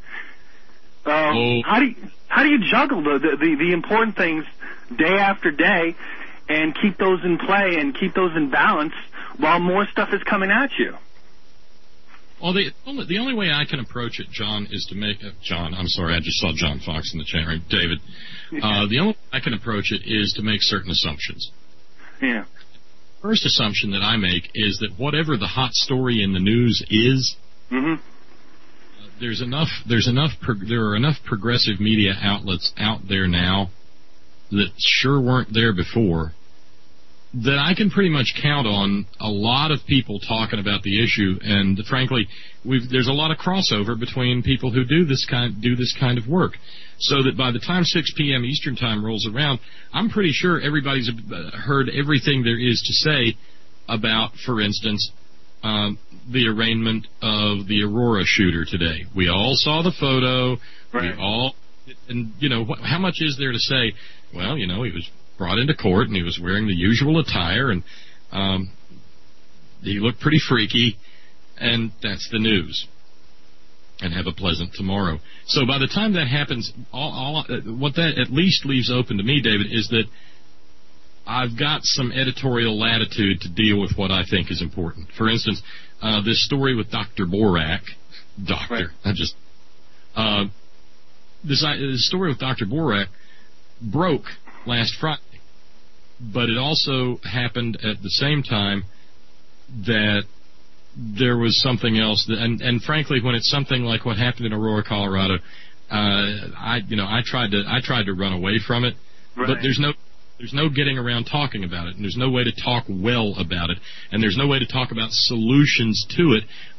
[SPEAKER 12] Um, oh. How do you, how do you juggle the, the, the important things day after day and keep those in play and keep those in balance while more stuff is coming at you?
[SPEAKER 4] Well, the only, the only way I can approach it, John, is to make... Uh, John, I'm sorry, I just saw John Fox in the chat room. David. Uh, the only way I can approach it is to make certain assumptions.
[SPEAKER 12] Yeah.
[SPEAKER 4] First assumption that I make is that whatever the hot story in the news is,
[SPEAKER 12] mm-hmm.
[SPEAKER 4] uh, there's enough, there's enough, pro- there are enough progressive media outlets out there now that sure weren't there before, that I can pretty much count on a lot of people talking about the issue, and frankly, we've, there's a lot of crossover between people who do this kind do this kind of work, so that by the time six p.m. Eastern Time rolls around, I'm pretty sure everybody's heard everything there is to say about, for instance, um, the arraignment of the Aurora shooter today. We all saw the photo.
[SPEAKER 12] Right.
[SPEAKER 4] We all, and you know, wh- how much is there to say? Well, you know, he was brought into court, and he was wearing the usual attire, and um, he looked pretty freaky, and that's the news. And have a pleasant tomorrow. So by the time that happens, all, all, uh, what that at least leaves open to me, David, is that I've got some editorial latitude to deal with what I think is important. For instance, uh, this story with Doctor Borak, Doctor,
[SPEAKER 12] right.
[SPEAKER 4] I just, uh, this, uh, this story with Doctor Borak broke last Friday. But it also happened at the same time that there was something else, that, and, and frankly, when it's something like what happened in Aurora, Colorado, uh, I, you know, I tried to, I tried to run away from it,
[SPEAKER 12] right.
[SPEAKER 4] but there's no, there's no getting around talking about it, and there's no way to talk well about it, and there's no way to talk about solutions to it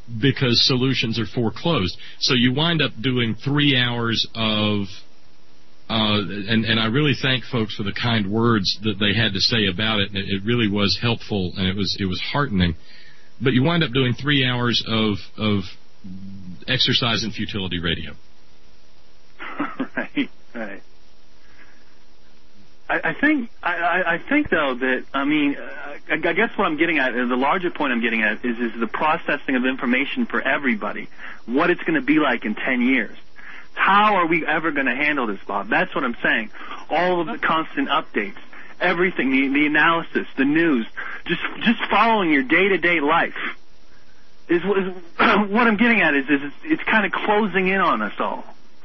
[SPEAKER 4] because solutions are foreclosed. So you wind up doing three hours of, uh, and, and I really thank folks for the kind words that they had to say about it. It really was helpful, and it was it was heartening. But you wind up doing three hours of of exercise and futility radio.
[SPEAKER 12] Right, right. I, I think I, I think though that I mean I, I guess what I'm getting at, the larger point I'm getting at is is the processing of information for everybody. What it's going to be like in ten years. How are we ever going to handle this, Bob? That's what I'm saying. All of the constant updates, everything, the, the analysis, the news, just just following your day to day life is, is what I'm getting at. Is, is it's, it's kind of closing in on us all.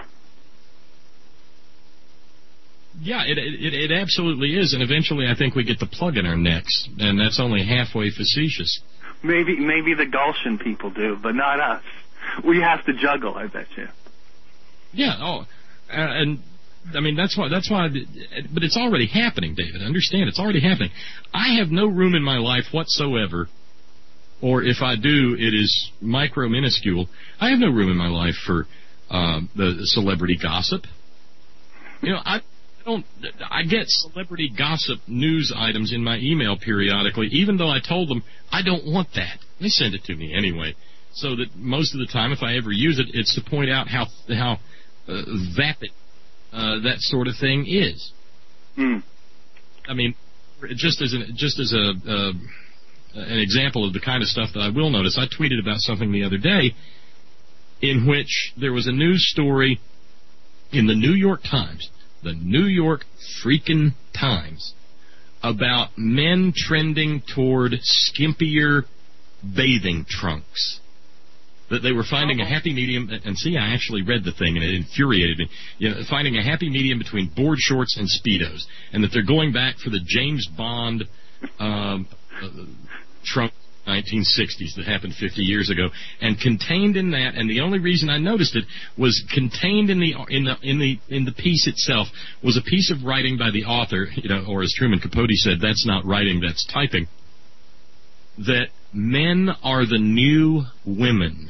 [SPEAKER 4] Yeah, it, it it absolutely is, and eventually I think we get the plug in our necks, and that's only halfway facetious.
[SPEAKER 12] Maybe maybe the Gulshan people do, but not us. We have to juggle, I bet you.
[SPEAKER 4] Yeah, oh, uh, and I mean that's why that's why, but it's already happening, David. Understand, it's already happening. I have no room in my life whatsoever, or if I do, it is micro minuscule. I have no room in my life for uh, the celebrity gossip. You know, I. Don't, I get celebrity gossip news items in my email periodically, even though I told them I don't want that. They send it to me anyway, so that most of the time, if I ever use it, it's to point out how how uh, vapid uh, that sort of thing is.
[SPEAKER 12] Mm.
[SPEAKER 4] I mean, just as an just as a uh, an example of the kind of stuff that I will notice, I tweeted about something the other day in which there was a news story in the New York Times. The New York freaking Times, about men trending toward skimpier bathing trunks. That they were finding a happy medium, and see, I actually read the thing, and it infuriated me. You know, finding a happy medium between board shorts and Speedos, and that they're going back for the James Bond um, uh, trunk nineteen sixties that happened fifty years ago, and contained in that, and the only reason I noticed it was contained in the in the in the in the piece itself was a piece of writing by the author, you know, or as Truman Capote said, that's not writing, that's typing. That men are the new women.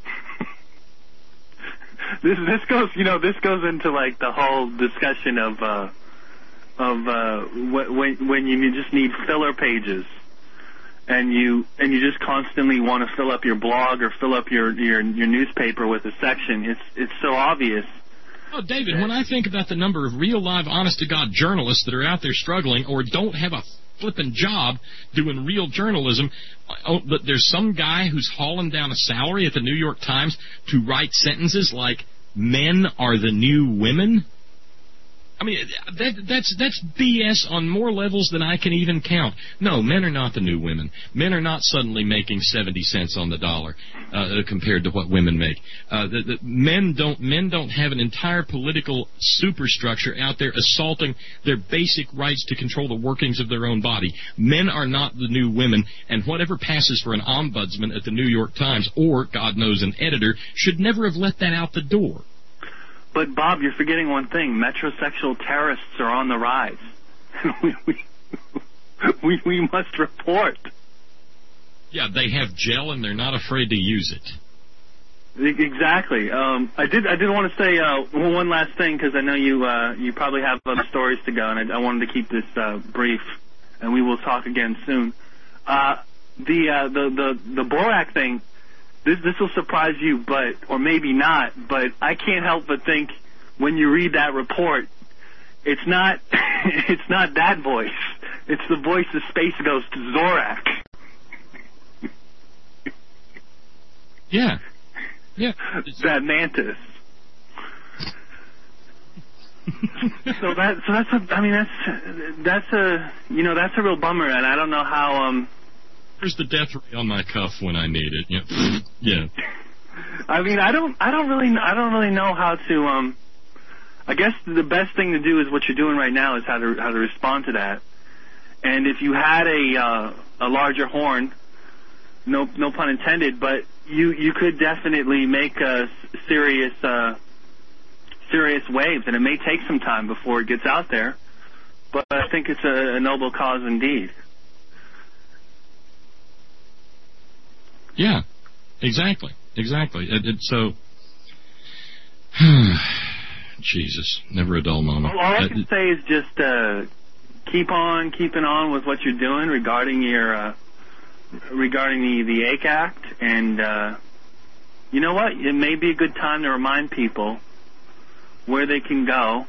[SPEAKER 12] This this goes, you know, this goes into like the whole discussion of uh, of uh, when when you just need filler pages. And you and you just constantly want to fill up your blog or fill up your, your your newspaper with a section. It's it's so obvious.
[SPEAKER 4] Oh, David, when I think about the number of real, live, honest-to-God journalists that are out there struggling or don't have a flipping job doing real journalism, oh, but there's some guy who's hauling down a salary at the New York Times to write sentences like, men are the new women? I mean, that, that's that's B S on more levels than I can even count. No, men are not the new women. Men are not suddenly making seventy cents on the dollar uh, compared to what women make. Uh, the, the, men don't men don't have an entire political superstructure out there assaulting their basic rights to control the workings of their own body. Men are not the new women, and whatever passes for an ombudsman at the New York Times or, God knows, an editor should never have let that out the door.
[SPEAKER 12] But, Bob, you're forgetting one thing. Metrosexual terrorists are on the rise. we, we, we, we must report.
[SPEAKER 4] Yeah, they have gel and they're not afraid to use it.
[SPEAKER 12] Exactly. Um, I did I did want to say uh, one last thing, because I know you uh, you probably have other stories to go, and I, I wanted to keep this uh, brief, and we will talk again soon. Uh, the, uh, the, the, the Borak thing, This this will surprise you, but or maybe not. But I can't help but think when you read that report, it's not it's not that voice. It's the voice of Space Ghost Zorak.
[SPEAKER 4] Yeah, yeah.
[SPEAKER 12] That mantis. so that so that's a, I mean that's that's a you know that's a real bummer, and I don't know how um.
[SPEAKER 4] Here's the death ray on my cuff when I need it. Yeah, yeah.
[SPEAKER 12] I mean, I don't, I don't really, I don't really know how to. Um, I guess the best thing to do is what you're doing right now is how to how to respond to that. And if you had a uh, a larger horn, no no pun intended, but you you could definitely make a serious uh, serious waves, and it may take some time before it gets out there. But I think it's a, a noble cause indeed.
[SPEAKER 4] Yeah, Exactly. Exactly. It, it, so, Jesus, never a dull moment.
[SPEAKER 12] Well, all I
[SPEAKER 4] Uh,
[SPEAKER 12] can say is just uh, keep on keeping on with what you're doing regarding your uh, regarding the the A C E Act, and uh, you know what? It may be a good time to remind people where they can go,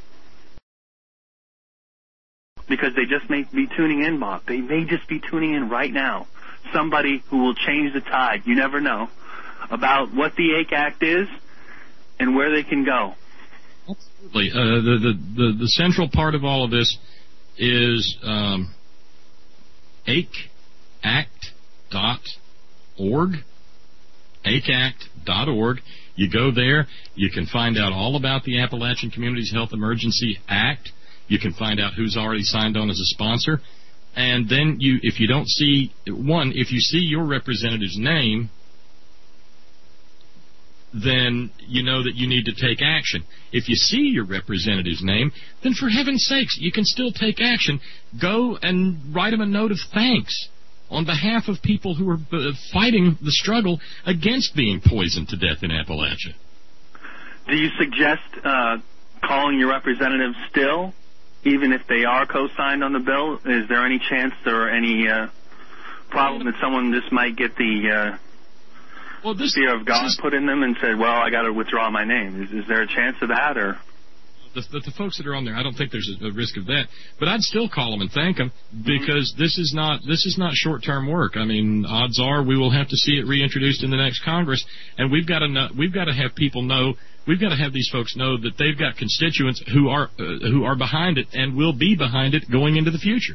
[SPEAKER 12] because they just may be tuning in, Bob. They may just be tuning in right now. Somebody who will change the tide, you never know, about what the A C E Act is and where they can go.
[SPEAKER 4] Absolutely. Uh, the, the, the, the central part of all of this is um, A C E act dot org. A C E act dot org. You go there, you can find out all about the Appalachian Communities Health Emergency Act. You can find out who's already signed on as a sponsor. And then you, if you don't see, one, if you see your representative's name, then you know that you need to take action. If you see your representative's name, then for heaven's sakes, you can still take action. Go and write them a note of thanks on behalf of people who are uh, fighting the struggle against being poisoned to death in Appalachia.
[SPEAKER 12] Do you suggest uh, calling your representative still, even if they are co-signed on the bill? Is there any chance or any uh, problem that someone just might get the uh,
[SPEAKER 4] well, this,
[SPEAKER 12] fear of God
[SPEAKER 4] this is,
[SPEAKER 12] put in them and said, well, I got to withdraw my name? Is, is there a chance of that? Or
[SPEAKER 4] the, the, the folks that are on there, I don't think there's a, a risk of that. But I'd still call them and thank them, because mm-hmm. this is not this is not short-term work. I mean, odds are we will have to see it reintroduced in the next Congress, and we've got to know, we've got to have people know. We've got to have these folks know that they've got constituents who are uh, who are behind it and will be behind it going into the future.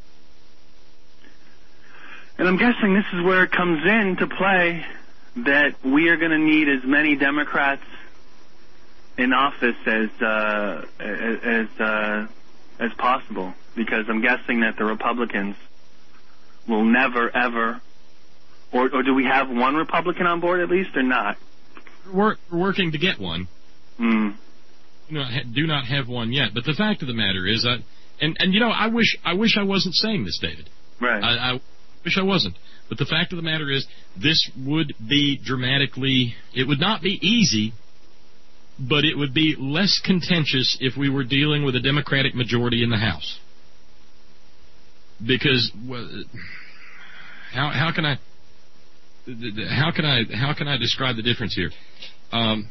[SPEAKER 12] And I'm guessing this is where it comes into play that we are going to need as many Democrats in office as uh, as uh, as possible, because I'm guessing that the Republicans will never ever, or or do we have one Republican on board at least, or not?
[SPEAKER 4] We're working to get one.
[SPEAKER 12] Mm.
[SPEAKER 4] Do not, ha- do not have one yet. But the fact of the matter is, I, and and you know, I wish I wish I wasn't saying this, David.
[SPEAKER 12] Right.
[SPEAKER 4] I, I wish I wasn't. But the fact of the matter is, this would be dramatically. It would not be easy, but it would be less contentious if we were dealing with a Democratic majority in the House. Because well, how how can I? How can I how can I describe the difference here? Um,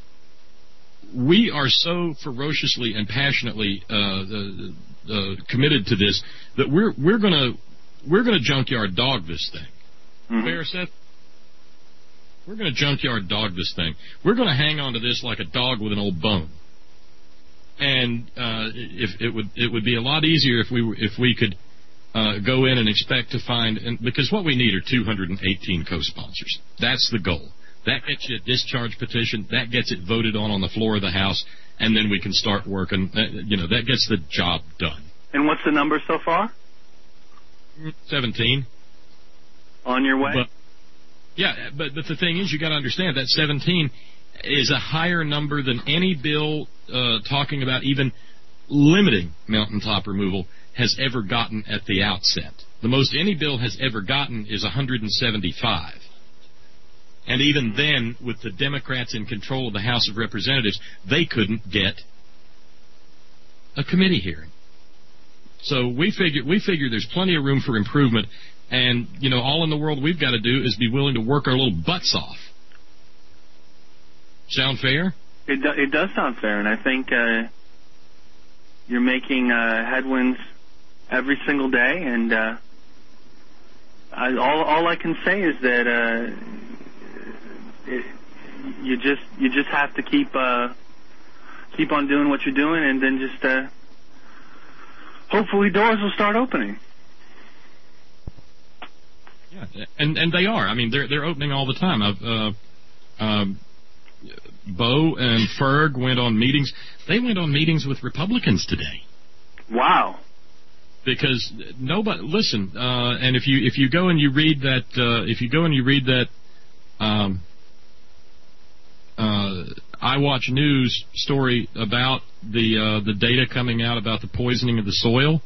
[SPEAKER 4] we are so ferociously and passionately uh, uh, uh, committed to this that we're we're gonna we're gonna junkyard dog this thing.
[SPEAKER 12] Mm-hmm.
[SPEAKER 4] Fair, Seth? We're gonna junkyard dog this thing. We're gonna hang on to this like a dog with an old bone. And uh, if it would it would be a lot easier if we were, if we could. Uh, go in and expect to find, and because what we need are two hundred eighteen co-sponsors. That's the goal. That gets you a discharge petition. That gets it voted on on the floor of the House, and then we can start working. Uh, you know, that gets the job done.
[SPEAKER 12] And what's the number so far?
[SPEAKER 4] seventeen.
[SPEAKER 12] On your way?
[SPEAKER 4] But, yeah, but, but the thing is, you got to understand that seventeen is a higher number than any bill uh, talking about even limiting mountaintop removal has ever gotten at the outset. The most any bill has ever gotten is one hundred seventy-five. And even then, with the Democrats in control of the House of Representatives, they couldn't get a committee hearing. So we figure we figure there's plenty of room for improvement, and you know, all in the world we've got to do is be willing to work our little butts off. Sound fair?
[SPEAKER 12] It do, it does sound fair, and I think uh, you're making uh, headwinds every single day, and uh, I, all all I can say is that uh, it, you just you just have to keep uh, keep on doing what you're doing, and then just uh, hopefully doors will start opening.
[SPEAKER 4] Yeah, and and they are. I mean, they're they're opening all the time. I've uh, um, Bo and Ferg went on meetings. They went on meetings with Republicans today.
[SPEAKER 12] Wow.
[SPEAKER 4] Because nobody listen, uh, and if you if you go and you read that uh, if you go and you read that um, uh, iWatch News story about the uh, the data coming out about the poisoning of the soil,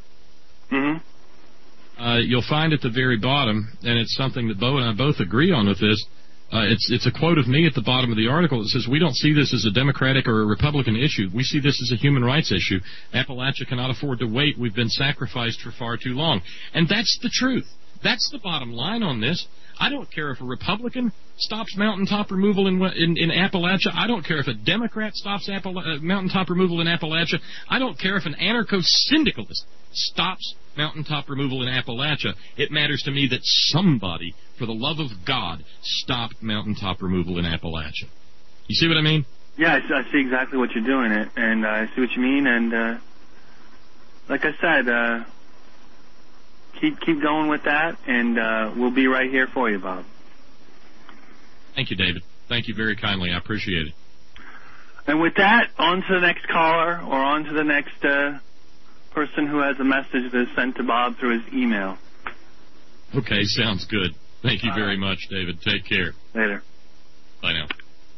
[SPEAKER 12] mm-hmm.
[SPEAKER 4] uh, you'll find at the very bottom, and it's something that Bo and I both agree on with this. Uh, it's it's a quote of me at the bottom of the article. It says, we don't see this as a Democratic or a Republican issue. We see this as a human rights issue. Appalachia cannot afford to wait. We've been sacrificed for far too long. And that's the truth. That's the bottom line on this. I don't care if a Republican stops mountaintop removal in, in, in Appalachia. I don't care if a Democrat stops Appala- uh, mountaintop removal in Appalachia. I don't care if an anarcho-syndicalist stops mountaintop removal in Appalachia. It matters to me that somebody, for the love of God, stop mountaintop removal in Appalachia. You see what I mean?
[SPEAKER 12] Yeah, I, I see exactly what you're doing, it, and uh, I see what you mean. And uh, like I said, uh, keep keep going with that, and uh, we'll be right here for you, Bob.
[SPEAKER 4] Thank you, David. Thank you very kindly. I appreciate it.
[SPEAKER 12] And with that, on to the next caller, or on to the next uh, person who has a message that is sent to Bob through his email.
[SPEAKER 4] Okay, sounds good. Thank you All very right. much, David. Take care.
[SPEAKER 12] Later.
[SPEAKER 4] Bye now.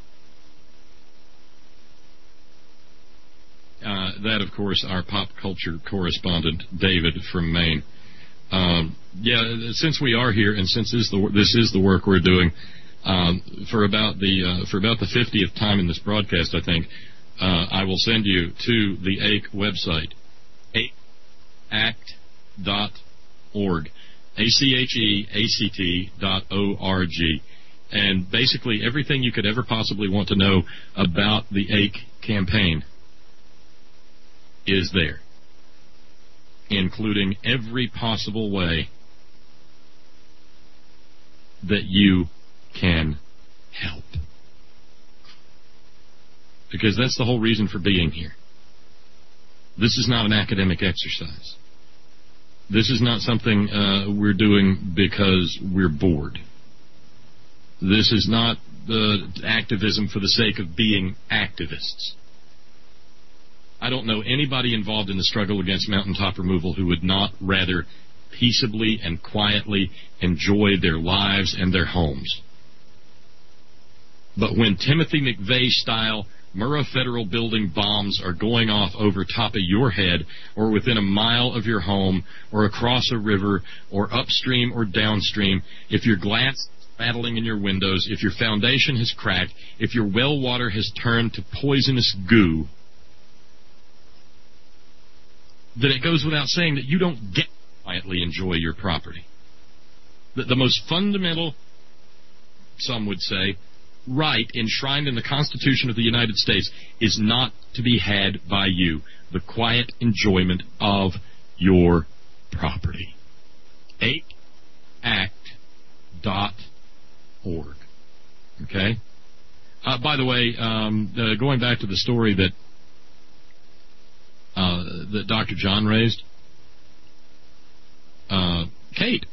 [SPEAKER 4] Uh, that, of course, our pop culture correspondent, David from Maine. Um, yeah, since we are here, and since this is the, this is the work we're doing, um, for about the uh, for about the fiftieth time in this broadcast, I think, uh, I will send you to the A C T website, act dot org, A C H E A C T dot O R G, and basically everything you could ever possibly want to know about the A C T campaign is there, including every possible way that you can help. Because that's the whole reason for being here. This is not an academic exercise. This is not something uh, we're doing because we're bored. This is not uh, activism for the sake of being activists. I don't know anybody involved in the struggle against mountaintop removal who would not rather peaceably and quietly enjoy their lives and their homes. But when Timothy McVeigh-style Murrah Federal Building bombs are going off over top of your head or within a mile of your home or across a river or upstream or downstream, if your glass is rattling in your windows, if your foundation has cracked, if your well water has turned to poisonous goo, then it goes without saying that you don't get to quietly enjoy your property. The, the most fundamental, some would say, right enshrined in the Constitution of the United States is not to be had by you. The quiet enjoyment of your property. A C T act dot org. Okay? Uh, by the way, um, uh, going back to the story that uh, that Doctor John raised, uh, Kate,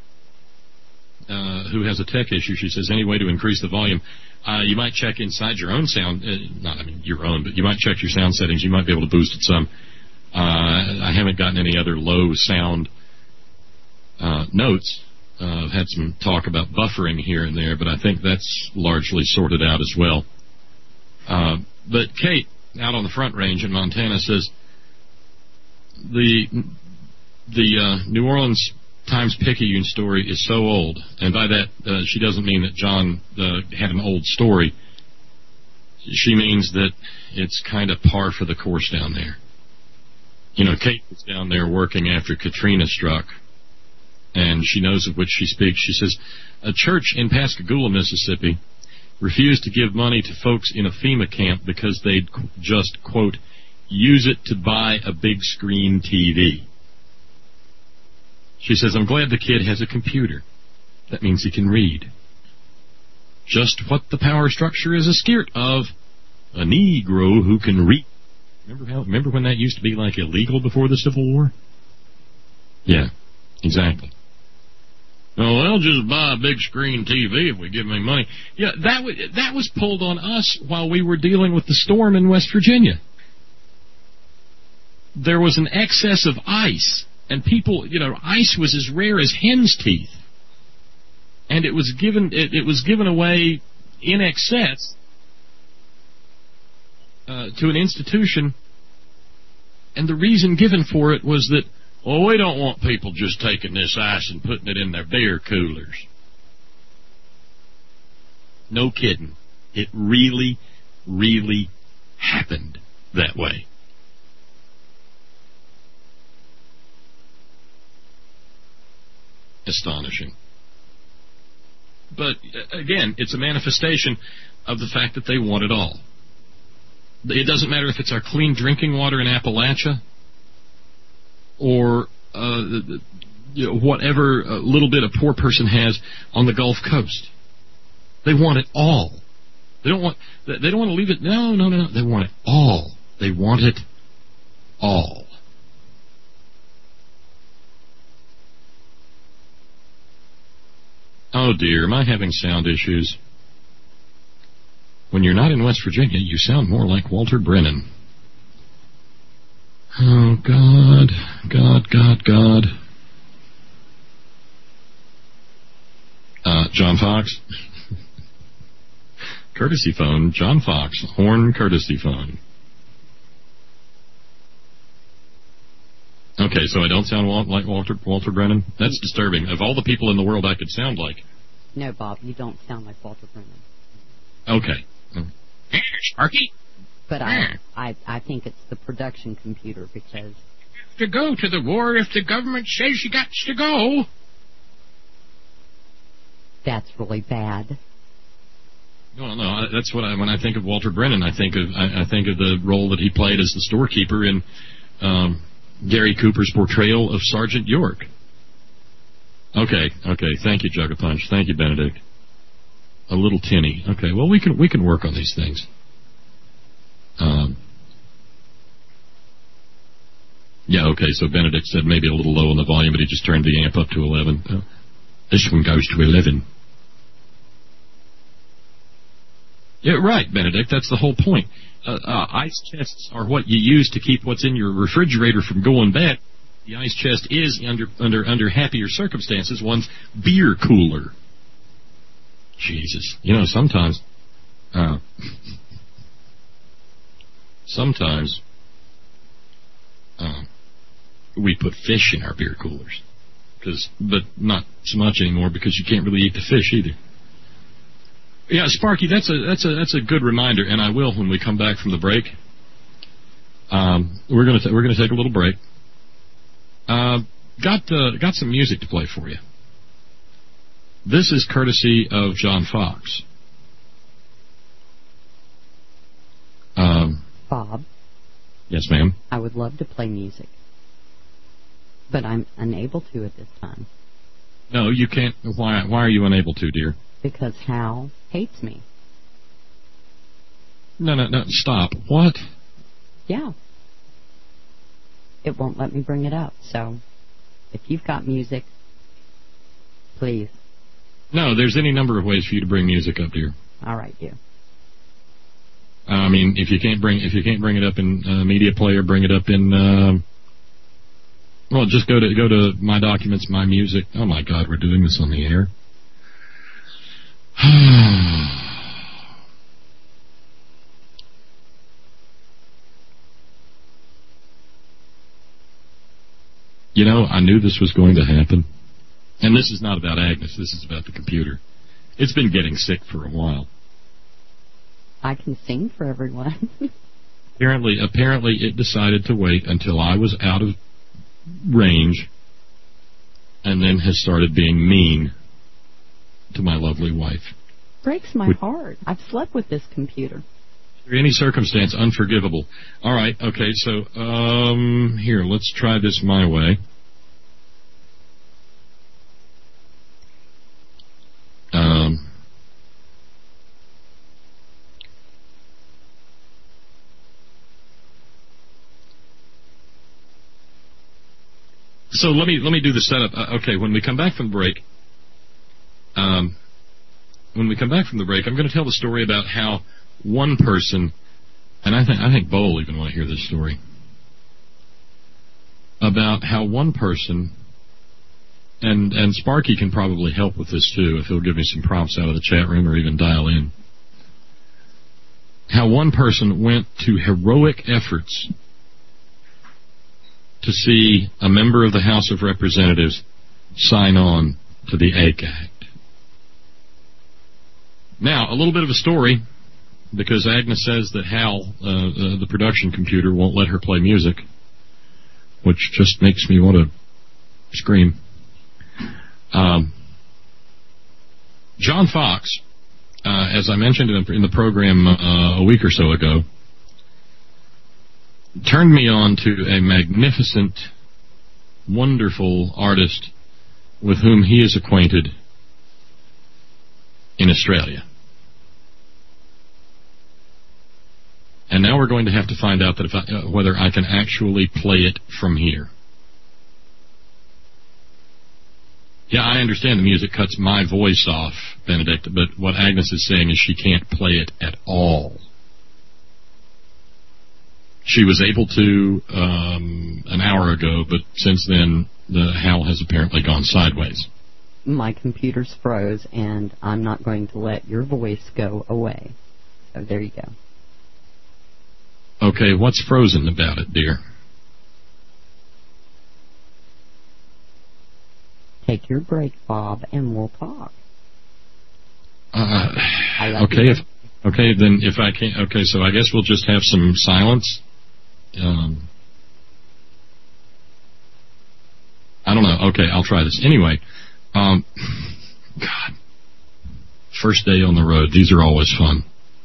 [SPEAKER 4] Uh, who has a tech issue, she says, any way to increase the volume? Uh, you might check inside your own sound, uh, not, I mean, your own, but you might check your sound settings. You might be able to boost it some. Uh, I haven't gotten any other low sound uh, notes. Uh, I've had some talk about buffering here and there, but I think that's largely sorted out as well. Uh, but Kate, out on the Front Range in Montana, says the the uh, New Orleans Times-Picayune story is so old, and by that uh, she doesn't mean that John uh, had an old story. She means that it's kind of par for the course down there. You know, Kate was down there working after Katrina struck, and she knows of which she speaks. She says, a church in Pascagoula, Mississippi, refused to give money to folks in a FEMA camp because they'd just, quote, use it to buy a big screen T V. She says, I'm glad the kid has a computer. That means he can read. Just what the power structure is a skirt of a Negro who can read. Remember how? Remember when that used to be like illegal before the Civil War? Yeah, exactly. Oh, they'll just buy a big screen T V if we give them money. Yeah, that w- that was pulled on us while we were dealing with the storm in West Virginia. There was an excess of ice. And people, you know, ice was as rare as hen's teeth, and it was given it, it was given away in excess uh, to an institution, and the reason given for it was that, well, we don't want people just taking this ice and putting it in their beer coolers. No kidding. It really, really happened that way. Astonishing. But, again, it's a manifestation of the fact that they want it all. It doesn't matter if it's our clean drinking water in Appalachia or uh, you know, whatever uh, little bit a poor person has on the Gulf Coast. They want it all. They don't want. They don't want to leave it. No, no, no. They want it all. They want it all. Oh dear, am I having sound issues? When you're not in West Virginia, you sound more like Walter Brennan. Oh, God, God, God, God. Uh, John Fox. Courtesy phone, John Fox, Horn courtesy phone. Okay, so I don't sound like Walter Walter Brennan? That's disturbing. Of all the people in the world I could sound like.
[SPEAKER 9] No, Bob, you don't sound like Walter Brennan.
[SPEAKER 4] Okay. Sparky?
[SPEAKER 9] But I, I, I think it's the production computer because...
[SPEAKER 4] To go to the war if the government says you got to go.
[SPEAKER 9] That's really bad.
[SPEAKER 4] No, no, that's what I, when I think of Walter Brennan, I think of I, I think of the role that he played as the storekeeper in um, Gary Cooper's portrayal of Sergeant York. Okay, okay, thank you, Jug a Punch. Thank you, Benedict. A little tinny. Okay, well we can we can work on these things. Um, yeah, okay. So Benedict said maybe a little low on the volume, but he just turned the amp up to eleven. Uh, this one goes to eleven. Yeah, right, Benedict. That's the whole point. Uh, uh, ice chests are what you use to keep what's in your refrigerator from going bad. The ice chest is, under under under happier circumstances, one's beer cooler. Jesus, you know, sometimes, uh, sometimes, uh, we put fish in our beer coolers, because, but not so much anymore because you can't really eat the fish either. Yeah, Sparky, that's a that's a that's a good reminder, and I will when we come back from the break. Um, we're gonna t- we're gonna take a little break. Uh, got uh, got some music to play for you. This is courtesy of John Fox. Um,
[SPEAKER 9] Bob.
[SPEAKER 4] Yes, ma'am.
[SPEAKER 9] I would love to play music, but I'm unable to at this time.
[SPEAKER 4] No, you can't. Why? Why are you unable to, dear?
[SPEAKER 9] Because Hal hates me.
[SPEAKER 4] No, no, no. Stop. What?
[SPEAKER 9] Yeah. It won't let me bring it up. So, if you've got music, please.
[SPEAKER 4] No, there's any number of ways for you to bring music up, dear.
[SPEAKER 9] All right, dear.
[SPEAKER 4] I mean, if you can't bring if you can't bring it up in uh, Media Player, bring it up in. Uh, well, just go to go to My Documents, My Music. Oh my God, we're doing this on the air. You know, I knew this was going to happen. And this is not about Agnes, this is about the computer. It's been getting sick for a while.
[SPEAKER 9] I can sing for everyone.
[SPEAKER 4] apparently, apparently it decided to wait until I was out of range and then has started being mean to my lovely wife.
[SPEAKER 9] Breaks my
[SPEAKER 4] Would,
[SPEAKER 9] heart. I've slept with this computer.
[SPEAKER 4] Under any circumstance, unforgivable. All right, okay, so, um, here, let's try this my way. Um, so let me let me do the setup. Uh, okay, when we come back from the break, um, when we come back from the break, I'm going to tell the story about how one person, and I think I think Bo will even want to hear this story, about how one person. And and Sparky can probably help with this too if he'll give me some prompts out of the chat room or even dial in. How one person went to heroic efforts to see a member of the House of Representatives sign on to the A C Act. Now, a little bit of a story, because Agnes says that Hal, uh, uh, the production computer, won't let her play music, which just makes me want to scream. Um, John Fox, uh, as I mentioned in, in the program uh, a week or so ago, turned me on to a magnificent, wonderful artist with whom he is acquainted in Australia. And now we're going to have to find out that if I, uh, whether I can actually play it from here. Yeah, I understand the music cuts my voice off, Benedict, but what Agnes is saying is she can't play it at all. She was able to um, an hour ago, but since then, the Hal has apparently gone sideways.
[SPEAKER 9] My computer's froze, and I'm not going to let your voice go away. So there you go.
[SPEAKER 4] Okay, what's frozen about it, dear?
[SPEAKER 9] Take your break, Bob, and we'll talk.
[SPEAKER 4] Uh, okay, if, okay, then if I can't, okay, so I guess we'll just have some silence. Um, I don't know. Okay, I'll try this. Anyway, um, God, first day on the road. These are always fun.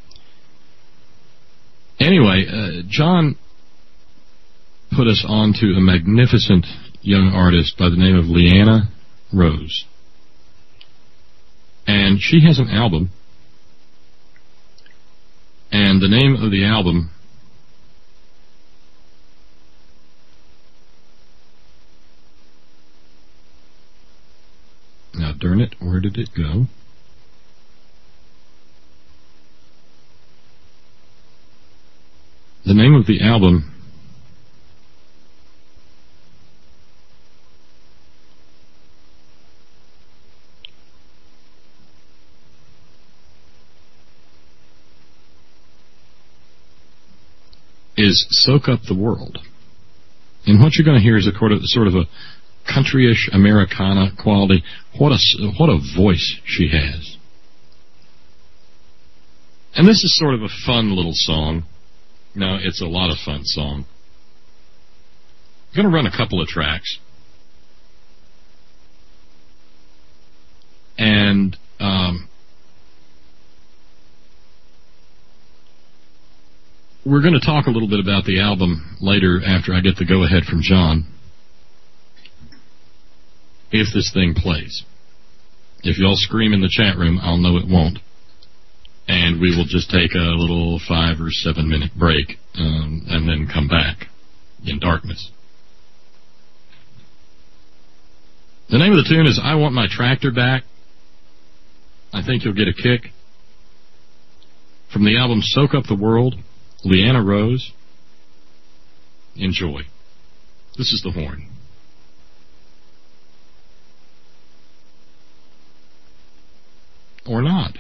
[SPEAKER 4] Anyway, uh, John put us on to a magnificent young artist by the name of Leanna Rose. And she has an album. And the name of the album now, darn it, where did it go? The name of the album is Soak Up the World. And what you're going to hear is a sort of a countryish Americana quality. What a, what a voice she has. And this is sort of a fun little song. No, it's a lot of fun song. I'm going to run a couple of tracks. And um, we're going to talk a little bit about the album later after I get the go-ahead from John. If this thing plays. If y'all scream in the chat room, I'll know it won't. And we will just take a little five or seven minute break um, and then come back in darkness. The name of the tune is I Want My Tractor Back. I think you'll get a kick. From the album Soak Up the World, Leanna Rose. Enjoy. This is the Horn. Or not.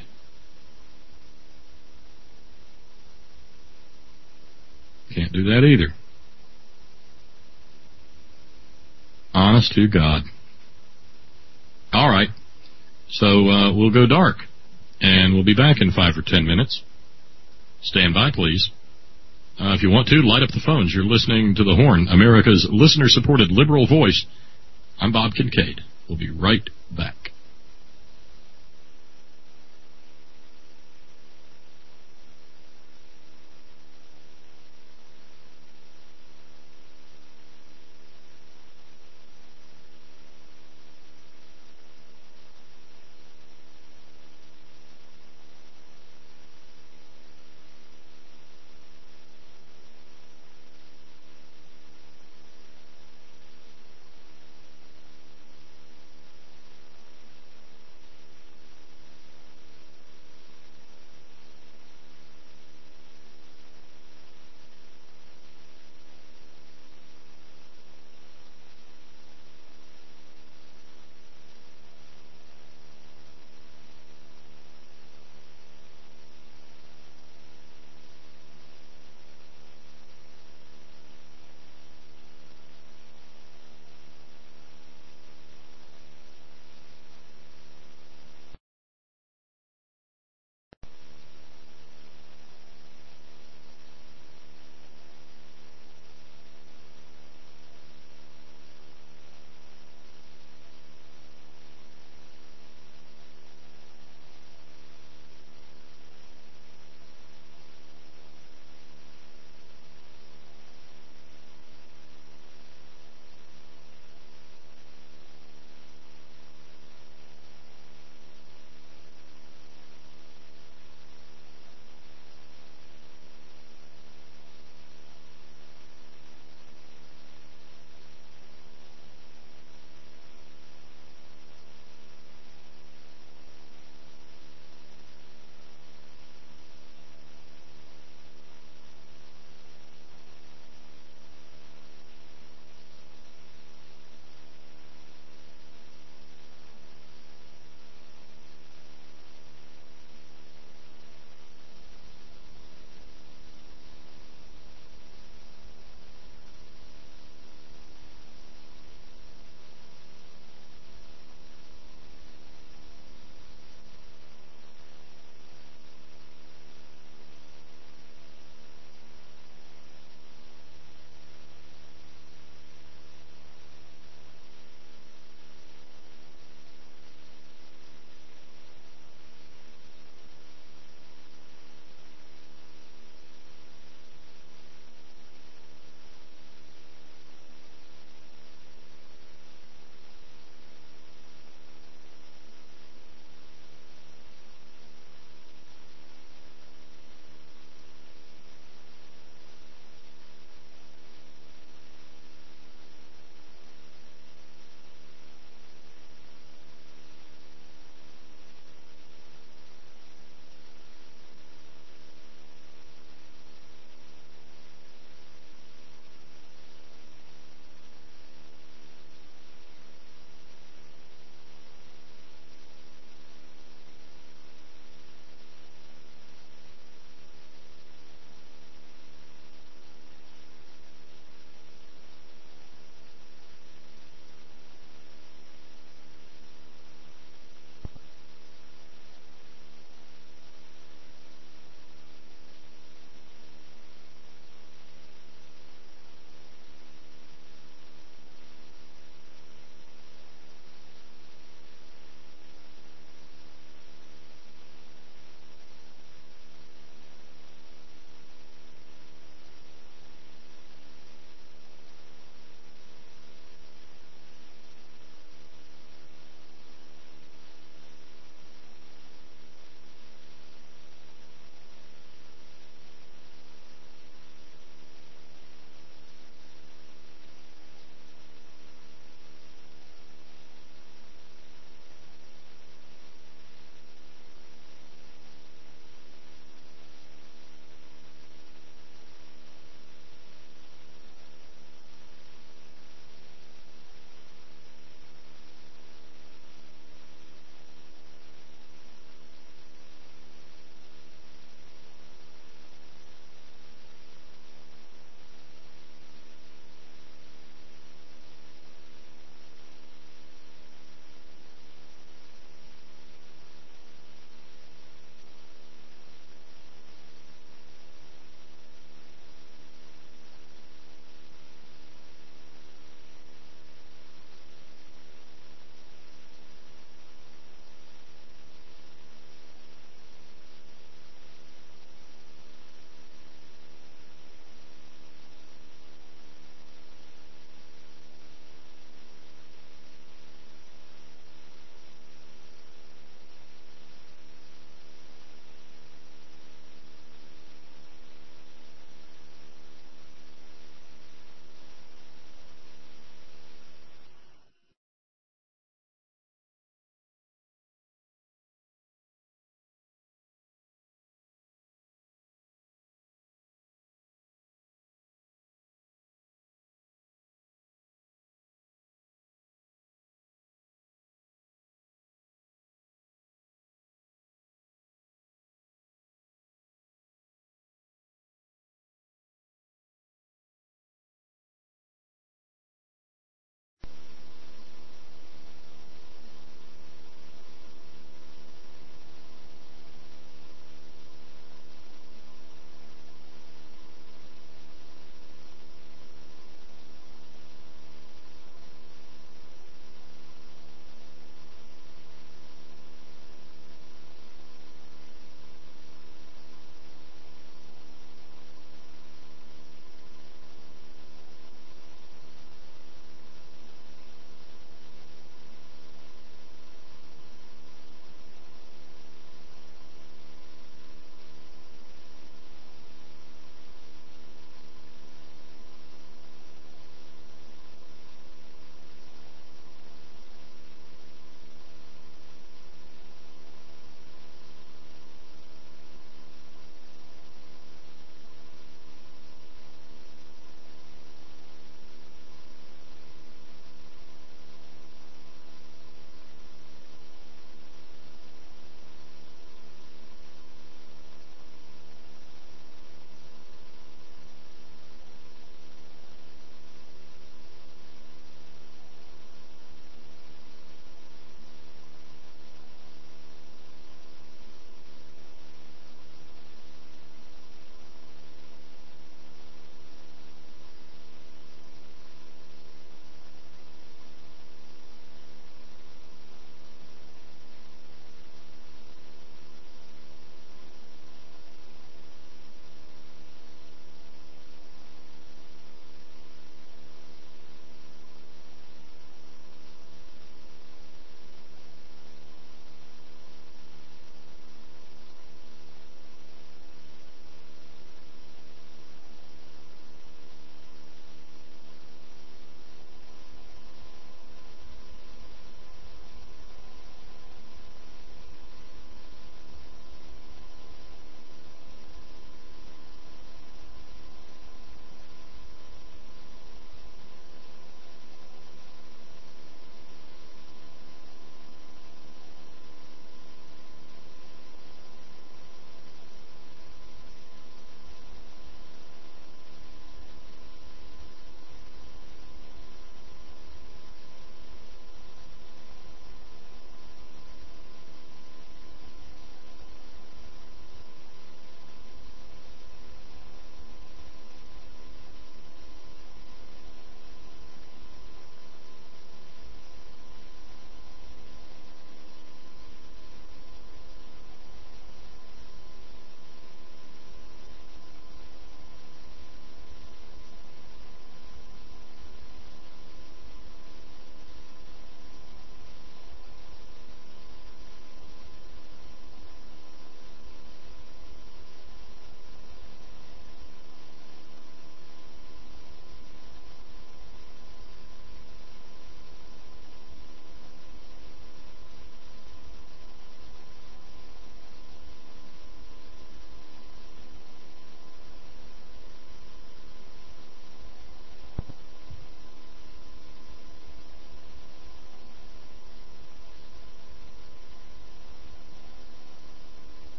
[SPEAKER 4] Can't do that either. Honest to God. All right. So uh, we'll go dark. And we'll be back in five or ten minutes. Stand by, please. Uh, if you want to, light up the phones. You're listening to The Horn, America's listener-supported liberal voice. I'm Bob Kincaid. We'll be right back.